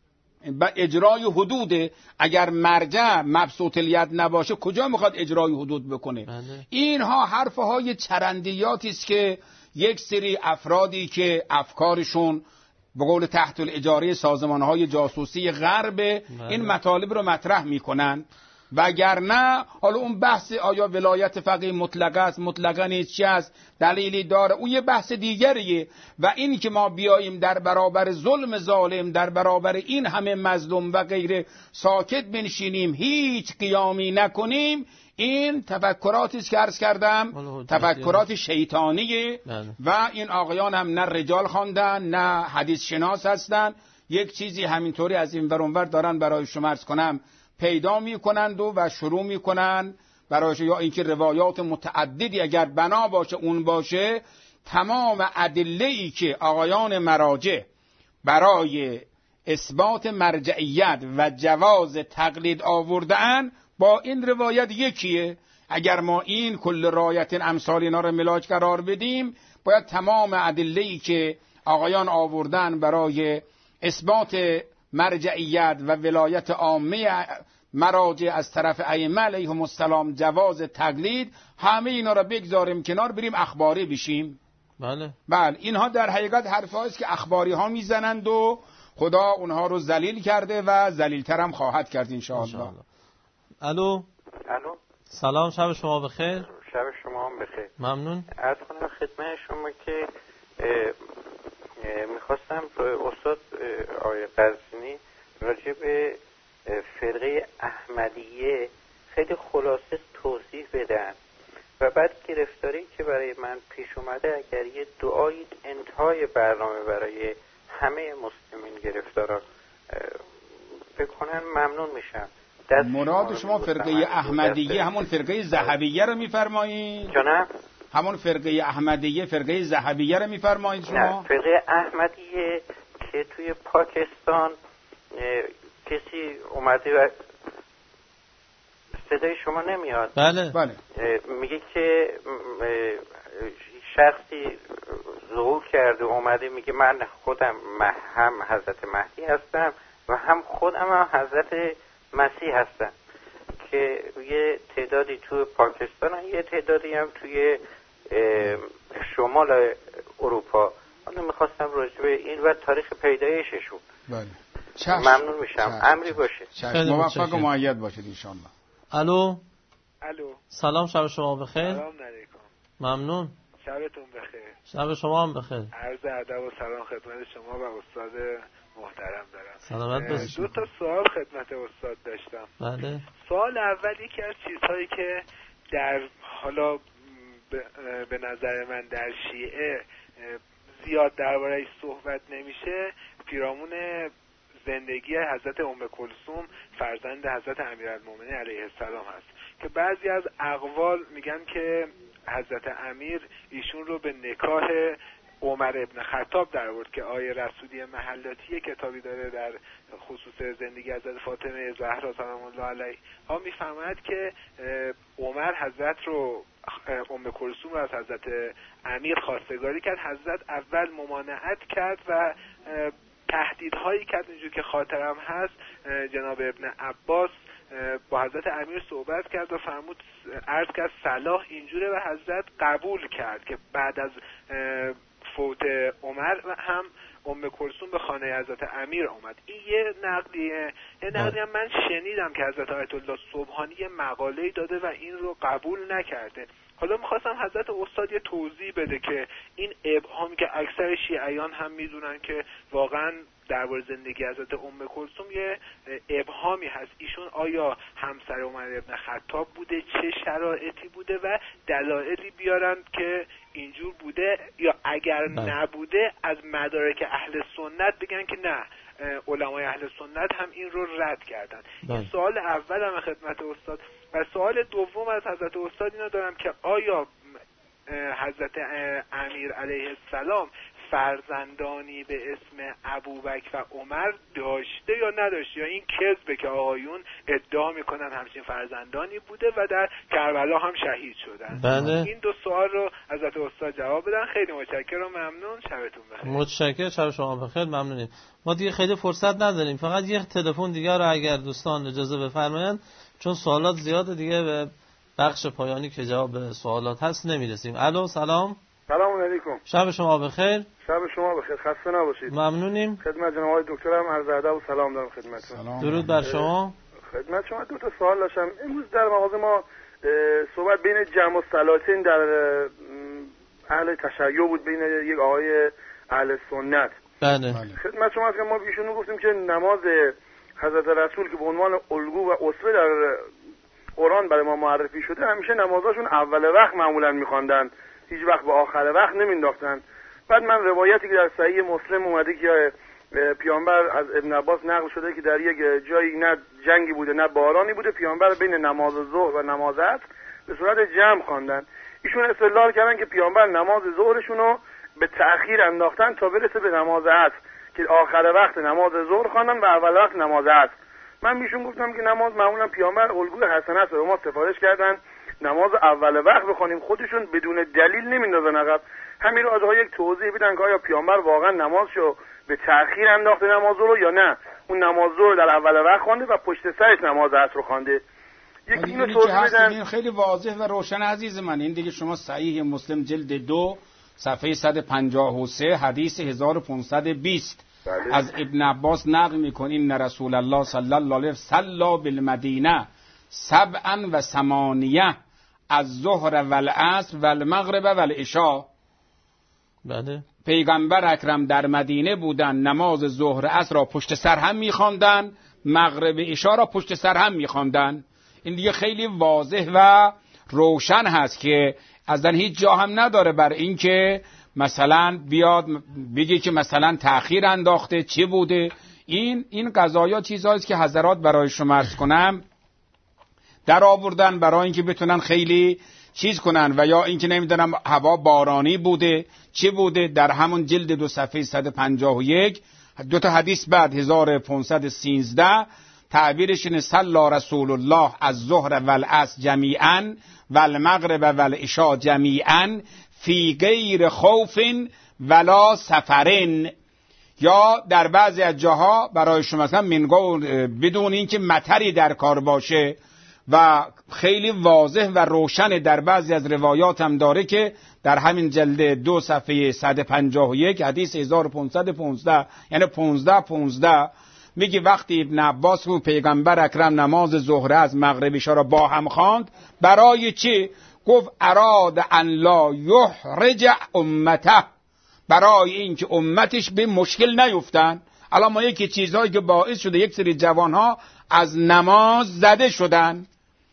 اجرای حدود. اگر مرجع مبسوط الید نباشه کجا میخواد اجرای حدود بکنه؟ اینها حرفهای چرندیاتی است که یک سری افرادی که افکارشون به قول تحت الاجاره سازمانهای جاسوسی غرب این مطالب رو مطرح میکنن وگرنه حالا اون بحث آیا ولایت فقیه مطلقه است مطلقه نیست چی است دلیلی داره اون یه بحث دیگریه. و این که ما بیاییم در برابر ظلم ظالم در برابر این همه مظلوم و غیره ساکت بنشینیم هیچ قیامی نکنیم، این تفکراتی است که عرض کردم تفکرات شیطانیه و این آقایان هم نه رجال خواندن نه حدیث شناس هستن، یک چیزی همینطوری از این ور اون ور دارن برای شما عرض کنم پیدا میکنند و شروع میکنن برای یا اینکه روایات متعددی اگر بنا باشه اون باشه تمام ادله‌ای که آقایان مراجع برای اثبات مرجعیت و جواز تقلید آوردن با این روایت یکیه. اگر ما این کل رایت امثال اینا رو ملاک قرار بدیم باید تمام ادله‌ای که آقایان آوردن برای اثبات مرجعیت و ولایت عامه مراجع از طرف ائمه علیهم السلام جواز تقلید همه اینا رو بگذاریم کنار بریم اخباری بشیم. بله اینها در حقیقت حرفایی است که اخباری ها میزنند و خدا اونها رو ذلیل کرده و ذلیل‌تر هم خواهد کرد ان شاء الله. الو سلام، شب شما بخیر. شب شما هم بخیر. ممنون. عرض کنم خدمت شما که میخواستم استاد آقای قزوینی راجع به فرقه احمدیه خیلی خلاصه توضیح بدن و بعد گرفتاری که برای من پیش اومده اگر یه دعایی انتهای برنامه برای همه مسلمین گرفتارا بکنن ممنون میشم. مراد شما فرقه احمدیه همون فرقه ذهبیه رو میفرمایید؟ جناب همون فرقه احمدیه فرقه ذهبیه رو میفرمایید شما؟ نه، فرقه احمدیه که توی پاکستان کسی اومده و صدای شما نمیاد. بله. میگه که شخصی ظهور کرده اومده میگه من خودم هم حضرت مهدی هستم و هم خودم هم حضرت مسیح هستم، که یه تعدادی توی پاکستان یه تعدادی هم توی شمال اروپا. من میخواستم راجع به این و تاریخ پیدایششون ممنون میشم. امری باشه. موفق و مؤید باشید ان شاء الله. الو سلام، شب شما بخیر. سلام علیکم. ممنون. شبتون بخیر. شب شما هم بخیر. عرض ادب و سلام خدمت شما و استاد محترم دارم. سلامت باشید. 2 تا سوال خدمت استاد داشتم. بله. سوال اول یکی از چیزهایی که در حالا به نظر من در شیعه زیاد درباره‌اش صحبت نمیشه پیرامون زندگی حضرت ام کلثوم فرزند حضرت امیرالمومنین علیه السلام هست که بعضی از اقوال میگن که حضرت امیر ایشون رو به نکاح عمر ابن خطاب در آورد که آیه رسولی محلاتی کتابی داره در خصوص زندگی حضرت فاطمه زهرا سلام الله علیها میفهمد که عمر حضرت رو ام کلثوم رو از حضرت امیر خواستگاری کرد. حضرت اول ممانعت کرد و تهدیدهایی کرد. اینجور که خاطرم هست جناب ابن عباس با حضرت امیر صحبت کرد و فرمود عرض کرد صلاح اینجوره و حضرت قبول کرد که بعد از فوت عمر هم ام کلثوم به خانه حضرت امیر آمد. این یه نقلیه. یه نقلی هم من شنیدم که حضرت آیت الله سبحانی یه مقاله‌ای داده و این رو قبول نکرده. حالا میخواستم حضرت استاد یه توضیح بده که این ابهامی که اکثر شیعیان هم میدونن که واقعا درباره زندگی حضرت ام کلثوم یه ابهامی هست، ایشون آیا همسر عمر ابن خطاب بوده، چه شرایطی بوده و دلایلی بیارن که اینجور بوده، یا اگر نبوده از مدارک اهل سنت بگن که نه علمای اهل سنت هم این رو رد کردن. این سوال اول هم خدمت استاد. و سوال دوم از حضرت استاد اینو دارم که آیا حضرت امیر علیه السلام فرزندانی به اسم ابوبکر و عمر داشته یا نداشته، یا این کذبه که آقایون ادعا میکنن همچین فرزندانی بوده و در کربلا هم شهید شدن؟ بله. این 2 سوال رو حضرت استاد جواب بدن. خیلی متشکرم و ممنون. شبتون بخیر. متشکرم. شب شما بخیر. ممنونیم. ما دیگه خیلی فرصت نداریم، فقط یه تلفن دیگه رو اگر دوستان اجازه بفرمایند چون سوالات زیاده دیگه به بخش پایانی که جواب به سوالات هست نمیرسیم. الو سلام. سلام علیکم. شب شما بخیر. شب شما بخیر. خسته نباشید. ممنونیم. خدمت جناب آقای دکترم عرض ادب و سلام دارم خدمتتون. درود بر شما. خدمت شما دو تا سوال داشتم. امروز در مغازه ما صحبت بین جمع الصلاتین در اهل تشیع بود، بین یک آقای اهل سنت. بله. خدمت شما که ما ایشونو گفتیم که نماز حضرت رسول که به عنوان الگو و اسوه در قرآن برای ما معرفی شده، همیشه نمازاشون اول وقت معمولا میخواندن، هیچ وقت به آخر وقت نمینداختن. بعد من روایتی که در صحیح مسلم اومده که پیامبر از ابن عباس نقل شده که در یک جایی نه جنگی بوده نه بارانی بوده، پیامبر بین نماز ظهر و نماز عصر به صورت جمع خواندن. ایشون استدلال کردن که پیامبر نماز ظهرشون رو به تأخیر انداختن تا برسه به نماز عصر، که آخر وقت نماز ظهر خواندن و اول وقت نماز عصر. من بهشون گفتم که نماز معمولا پیامبر الگوی حسنه است و ما سفارش کردن نماز اول وقت بخونیم، خودشون بدون دلیل نمیندازن عقب. همین رو از یک توضیح بدن که آیا پیامبر واقعا نمازشو به تأخیر انداخته نماز رو یا نه اون نماز رو در اول وقت خوانده و پشت سرش نماز عصر رو خوانده. یک اینو توضیح بدن. خیلی واضح و روشن عزیز من. این دیگه شما صحیح مسلم جلد 2 صفحه 153 حدیث 1520 بله. از ابن عباس نقل میکنین ان رسول الله صلی الله علیه و صلی بالمدینه 87 الظهر والعصر والمغرب والعشاء. بله. پیغمبر اکرم در مدینه بودن، نماز ظهر عصر را پشت سر هم میخواندن، مغرب عشاء را پشت سر هم میخواندن. این دیگه خیلی واضح و روشن هست که اصلا هیچ جا هم نداره بر این که مثلا بیاد بگه که مثلا تأخیر انداخته چی بوده. این قضایا چیزهاییست که حضرات برای شما عرض کنم در آوردن برای اینکه بتونن خیلی چیز کنن، و یا اینکه نمیدونم هوا بارانی بوده چی بوده. در همون جلد 2 صفحه 151 دو تا حدیث بعد 1513 تعبیرش اینه صلی رسول الله الظهر والعصر جمیعا والمغرب والعشاء جمیعا فی غیر خوف ولا سفرن. یا در بعضی از جاها برای شما مثلا منگو بدون اینکه مطری در کار باشه، و خیلی واضح و روشن در بعضی از روایات هم داره که در همین جلد 2 صفحه 151 حدیث 1515 یعنی 15 میگه وقتی ابن عباس رو پیغمبر اکرم نماز ظهر از مغرب عشا را با هم خواند، برای چی؟ گفت اراد ان لا یحرج امته، برای اینکه امتش به مشکل نیفتن. الان ما یکی چیزهایی که باعث شده یک سری جوانها از نماز زده شدن،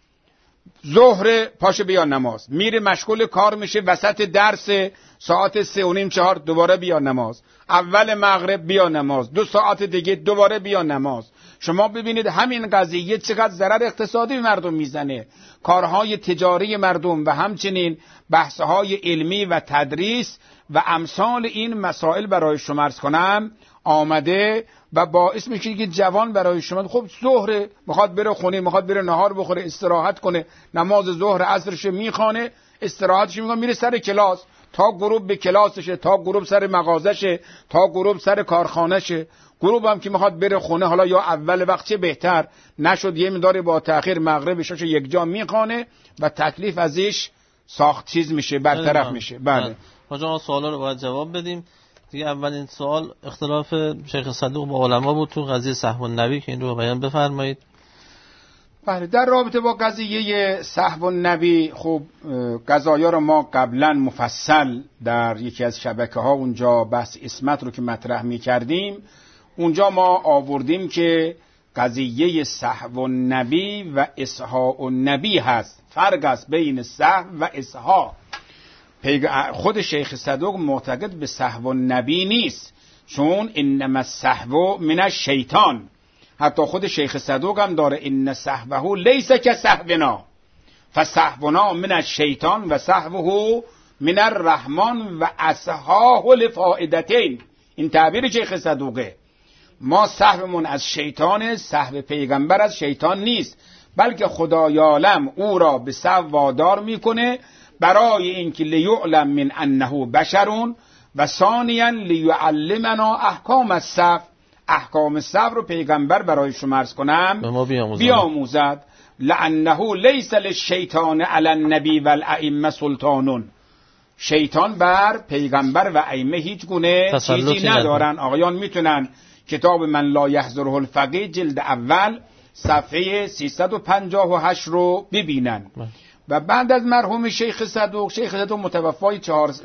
ظهر پاشه بیا نماز، میره مشغول کار میشه، وسط درس ساعت 3:30-4 دوباره بیا نماز، اول مغرب بیا نماز، 2 ساعت دیگه دوباره بیا نماز. شما ببینید همین قضیه چقدر ضرر اقتصادی مردم میزنه، کارهای تجاری مردم و همچنین بحثهای علمی و تدریس و امثال این مسائل برای شما عرض کنم آمده و باعث میشه که جوان برای شما خب ظهر میخواد بره خونه، میخواد بره نهار بخوره، استراحت کنه، نماز ظهر عصرش میخوانه، استراحتش میکنه، میره سر کلاس، تا غروب به کلاسشه، تا غروب سر مغازشه، تا غروب سر کارخانهشه. غروب هم که میخواد بره خونه، حالا یا اول وقت چه بهتر، نشد یه مقدار با تأخیر مغربش یک جا میخوانه و تکلیف ازش ساخت چیز میشه، برطرف میشه. بله ما سوالا رو باید جواب بدیم دیگه. اولین سوال اختلاف شیخ صدوق با علما بود تو قضیه سهو النبی که این رو بیان بفرمایید. بله، در رابطه با قضیه سهو النبی خب قضایا رو ما قبلا مفصل در یکی از شبکه‌ها اونجا بحث اسمت رو که مطرح می‌کردیم اونجا ما آوردیم که قضیه سهو النبی و اسحاء النبی هست. فرق است بین سهو و اسحاء. خود شیخ صدوق معتقد به سهو النبی نیست، چون انما السهو من الشیطان. حتی خود شیخ صدوق هم داره ان سهوه لیس کسهونا فسهونا من الشیطان و سهوه من الرحمن و اسحاه لفائدتین. این تعبیر شیخ صدوقه. ما سهومون از شیطانه، سهو پیغمبر از شیطان نیست، بلکه خدای عالم او را به سهو وادار میکنه برای اینکه لیعلم من انه بشرون و ثانیا لیعلمنا احکام السهو. احکام السهو رو پیغمبر برای شما عرض کنم به ما بیاموزد. لانه لیس للشیطان علی النبی والائمه سلطانون. شیطان بر پیغمبر و ائمه هیچ گونه چیزی ندارن. آقایان میتونن کتاب من لا یحضره الفقیه جلد اول صفحه 358 رو ببینن. و بعد از مرحوم شیخ صدوق متوفای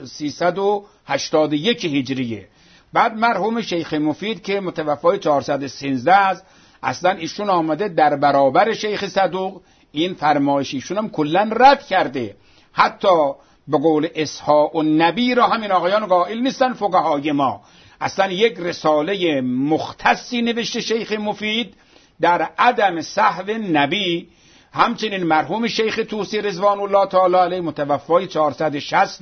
381 هجریه. بعد مرحوم شیخ مفید که متوفای 413 است. اصلا ایشون آمده در برابر شیخ صدوق این فرمایش ایشون هم کلا رد کرده. حتی به قول اسحاق النبی را همین آقایان قائل نیستن فقهای ما. اصلا یک رساله مختصی نوشته شیخ مفید در عدم صحو نبی. همچنین مرحوم شیخ طوسی رضوان الله تعالی علیه متوفای 460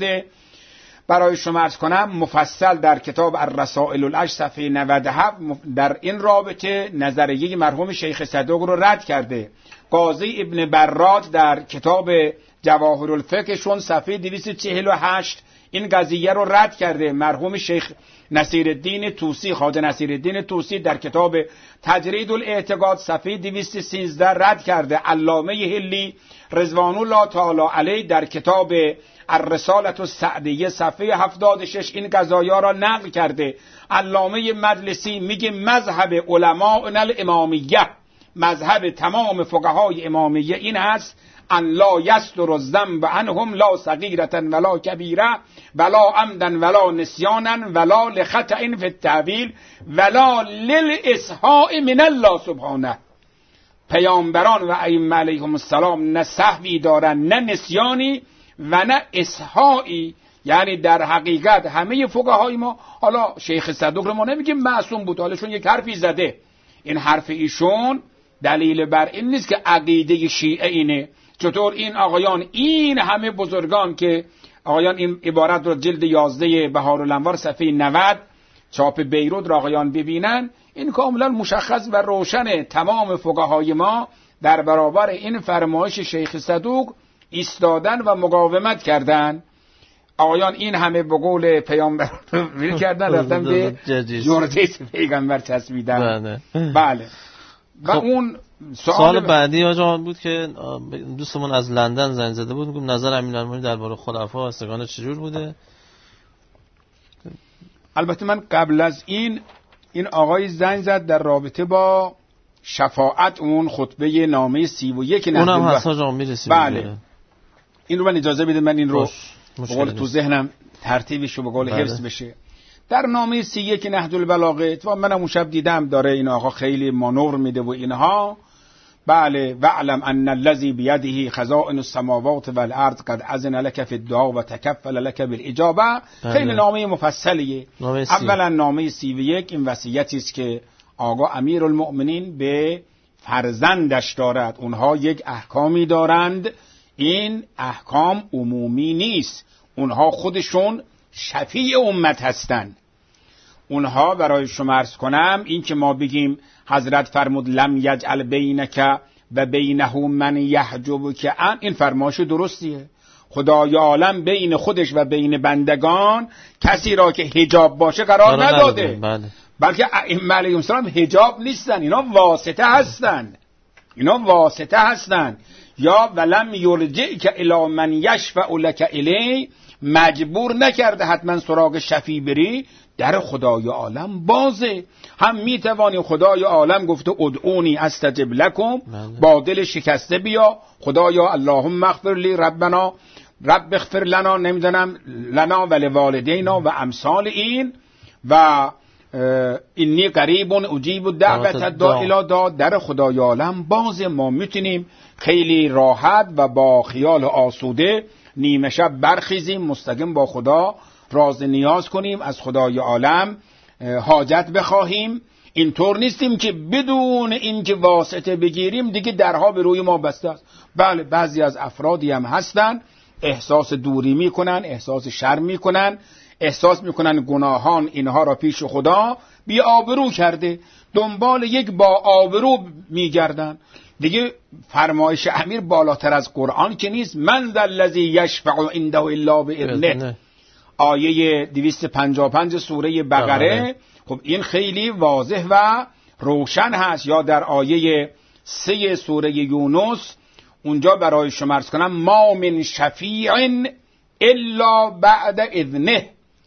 برای شما عرض کنم مفصل در کتاب الرسائل العشر صفحه 97 در این رابطه نظریه مرحوم شیخ صدوق رو رد کرده. قاضی ابن براد در کتاب جواهر الفقهشون صفحه 248 این قضیه رو رد کرده. مرحوم شیخ نصیرالدین طوسی، خواجه نصیرالدین طوسی در کتاب تجرید الاعتقاد صفحه 213 رد کرده. علامه هلی رضوان الله تعالی علیه در کتاب الرسالة السعدیه صفحه 76 این قضایا را نقل کرده. علامه مجلسی میگه مذهب علماء الامامیه، مذهب تمام فقهای امامیه این هست ان لا یصدر الذنب عنهم لا صغیرة ولا کبیره ولا عمدا ولا نسیانا ولا لخطأ فی التأویل ولا للإصحاء من الله سبحانه. پیامبران و ائمه علیهم السلام نه سهوی دارن نه نسیانی و نه اصحایی. یعنی در حقیقت همه فقهای ما، حالا شیخ صدوق رو ما نمیگیم معصوم بود، حالشون یک حرفی زده، این حرف ایشون دلیل بر این نیست که عقیده شیعه اینه. چطور این آقایان، این همه بزرگان که آقایان این عبارت رو جلد 11 بهارالانوار صفحه 90 چاپ بیروت را آقایان ببینن، این کاملا مشخص و روشن. تمام فقهای ما در برابر این فرمایش شیخ صدوق ایستادن و مقاومت کردن. آقایان این همه به قول پیامبر ویل کردن، رفتن به جرده پیغمبر چسبیدن. بله. و اون سوال بعدی آقا بود که دوستمون از لندن زنگ زده بود، میگم نظر امیرالمومنین درباره خلفا و استگان چجور بوده. البته من قبل از این آقای زنگ زد در رابطه با شفاعت اون خطبه نامه 31 اونم هست جا میرسیم. بله. این رو من اجازه بده من این رو به قول تو ذهنم ترتیبش رو به قول حفظ بشه. در نامه 31 نهج البلاغه و منم اون شب دیدم داره این آقا خیلی مانور میده و اینها. بله. واعلم ان الذی بیده خزائن السماوات والارض قد اذن لك فی الدعاء و تکفل لك بالاجابه. خیلی نامه مفصلیه. اولا نامه 31 این وصیتی است که آقا امیرالمؤمنین به فرزندش دارد. اونها یک احکامی دارند، این احکام عمومی نیست، اونها خودشون شفیع امت هستند. اونها برای شما عرض کنم این که ما بگیم حضرت فرمود لم یجعل بینک و بینه من یحجبک، این فرمایش درستیه. خدای عالم بین خودش و بین بندگان کسی را که حجاب باشه قرار نداده. بلکه ائمه علیهم السلام حجاب نیستن، اینا واسطه هستن. یا ولم یرجعک الی من یشفع لک الی، مجبور نکرده حتما سراغ شفیع بری، در خدای عالم بازه. هم میتوانی خدای عالم گفته ادعونی استجب لکم، با دل شکسته بیا خدایا اللهم اغفر لی ربنا رب اغفر لنا، نمیدونم لنا و لوالدینا و امثال این، و اینی قریب اجیب دعوت الداعی داد. در خدای عالم بازه. ما میتونیم خیلی راحت و با خیال آسوده نیمه شب برخیزیم، مستقیم با خدا راز نیاز کنیم، از خدای عالم حاجت بخواهیم. اینطور نیستیم که بدون اینکه واسطه بگیریم دیگه درها به روی ما بسته است. بله بعضی از افرادی هم هستن احساس دوری میکنن، احساس شرم میکنن، احساس میکنن گناهان اینها را پیش خدا بی آبرو کرده، دنبال یک با آبرو میگردن. دیگه فرمایش امیر بالاتر از قرآن که نیست. من ذا الذی یشفع عنده الا باذنه، آیه 255 سوره بقره. خب این خیلی واضح و روشن هست. یا در آیه 3 سوره یونس اونجا برای شما عرض کنم ما من شفیع الا بعد اذنه،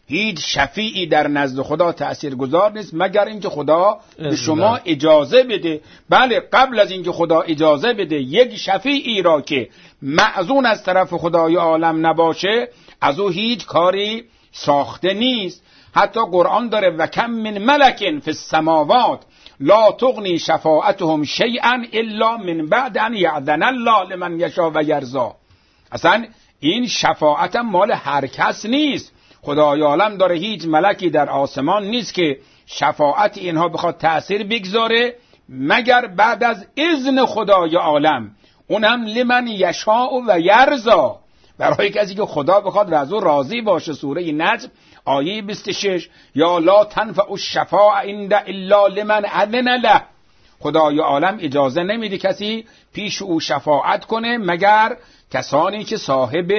هیچ شفیعی در نزد خدا تأثیرگذار نیست مگر اینکه خدا به شما اجازه بده. بله، قبل از اینکه خدا اجازه بده یک شفیعی را که معزون از طرف خدای عالم نباشه، از او هیچ کاری ساخته نیست. حتی قرآن داره و کم من ملک فی السماوات لا تغنی شفاعتهم شیئا الا من بعد ان یأذن الله لمن یشاء و یرضی. اصلا این شفاعت مال هر کس نیست. خدای عالم داره هیچ ملکی در آسمان نیست که شفاعت اینها بخواد تأثیر بگذاره مگر بعد از اذن خدای عالم، اونم لمن یشاء و یرضی، برای کسی که خدا بخواد از او راضی باشه. سوره نجم آیه 26 یا لا تنفع الشفاعة عند الا لمن اذن له. خدای عالم اجازه نمیده کسی پیش او شفاعت کنه مگر کسانی که صاحب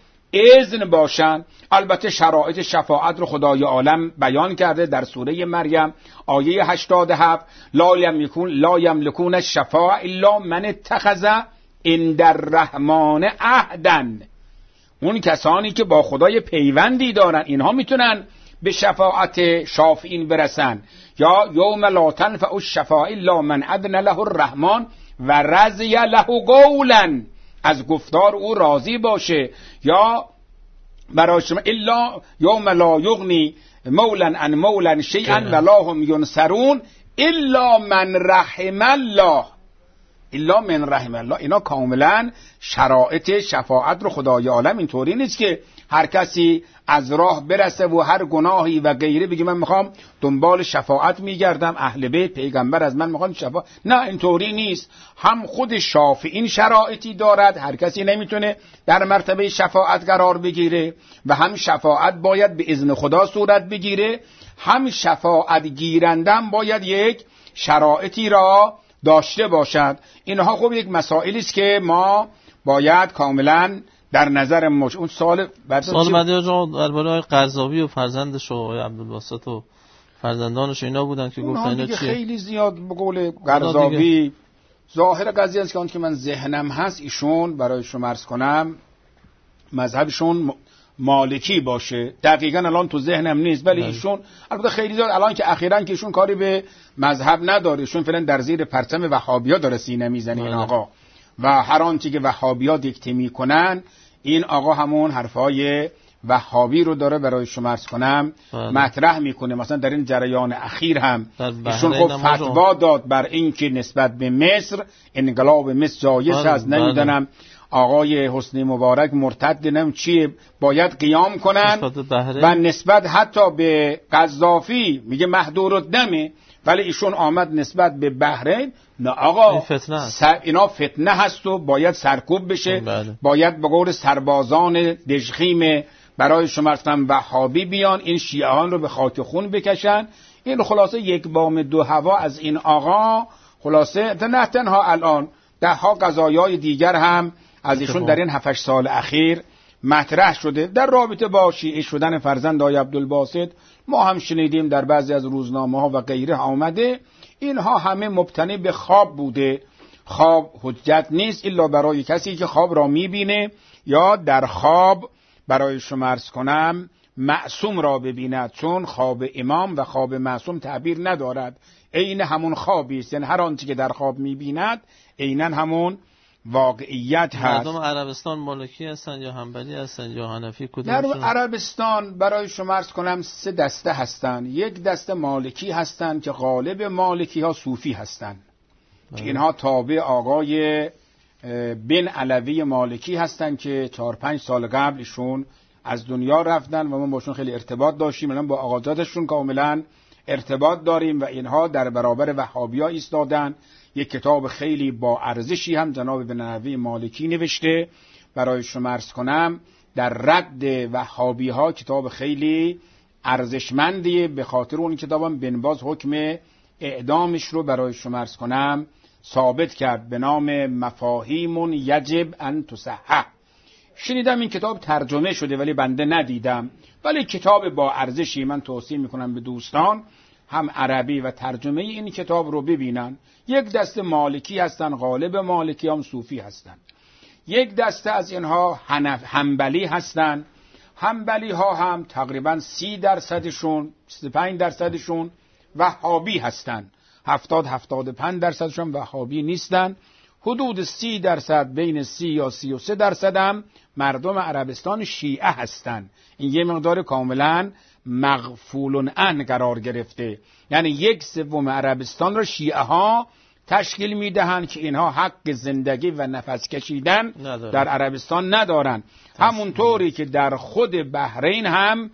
اذن باشن. البته شرایط شفاعت رو خدای عالم بیان کرده در سوره مریم آیه 87 لا یملکون الشفاعة الا من اتخذ عند الرحمن عهدا. اون کسانی که با خدای پیوندی دارن اینها میتونن به شفاعت شافعین برسن. یا یوم لا تنفع الشفاعة الا من اذن له الرحمن و رضی له قولا، از گفتار او راضی باشه. یا برای شما الا یوم لا یغنی مولا عن مولا شیئا ولا هم ینصرون الا من رحم الله. الا من رحم الله، اینا کاملا شرایط شفاعت رو خدای عالم اینطوری نیست که هر کسی از راه برسه و هر گناهی و غیره بگه من میخوام دنبال شفاعت میگردم، اهل بیت پیغمبر از من میخوان شفاعت. نه، اینطوری نیست. هم خود شافعین شرایطی دارد، هر کسی نمیتونه در مرتبه شفاعت قرار بگیره و هم شفاعت باید به اذن خدا صورت بگیره، هم شفاعت گیرندم باید یک شرایطی را داشته باشد. اینها خب یک مسائلی است که ما باید کاملا در نظر اون سال مدیار جان درباره قرضاوی و فرزندش و عبدالباسط و فرزندانش اینا بودن که گفتن اینا چیه؟ خیلی زیاد به قول قرضاوی ظاهر قضیه است که اون که من ذهنم هست ایشون برای شما عرض کنم مذهبشون مالکی باشه. دقیقاً الان تو ذهنم نیست، ولی ایشون البته خیلی زیاد الان که اخیراً که ایشون کاری به مذهب نداره، ایشون فعلا در زیر پرچم وهابی‌ها داره سینه میزنه این آقا، و هر آنچه که وهابی‌ها دیکته میکنن این آقا همون حرفای وهابی رو داره برای شما عرض کنم مطرح میکنه. مثلا در این جریان اخیر هم ایشون خب فتوا داد بر این که نسبت به مصر انقلاب مصر جایز است، نمیدونم آقای حسنی مبارک مرتد نم چیه باید قیام کنن، و نسبت حتی به قذافی میگه محدور الدمه، ولی ایشون آمد نسبت به بحرین نه آقا اینا فتنه هست و باید سرکوب بشه. باید به قول سربازان دژخیم برای شما اصلا وهابی بیان این شیعان رو به خاک خون بکشن. این خلاصه یک بام دو هوا از این آقا. خلاصه نه تنها الان ده ها قضایای دیگر هم از ایشون در این 7 سال اخیر مطرح شده در رابطه با شیعه شدن فرزند آقای عبدالباسط. ما هم شنیدیم در بعضی از روزنامه ها و غیره آمده. اینها همه مبتنی به خواب بوده. خواب حجت نیست الا برای کسی که خواب را میبینه یا در خواب برای شما عرض کنم معصوم را ببیند، چون خواب امام و خواب معصوم تعبیر ندارد، عین همون خوابی است. یعنی هر آنچه که در خواب میبیند عیناً همون واقعیت هست. مردم عربستان مالکی هستن یا حنبلی هستن یا حنفی؟ در عربستان برای شما عرض کنم 3 دسته هستن. یک دسته مالکی هستن که غالب مالکی ها صوفی هستن که اینها تابع آقای بن علوی مالکی هستن که 4-5 سال قبلشون از دنیا رفتن و ما باشون خیلی ارتباط داشتیم. الان با آقازادشون کاملا ارتباط داریم و اینها در برابر وهابی‌ها ایستادن. یک کتاب خیلی با ارزشی هم جناب بن علوی مالکی نوشته برای شما عرض کنم در رد وهابی‌ها، کتاب خیلی ارزشمندیه. به خاطر اون کتابم بن باز حکم اعدامش رو برای شما عرض کنم ثابت کرد به نام مفاهیم یجب ان تصحح. شنیدم این کتاب ترجمه شده ولی بنده ندیدم، ولی کتاب با ارزشی. من توصیه میکنم به دوستان هم عربی و ترجمه این کتاب رو ببینن. یک دسته مالکی هستن، غالب مالکی هم صوفی هستن. یک دسته از اینها حنبلی هستن، حنبلی ها هم تقریبا 30%شون 35%شون وهابی هستن، 70-75%شون وهابی نیستن. حدود 30% بین 30 یا 33% هم مردم عربستان شیعه هستن. این یه مقدار کاملا مغفول عنه قرار گرفته، یعنی 1/3 عربستان را شیعه ها تشکیل میدهند که اینها حق زندگی و نفس کشیدن در عربستان ندارن. همونطوری که در خود بحرین هم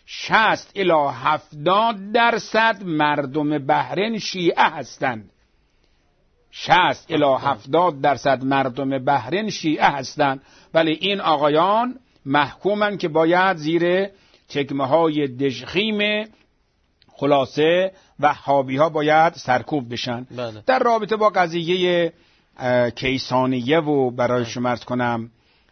60-70% مردم بحرین شیعه هستند. 60-70% مردم بحرین شیعه هستند، ولی این آقایان محکومن که باید زیر چکمه های دژخیم خلاصه وهابی ها باید سرکوب بشن. در رابطه با قضیه کیسانیه و برای شما عرض کنم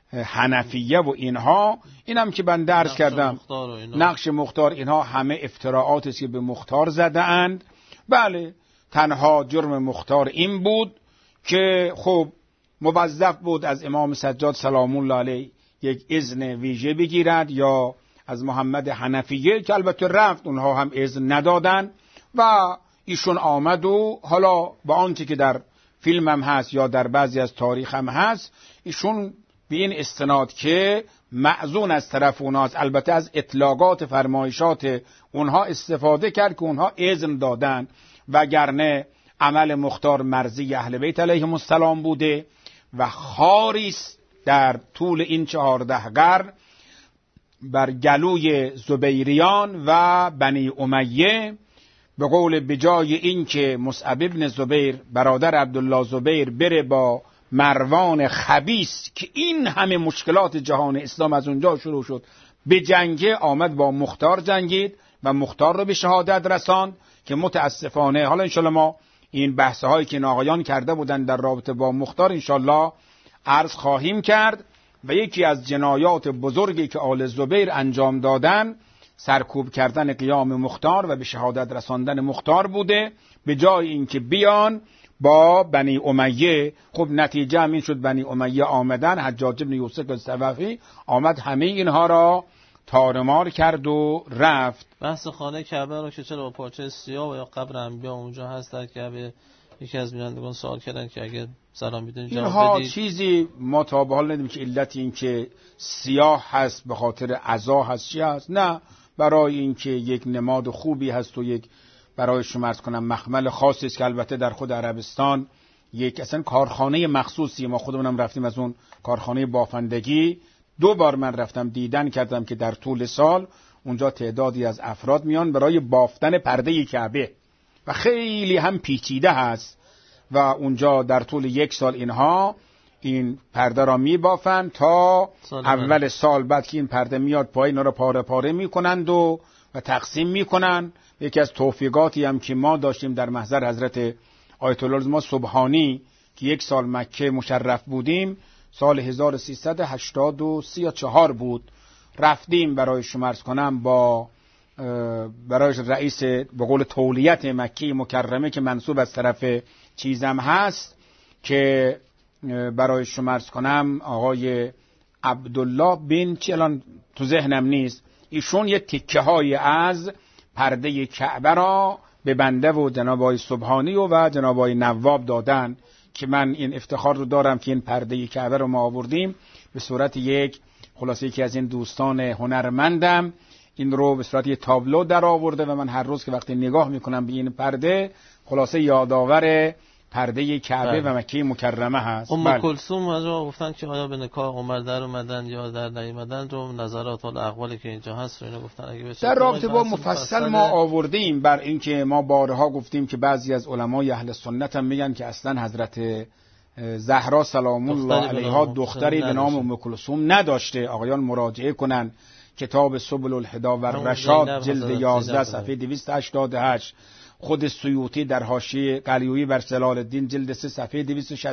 حنفیه و اینها، اینم که من درس کردم نقش مختار، اینها همه افتراعاتی است که به مختار زده اند. بله، تنها جرم مختار این بود که خب موظف بود از امام سجاد سلام الله علیه یک اذن ویژه بگیرد، یا از محمد حنفیه که البته رفت اونها هم اذن ندادن و ایشون آمد و حالا با آنچه که در فیلم هم هست یا در بعضی از تاریخ هم هست، ایشون به این استناد که معزون از طرف اونهاست، البته از اطلاقات فرمایشات اونها استفاده کرد که اونها اذن دادن، وگرنه عمل مختار مرضی اهل بیت علیهم السلام بوده و خاریست در طول این 14 قرن بر گلوی زبیریان و بنی امیه. به قول بجای این که مصعب ابن زبیر برادر عبدالله زبیر بره با مروان خبیث که این همه مشکلات جهان اسلام از اونجا شروع شد به جنگه، آمد با مختار جنگید و مختار رو به شهادت رساند که متاسفانه حالا انشالله ما این بحث هایی که آقایان کرده بودن در رابطه با مختار انشالله عرض خواهیم کرد. و یکی از جنایات بزرگی که آل زبیر انجام دادن سرکوب کردن قیام مختار و به شهادت رساندن مختار بوده، به جای اینکه بیان با بنی امیه. خب نتیجه همین شد، بنی امیه آمدن، حجاج بن یوسف الثقفی آمد همه اینها را تارمار کرد و رفت. بحث خانه کعبه رو که چرا با پارچه سیاه و یا قبر انبیا اونجا هست در کعبه، یکی از بینندگان سوال کردن که اگه سلام میدین جواب بدید. اینها چیزی ما تا به حال ندیدیم که علت این که سیاه هست به خاطر عزا هست چی هست، نه، برای اینکه یک نماد خوبی هست و یک برای شما عرض کنم مخمل خاصی است که البته در خود عربستان یک اصلا کارخانه مخصوصی، ما خودمونم رفتیم از اون کارخانه بافندگی، 2 بار من رفتم دیدن کردم که در طول سال اونجا تعدادی از افراد میان برای بافتن پرده کعبه و خیلی هم پیچیده هست و اونجا در طول 1 سال اینها این پرده را میبافن تا اول سال بعد که این پرده میاد پایین را پاره پاره میکنند و تقسیم میکنن. یکی از توفیقاتی هم که ما داشتیم در محضر حضرت آیت الله ما سبحانی که 1 سال مکه مشرف بودیم، سال 1383 یا 4 بود، رفتیم برای شما عرض کنم با برای رئیس به قول تولیت مکی مکرمه که منصوب از طرف چیزم هست که برای شما عرض کنم آقای عبدالله بن چی الان تو ذهنم نیست، ایشون یه تکه های از پرده کعبه را به بنده و جناب آقای سبحانی و جناب آقای نواب دادن که من این افتخار رو دارم که این پرده کعبه رو ما آوردیم به صورت یک خلاصه یکی از این دوستان هنرمندم این رو به صورت یک تابلو در آورده و من هر روز که وقتی نگاه میکنم به این پرده خلاصه یادآور پرده کعبه و مکه مکرمه هست. کلثوم از رو گفتن که آیا به نکاح عمر در اومدن یا در نیومدن رو نظرات و احوالی که اینجا هست رو اینو گفتن اگه بشه در رابطه با مفصل ما آوردیم، بر اینکه ما بارها گفتیم که بعضی از علمای اهل سنت هم میگن که اصلا حضرت زهرا سلام الله علیها دختری به نام ام کلثوم نداشته. آقایان مراجعه کنن کتاب سبل الهدا و الرشاد جلد 11 صفحه 288، خود سیوطی در حاشیه قلیویی بر جلال الدین جلد 3 صفحه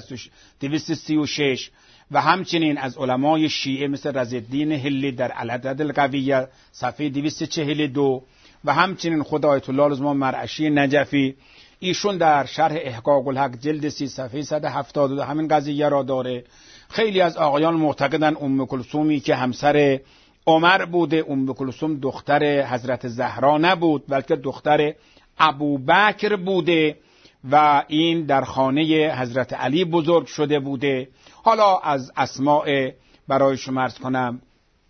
236 و همچنین از علمای شیعه مثل رضی‌الدین هلی در العدد القویه صفحه 242 و همچنین خود آیت الله العظمی مرعشی نجفی ایشون در شرح احقاق الحق جلد 3 صفحه 172 همین قضیه را داره. خیلی از آقایان معتقدن ام کلثومی که همسر عمر بوده. کلثوم دختر حضرت زهرا نبود بلکه دختر ابوبکر بوده و این در خانه حضرت علی بزرگ شده بوده. حالا از اسماء برای شما عرض کنم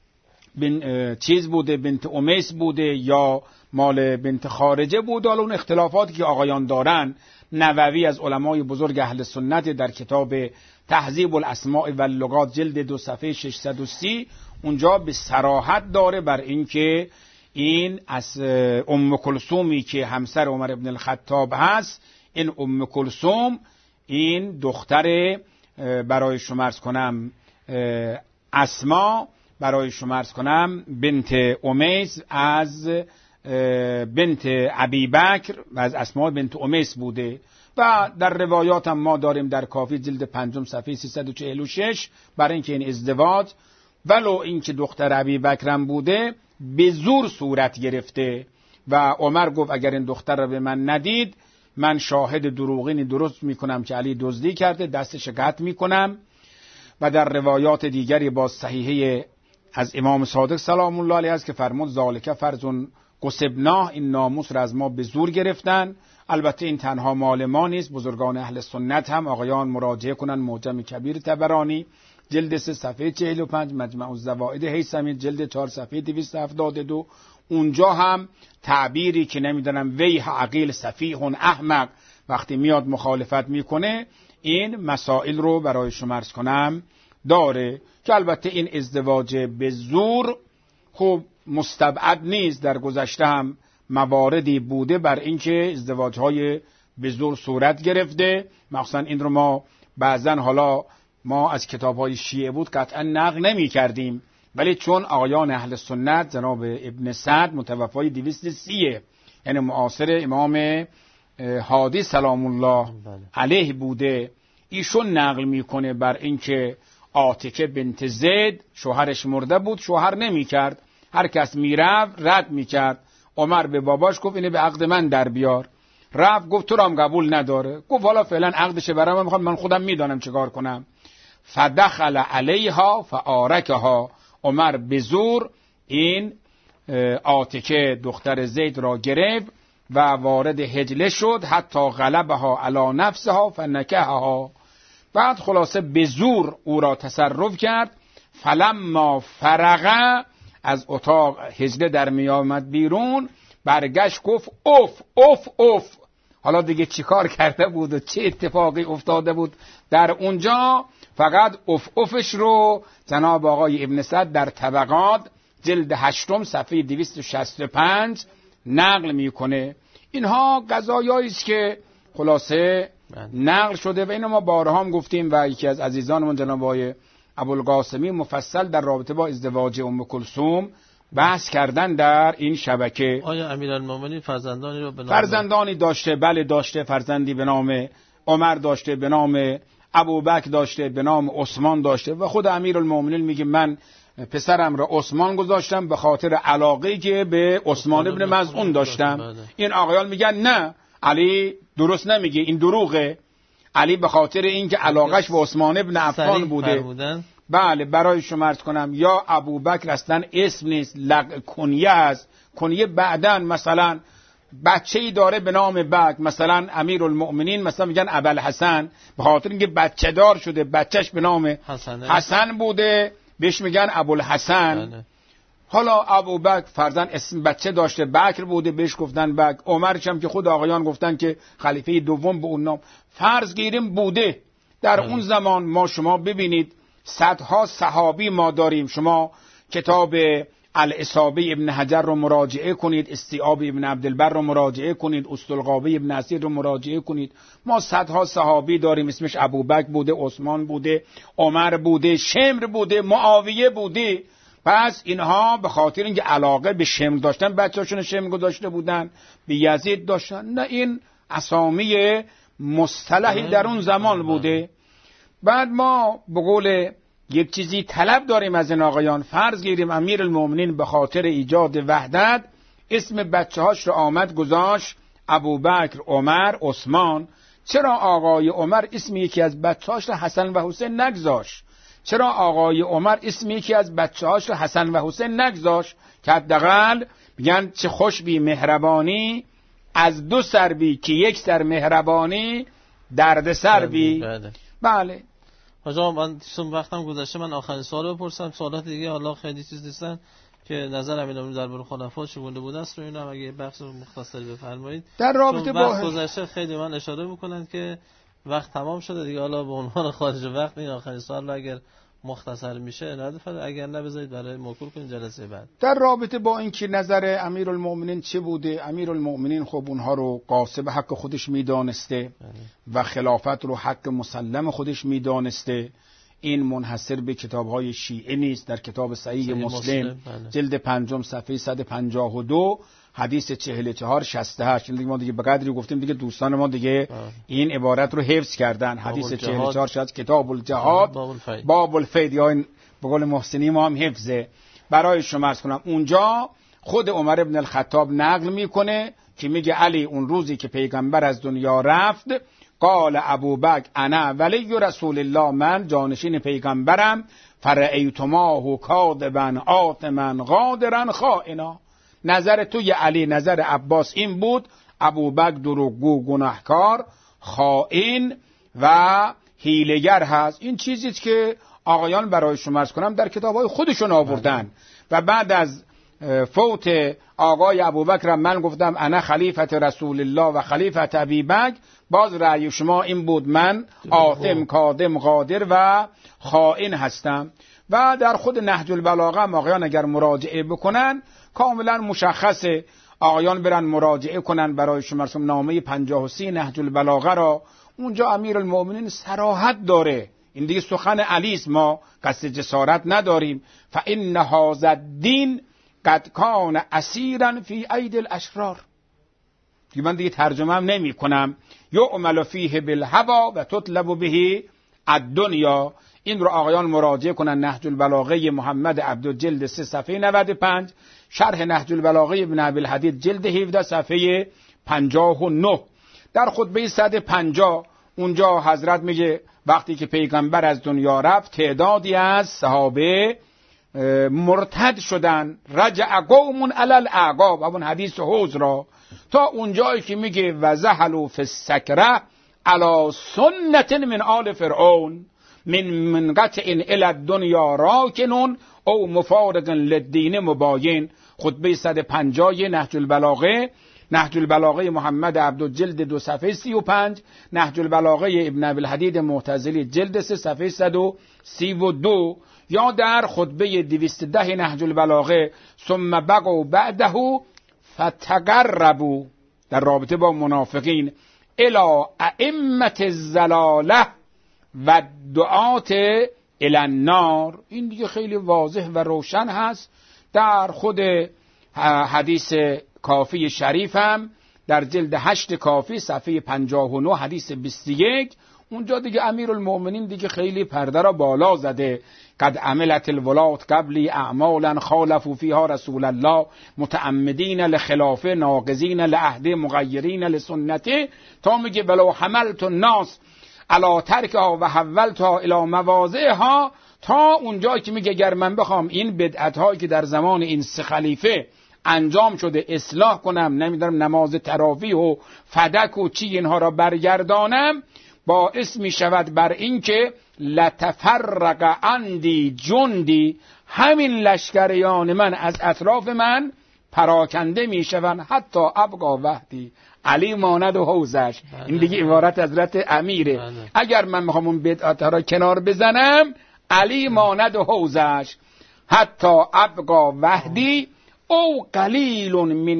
چیز بوده، بنت امیس بوده یا مال بنت خارجه بوده. حالا اون اختلافاتی که آقایان دارن، نووی از علمای بزرگ اهل سنت در کتاب تهذیب الاسماء و اللغات جلد 2 صفحه 630 اونجا به صراحت داره بر اینکه این از کلثومی که همسر عمر ابن الخطاب هست، این کلثوم این دختر برای شما عرض کنم اسما برای شما عرض کنم بنت امیس از بنت ابی بکر و از اسما بنت امیس بوده. و در روایات هم ما داریم در کافی جلد 5 صفحه 346 برای اینکه این ازدواج ولو اینکه دختر ابی بکر بوده به زور صورت گرفته و عمر گفت اگر این دختر را به من ندید من شاهد دروغینی درست میکنم که علی دزدی کرده، دستش قطع میکنم. و در روایات دیگری با صحیحه از امام صادق سلام الله علیه است که فرمود ذالک فرضون قصبناه، این ناموس را از ما به زور گرفتن. البته این تنها مال ما نیست، بزرگان اهل سنت هم آقایان مراجعه کنن معجم کبیر طبرانی جلد 3 صفحه 45، مجمع الزوائد هیثمی جلد 4 صفحه 272 اونجا هم تعبیری که نمیدونم ویح عقیل سفیح احمق وقتی میاد مخالفت میکنه این مسائل رو برای شما عرض کنم داره که البته این ازدواج به زور خوب مستبعد نیست. در گذشته هم مواردی بوده بر اینکه ازدواج‌های به زور صورت گرفته. مخصوصا این رو ما بعضا حالا ما از کتاب‌های شیعه بود قطعا نقل نمی‌کردیم، ولی چون آقایان اهل سنت جناب ابن سعد متوفای 230 یعنی معاصر امام هادی سلام الله علیه بوده، ایشون نقل میکنه بر اینکه عاتکه بنت زید شوهرش مرده بود، شوهر نمی‌کرد، هر کس میرفت رد می‌کرد. عمر به باباش گفت اینو به عقد من در بیار، رفت گفت تو را هم قبول نداره، گفت حالا فعلا عقدش برام میخوام، من خودم میدانم چیکار کنم. فدخل علیها فآرکها، عمر به زور این عاتکه دختر زید را گرفت و وارد حجله شد حتی غلبها علی نفسها فنکحها. بعد خلاصه به زور او را تصرف کرد. فلما فرغ از اتاق حجله در می آمد بیرون برگشت گفت اوف اوف اوف. حالا دیگه چیکار کرده بود و چه اتفاقی افتاده بود در اونجا؟ فقط اوف اوفش رو جناب آقای ابن سعد در طبقات جلد 8 صفحه 265 نقل میکنه. اینها قضایایی است که خلاصه نقل شده و اینو ما بارها هم گفتیم و یکی از عزیزانمون جناب آقای ابوالقاسمی مفصل در رابطه با ازدواج کلثوم بحث کردن در این شبکه. آیا امیرالمومنین فرزندانی رو به نام فرزندانی داشته؟ بله داشته. فرزندی به نام عمر داشته، به نام ابوبکر داشته، به نام عثمان داشته و خود امیرالمومنین میگه من پسرم را عثمان گذاشتم به خاطر علاقه‌ای که به عثمان ابن مظعون داشتم. این آقایان میگن نه علی درست نمیگه، این دروغه. علی به خاطر اینکه علاقش به عثمان ابن عفان بوده. بله برای شما عرض کنم یا ابوبکر اصلا اسم نیست، کنیه است. کنیه بعدن مثلا بچه‌ای داره به نام بکر، مثلا امیرالمؤمنین مثلا میگن ابوالحسن به خاطر اینکه بچه دار شده، بچهش به نام حسن بوده بهش میگن ابوالحسن. حالا ابوبکر فرزند اسم بچه داشته بکر بوده بهش گفتن بکر. عمرش هم که خود آقایان گفتن که خلیفه دوم به اون نام فرض گیریم بوده. در اون زمان ما شما ببینید صدها صحابی ما داریم. شما کتاب الاصابه ابن حجر رو مراجعه کنید، استیعاب ابن عبدالبر رو مراجعه کنید، اسطلقابه ابن اسیر رو مراجعه کنید. ما صدها صحابی داریم اسمش ابوبکر بوده، عثمان بوده، عمر بوده، شمر بوده، معاویه بوده. پس اینها به خاطر اینکه علاقه به شمر داشتن بچه‌هاشون شمر گذاشته بودن، به یزید داشتن. نه این اسامی مصطلحی در اون زمان بوده. بعد ما به قول یک چیزی طلب داریم از این آقایان. فرض گیریم امیرالمومنین به خاطر ایجاد وحدت اسم بچه‌هاش رو آمد گذاشت ابوبکر، عمر، عثمان. چرا آقای عمر اسم یکی از بچه‌هاش رو حسن و حسین نگذاشت؟ چرا آقای عمر اسم یکی از بچه‌هاش رو حسن و حسین نگذاشت که حداقل میگن چه خوش بی مهربانی از دو سر بی که یک سر مهربانی درد سر بی. بله حاجا من وقتم گذشته، من آخرین سوال بپرسم، سوالات دیگه حالا خیلی چیز نیستن که نظر امیرالمومنین درباره خلفا چگونه بوده است رو اینا هم اگه بخش مختصری بفرمایید. در رابطه با وقت گذشته خیلی من اشاره میکنن که وقت تمام شده دیگه، حالا به عنوان خارج وقت این آخرین سوال اگر مختصر میشه ندفعه، اگر نه بذارید برای موکول کنید جلسه بعد. در رابطه با اینکه نظر امیرالمومنین چه بوده، امیرالمومنین خب اونها رو غاصب حق خودش میدانسته و خلافت رو حق مسلم خودش میدانسته. این منحصر به کتاب‌های شیعه نیست. در کتاب صحیح مسلم جلد 5 صفحه 152 حدیث 4468 ما دیگه به قدری گفتیم دیگه دوستان ما دیگه این عبارت رو حفظ کردن. حدیث 4468 کتاب الجهاد باب الفید، یا این به قول محسنی ما هم حفظه. برای شما عرض کنم اونجا خود عمر ابن الخطاب نقل میکنه که میگه علی اون روزی که پیغمبر از دنیا رفت قال ابوبکر انا ولی رسول الله، من جانشین پیغمبرم، فرأیتماه کاذبا آثما قادرا خائنا. نظر توی علی نظر عباس این بود ابوبکر دروغگو، گناهکار، خائن و حیله‌گر هست. این چیزی که آقایان برای شما عرض کنم در کتاب‌های خودشون آوردن. و بعد از فوت آقای ابوبکر من گفتم انا خلیفت رسول الله و خلیفت ابوبکر، باز رأی شما این بود من آثم کاذب قادر و خائن هستم. و در خود نهج البلاغه آقایان اگر مراجعه بکنن کاملا مشخصه، آقایان برن مراجعه کنن برای شما نامه 53 نهج البلاغه را، اونجا امیرالمومنین صراحت داره. این دیگه سخن علی است، ما قصد جسارت نداریم. فإن هذا الدین قد کان اسیرا فی ایدی الاشرار. من دیگه ترجمه هم نمی کنم. یعمل فیه بالهوى و تطلب به الدنیا. این رو آقایان مراجعه کنن نهج البلاغه محمد عبدو جلد 3 صفحه 95، شرح نهج البلاغه ابن ابی الحدید جلد 17 صفحه 59. در خطبه 150 اونجا حضرت میگه وقتی که پیغمبر از دنیا رفت تعدادی از صحابه مرتد شدن، رجع قوم علی الاعقاب، اون حدیث حوض را، تا اونجایی که میگه وزحلوا فی السکره علی سنت من آل فرعون من قطع الی الدنیا راکنون او مفارق للدین مباین. خطبه 150 نهج البلاغه، نهج البلاغه محمد عبدو جلد 2 صفحه 35، نهج البلاغه ابن ابی الحدید معتزلی جلد 3 صفحه 132، یا در خطبه 210 نهج البلاغه ثم بقوا بعده فتقربوا در رابطه با منافقین الی ائمه الضلاله و دعات الی النار. این دیگه خیلی واضح و روشن هست. در خود حدیث کافی شریف هم در جلد 8 کافی صفحه 59 حدیث 21 اونجا دیگه امیرالمومنین دیگه خیلی پرده را بالا زده. قد عملت الولات قبلی اعمالا خالفوا فیها رسول الله متعمدین لخلافه ناقضین لعهد مغیرین لسنته، تا میگه ولو حملت الناس علی ترکها و حولتها الی مواضعها، تا اونجایی که میگه اگر من بخوام این بدعت هایی که در زمان این 3 خلیفه انجام شده اصلاح کنم، نمیدونم نماز تراویح و فدک و چی اینها را برگردانم، باعث می شود بر این که لتفرق عندی جندی، همین لشکریان من از اطراف من پراکنده می شوند، حتی ابقا وحدی علی ماند و حوزش. این دیگه عبارت حضرت امیره. اگر من میخوام اون بدعت را کنار بزنم، علی ماند و حوزش، حتی ابقا وحدی او قلیل من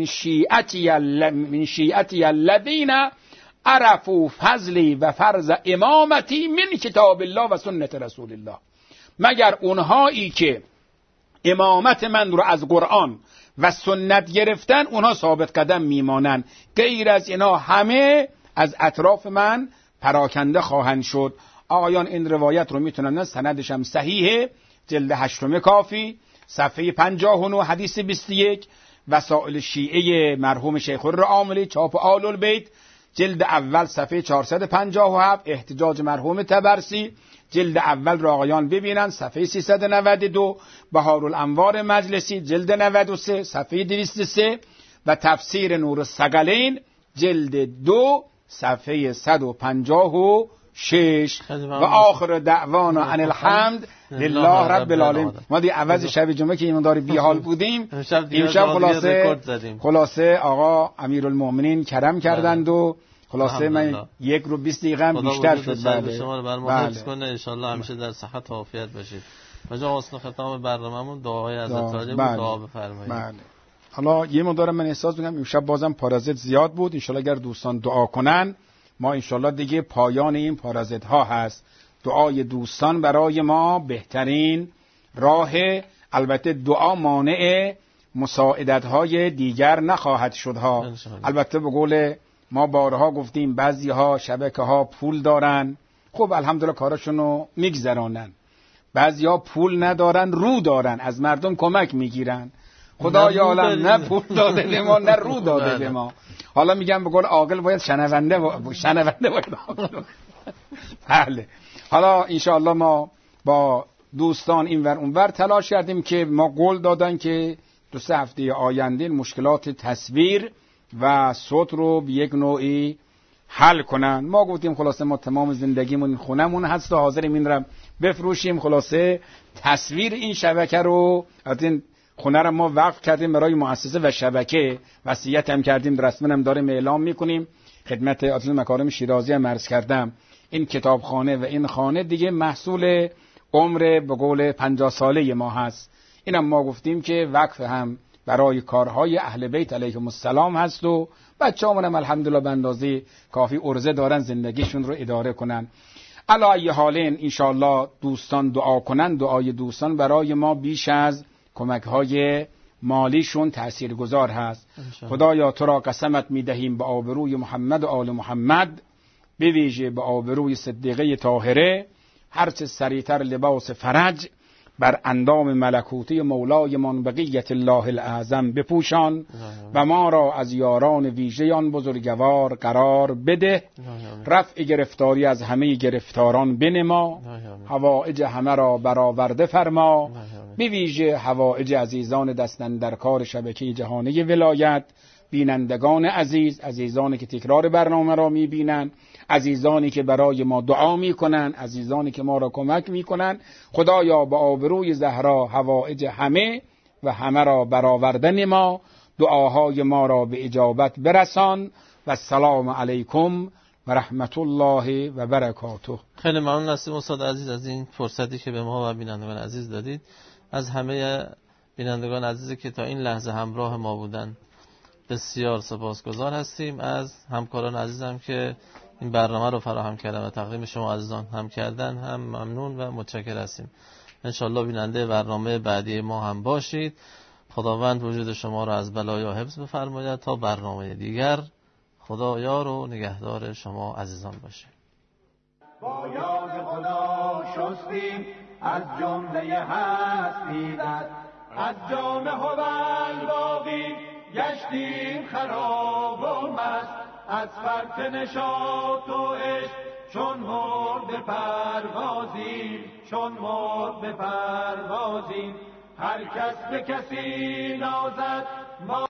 شیعتی الذین عرفوا فضلی و فرض امامتی من کتاب الله و سنت رسول الله. مگر اونهایی که امامت من رو از قرآن و سنت گرفتن اونها ثابت قدم میمانند، غیر از اینا همه از اطراف من پراکنده خواهند شد. آقایان این روایت رو میتونن، سندش هم صحیحه، جلد 8 کافی صفحه 59 حدیث 21، وسائل شیعه مرحوم شیخ الرعاملی چاپ آل البیت جلد اول صفحه 457 احتجاج مرحوم طبرسی، جلد اول را آقایان ببینن صفحه 392. بهارالانوار مجلسی جلد 93 صفحه 203 و تفسیر نور الثقلین جلد 2 صفحه 156 و آخر دعوانا ان الحمد لله رب العالمین. ما دی عوض شب جمعه که ایماندار بی حال بودیم امشب خلاصه آقا امیرالمومنین کرم کردند و خلاصه من 1 رو 20 دقیقه هم بیشتر شد. بله شما رو بر ما حفظ کنه ان شاء الله همیشه در صحت و عافیت باشید. و جا حسن ختام برنامه‌مون دعای حضرت عالی بود. دعا بفرمایید. بله. حالا یه مقدار من احساس می‌کنم امشب بازم پارازیت زیاد بود. ان شاء الله اگر دوستان دعا کنن ما ان شاء الله دیگه پایان این پارازیت ها هست. دعای دوستان برای ما بهترین راه. البته دعا مانع مساعدت های دیگر نخواهد شد ها. البته به قول ما بارها گفتیم بعضی ها شبکه ها پول دارن، خب الحمدلله کارشونو میگذرانن. بعضی ها پول ندارن، رو دارن، از مردم کمک میگیرن. خدای عالم نه پول داده به ما نه رو داده به ما. حالا میگم به قول عاقل باید شنونده باید عاقل. بله. حالا انشاءالله ما با دوستان اینور اونور تلاش کردیم که ما قول دادن که 2-3 هفته آینده مشکلات تصویر و صوت رو به یک نوعی حل کنن. ما گفتیم خلاصه ما تمام زندگیمون خونمون هست و حاضریم این رو بفروشیم. خلاصه تصویر این شبکه رو از این خونه رو ما وقف کردیم برای مؤسسه و شبکه، وصیت هم کردیم، رسما هم داریم اعلام میکنیم خدمت آتل مکارم شیرازی هم عرض کردم. این کتابخانه و این خانه دیگه محصول عمر به قول 50 ساله ما هست. اینم ما گفتیم که وقف هم برای کارهای اهل بیت علیهم السلام هست و بچه‌هامون هم الحمدلله به اندازه کافی ارزه دارن زندگیشون رو اداره کنن. علی ای حالین ان شاء الله دوستان دعا کنن. دعای دوستان برای ما بیش از کمک‌های مالیشون تاثیرگذار هست. خدایا تو را قسمت می‌دهیم به آبروی محمد و آل محمد، به ویژه به آبروی صدیقه طاهره، هرچه سریعتر لباس فرج بر اندام ملکوتی مولایمان بقیت الله الاعظم بپوشان و ما را از یاران ویژه آن بزرگوار قرار بده. رفع گرفتاری از همه گرفتاران بنما، حوائج همه را برآورده فرما، به ویژه حوائج عزیزان دستن در کار شبکه جهانی ولایت، بینندگان عزیز، عزیزانی که تکرار برنامه را میبینن، عزیزانی که برای ما دعا میکنن، عزیزانی که ما را کمک میکنن. خدایا با آبروی زهرا حوائج همه و همه را برآورده نما، دعاهای ما را به اجابت برسان. و السلام علیکم و رحمت الله و برکاته. خیلی ممنون هستیم استاد عزیز از این فرصتی که به ما و بینندگان عزیز دادید. از همه بینندگان عزیزی که تا این لحظه همراه ما بودن بسیار سپاسگزار هستیم. از همکاران عزیزم که این برنامه رو فراهم کردن و تقدیم شما عزیزان هم کردن هم ممنون و متشکر هستیم. انشالله بیننده برنامه بعدی ما هم باشید. خداوند وجود شما را از بلایا حفظ بفرماید. تا برنامه دیگر خدا یار و نگهدار شما عزیزان باشه. با یاد خدا شستیم از جمله هستیدت، از جام هوال باقی گشتیم خراب و مست، از فرط نشاط و عشق چون مرد پروازیم، چون مرد پروازیم. هر کس به کسی نازد ما